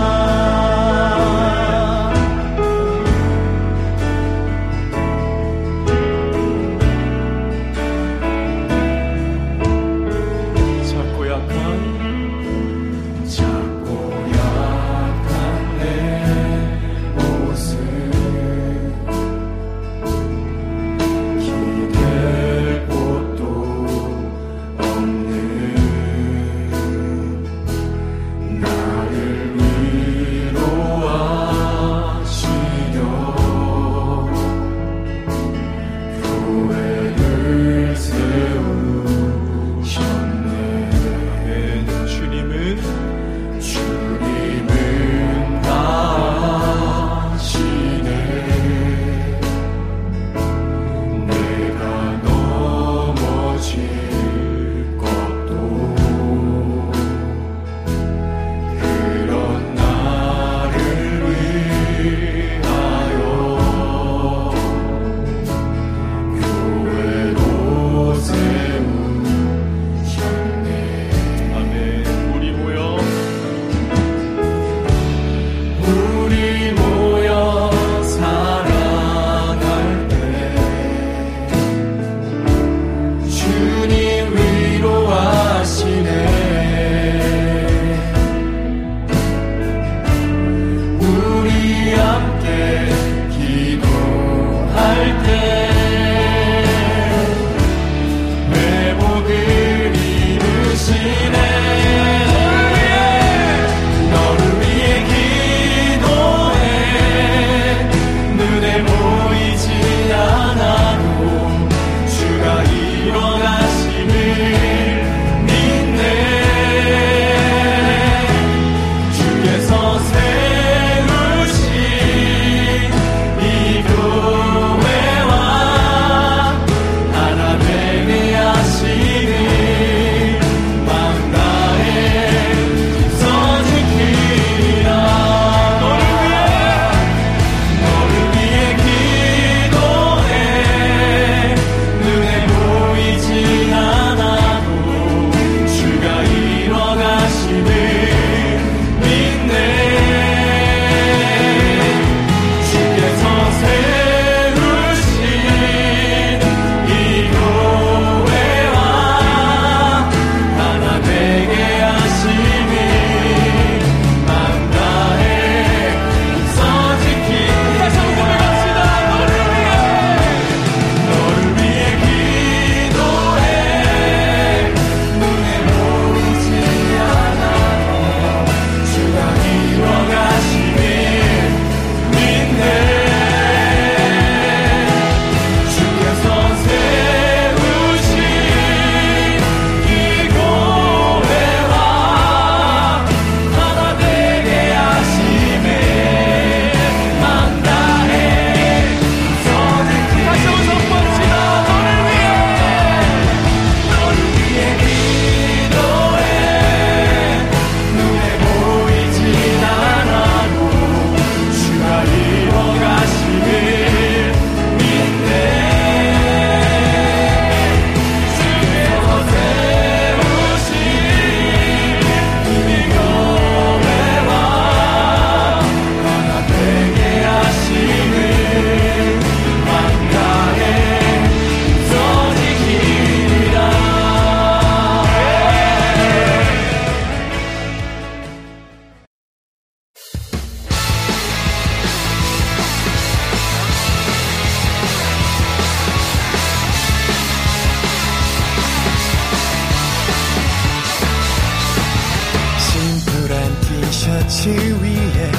셔츠 위에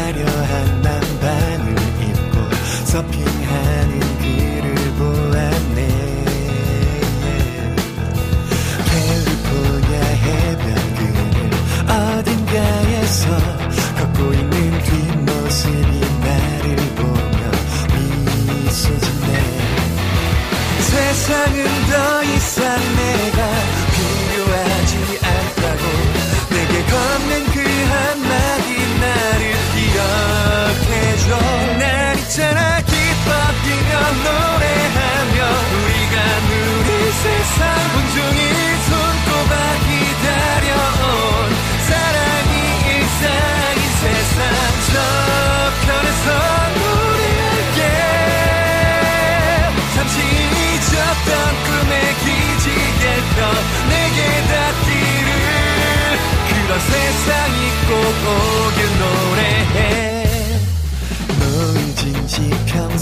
화려한 남방을 입고 서핑하는 그를 보았네. 캘리포니아 해변 그늘 어딘가에서 걷고 있는 뒷모습이 나를 보며 미소 짓네.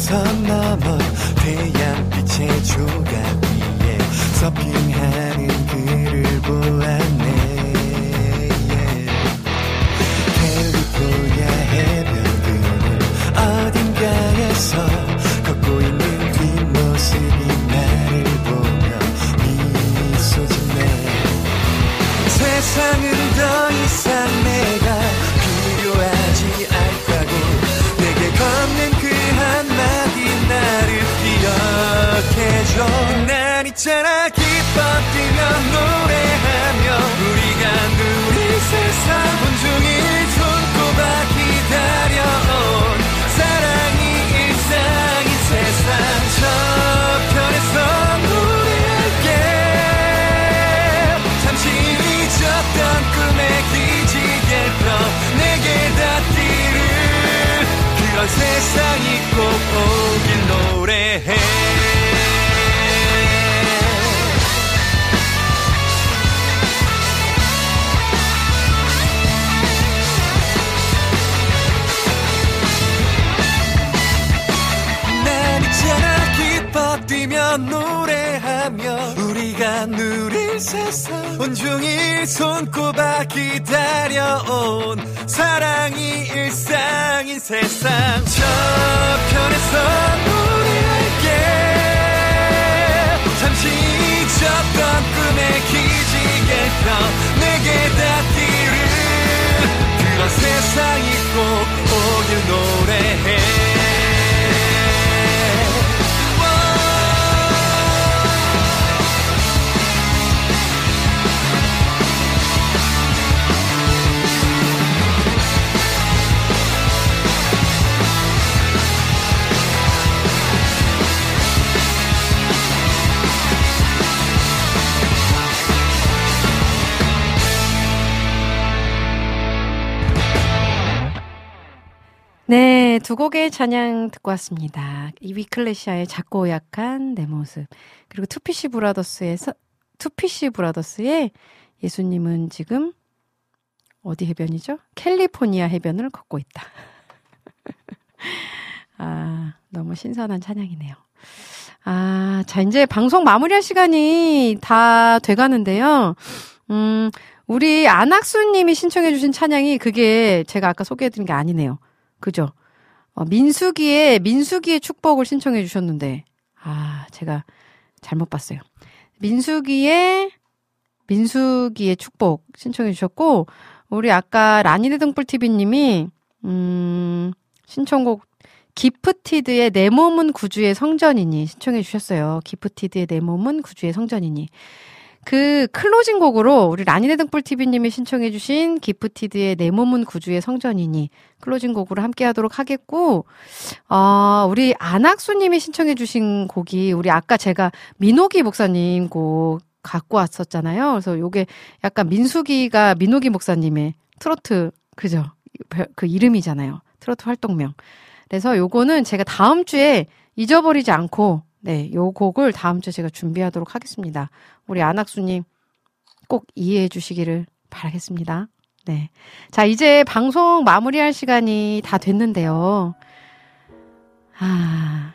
선 넘어 태양빛의 조각 위에 서핑하는 그를 보았네. 캘리포니아 해변들을 어딘가에서 걷고 있는 뒷모습이 나를 보며 미소 짓네. 세상은 더 이상 내가 필요하지 않다고 내게 건넨 그 한마디 나를 기억해줘. 난 있잖아 기뻐 뛰며 노래하며 우리가 누릴 세상 온종일 손꼽아 기다려온 사랑이 일상인 세상 저편에서 노래할게. 잠시 잊었던 꿈의 기지개처럼 내게 닿기를. 그런 세상이 꼭 오길 노래해. 난 있잖아 기뻐 뛰며 노래하며 우리가 누릴 세상 온종일 손꼽아 기다려온 사랑이 일상인 세상 저편에서 노래할게. 잠시 잊었던 꿈의 기지개처럼 내게 닿기를. 그런 세상이 꼭 오길 노래해. 네, 두 곡의 찬양 듣고 왔습니다. 이 위클래시아의 작고 약한 내 모습, 그리고 투피시 브라더스의 투피시 브라더스의 예수님은 지금 어디 해변이죠? 캘리포니아 해변을 걷고 있다. 아, 너무 신선한 찬양이네요. 아, 자, 이제 방송 마무리할 시간이 다 돼가는데요. 음, 우리 안학수님이 신청해주신 찬양이 그게 제가 아까 소개해드린 게 아니네요. 그죠? 어, 민수기의, 민수기의 축복을 신청해 주셨는데, 아, 제가 잘못 봤어요. 민수기의, 민수기의 축복 신청해 주셨고, 우리 아까 라니네 등불티비님이, 음, 신청곡, 기프티드의 내 몸은 구주의 성전이니 신청해 주셨어요. 기프티드의 내 몸은 구주의 성전이니. 그 클로징 곡으로 우리 라니네 등불티비님이 신청해 주신 기프티드의 내 몸은 구주의 성전이니 클로징 곡으로 함께 하도록 하겠고, 어, 우리 안학수님이 신청해 주신 곡이 우리 아까 제가 민호기 목사님 곡 갖고 왔었잖아요. 그래서 요게 약간 민수기가 민호기 목사님의 트로트, 그죠? 그 이름이잖아요. 트로트 활동명. 그래서 요거는 제가 다음 주에 잊어버리지 않고 네, 요 곡을 다음 주에 제가 준비하도록 하겠습니다. 우리 안학수님 꼭 이해해 주시기를 바라겠습니다. 네. 자, 이제 방송 마무리할 시간이 다 됐는데요. 아,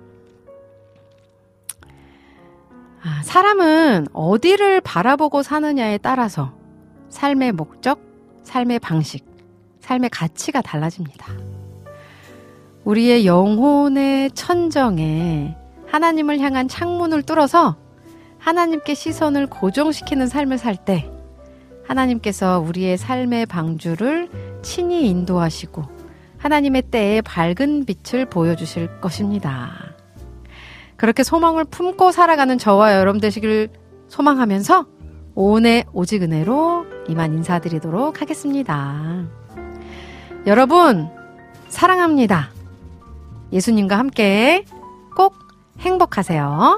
아, 사람은 어디를 바라보고 사느냐에 따라서 삶의 목적, 삶의 방식, 삶의 가치가 달라집니다. 우리의 영혼의 천정에 하나님을 향한 창문을 뚫어서 하나님께 시선을 고정시키는 삶을 살 때 하나님께서 우리의 삶의 방주를 친히 인도하시고 하나님의 때에 밝은 빛을 보여주실 것입니다. 그렇게 소망을 품고 살아가는 저와 여러분 되시길 소망하면서 오은의 오직 은혜로 이만 인사드리도록 하겠습니다. 여러분 사랑합니다. 예수님과 함께 꼭 행복하세요.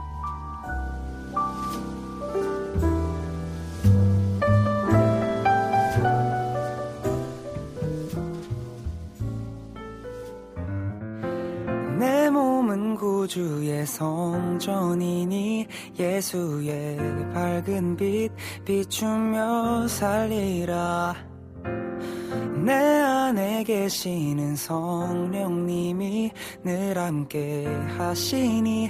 내 몸은 구주의 성전이니 예수의 밝은 빛 비추며 살리라. 내 안에 계시는 성령님이 늘 함께 하시니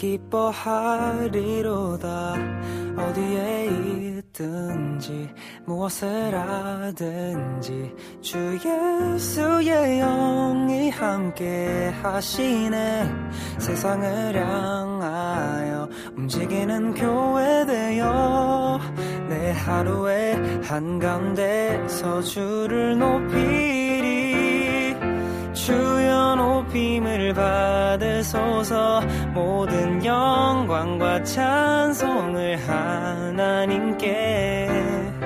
기뻐하리로다. 어디에 있든지 무엇을 하든지 주 예수의 영이 함께 하시네. 세상을 향하여 움직이는 교회 되어 내 하루의 한가운데서 주를 높이리. 주여 높임을 받으소서. 모든 영광과 찬송을 하나님께.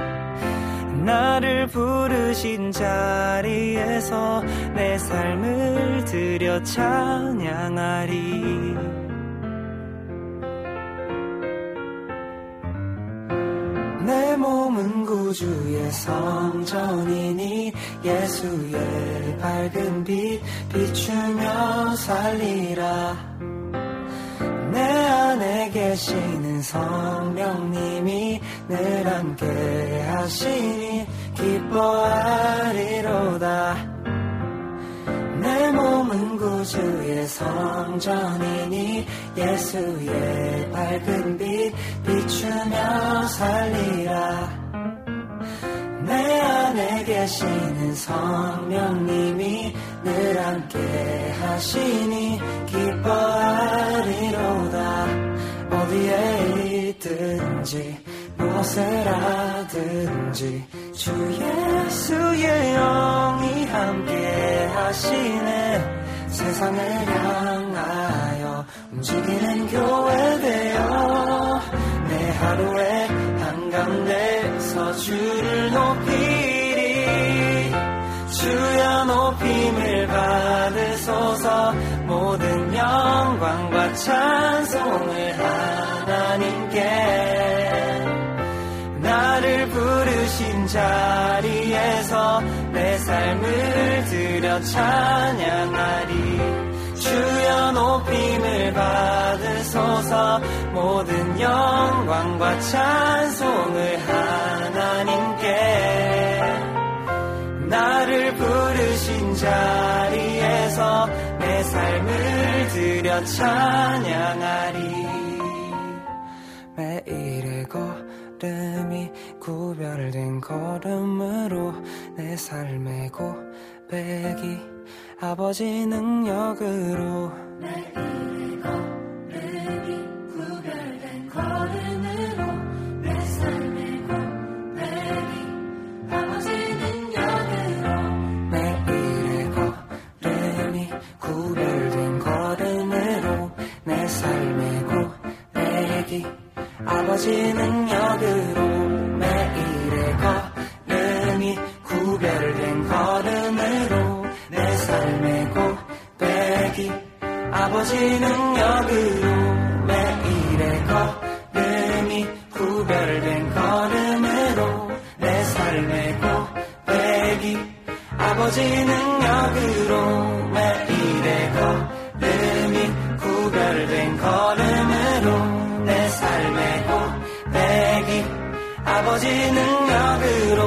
나를 부르신 자리에서 내 삶을 드려 찬양하리. 내 몸은 구주의 성전이니 예수의 밝은 빛 비추며 살리라. 내 안에 계시는 성령님이 늘 함께 하시니 기뻐하리로다. 내 몸은 구주의 성전이니 예수의 밝은 빛 비추며 살리라. 내 안에 계시는 성령님이 늘 함께 하시니 기뻐하리로다. 어디에 있든지 무엇을 하든지 주 예수의 영이 함께 하시네. 세상을 향하여 움직이는 교회 되어 내 하루의 한가운데서 주를 높이리. 주여 높임을 받으소서. 모든 영광과 찬송을 하나님께. 나를 부르신 자리에서 내 삶을 드려 찬양하리. 주여 높임을 받으소서. 모든 영광과 찬송을 하나님께. 나를 부르신 자리에서 내 삶을 드려 찬양하리. 매일의 걸음이 구별된 걸음으로 내 삶의 고백이 아버지 능력으로. 매일의 걸음이 구별된 걸음으로 내 삶의 고백이 아버지 능력으로. 매일의 걸음이 구별된 걸음으로 내 삶의 고백이 아버지 능력으로. 매일의 걸음이 구별된 걸음으로 내 삶의 고백이 아버지 능력으로. 매일의 걸음이 구별된 걸음으로 내 삶의 고백이 아버지 능력으로. 매일의 걸음이 구별된 걸음으로 내 삶의 고백이 아버지 능력으로.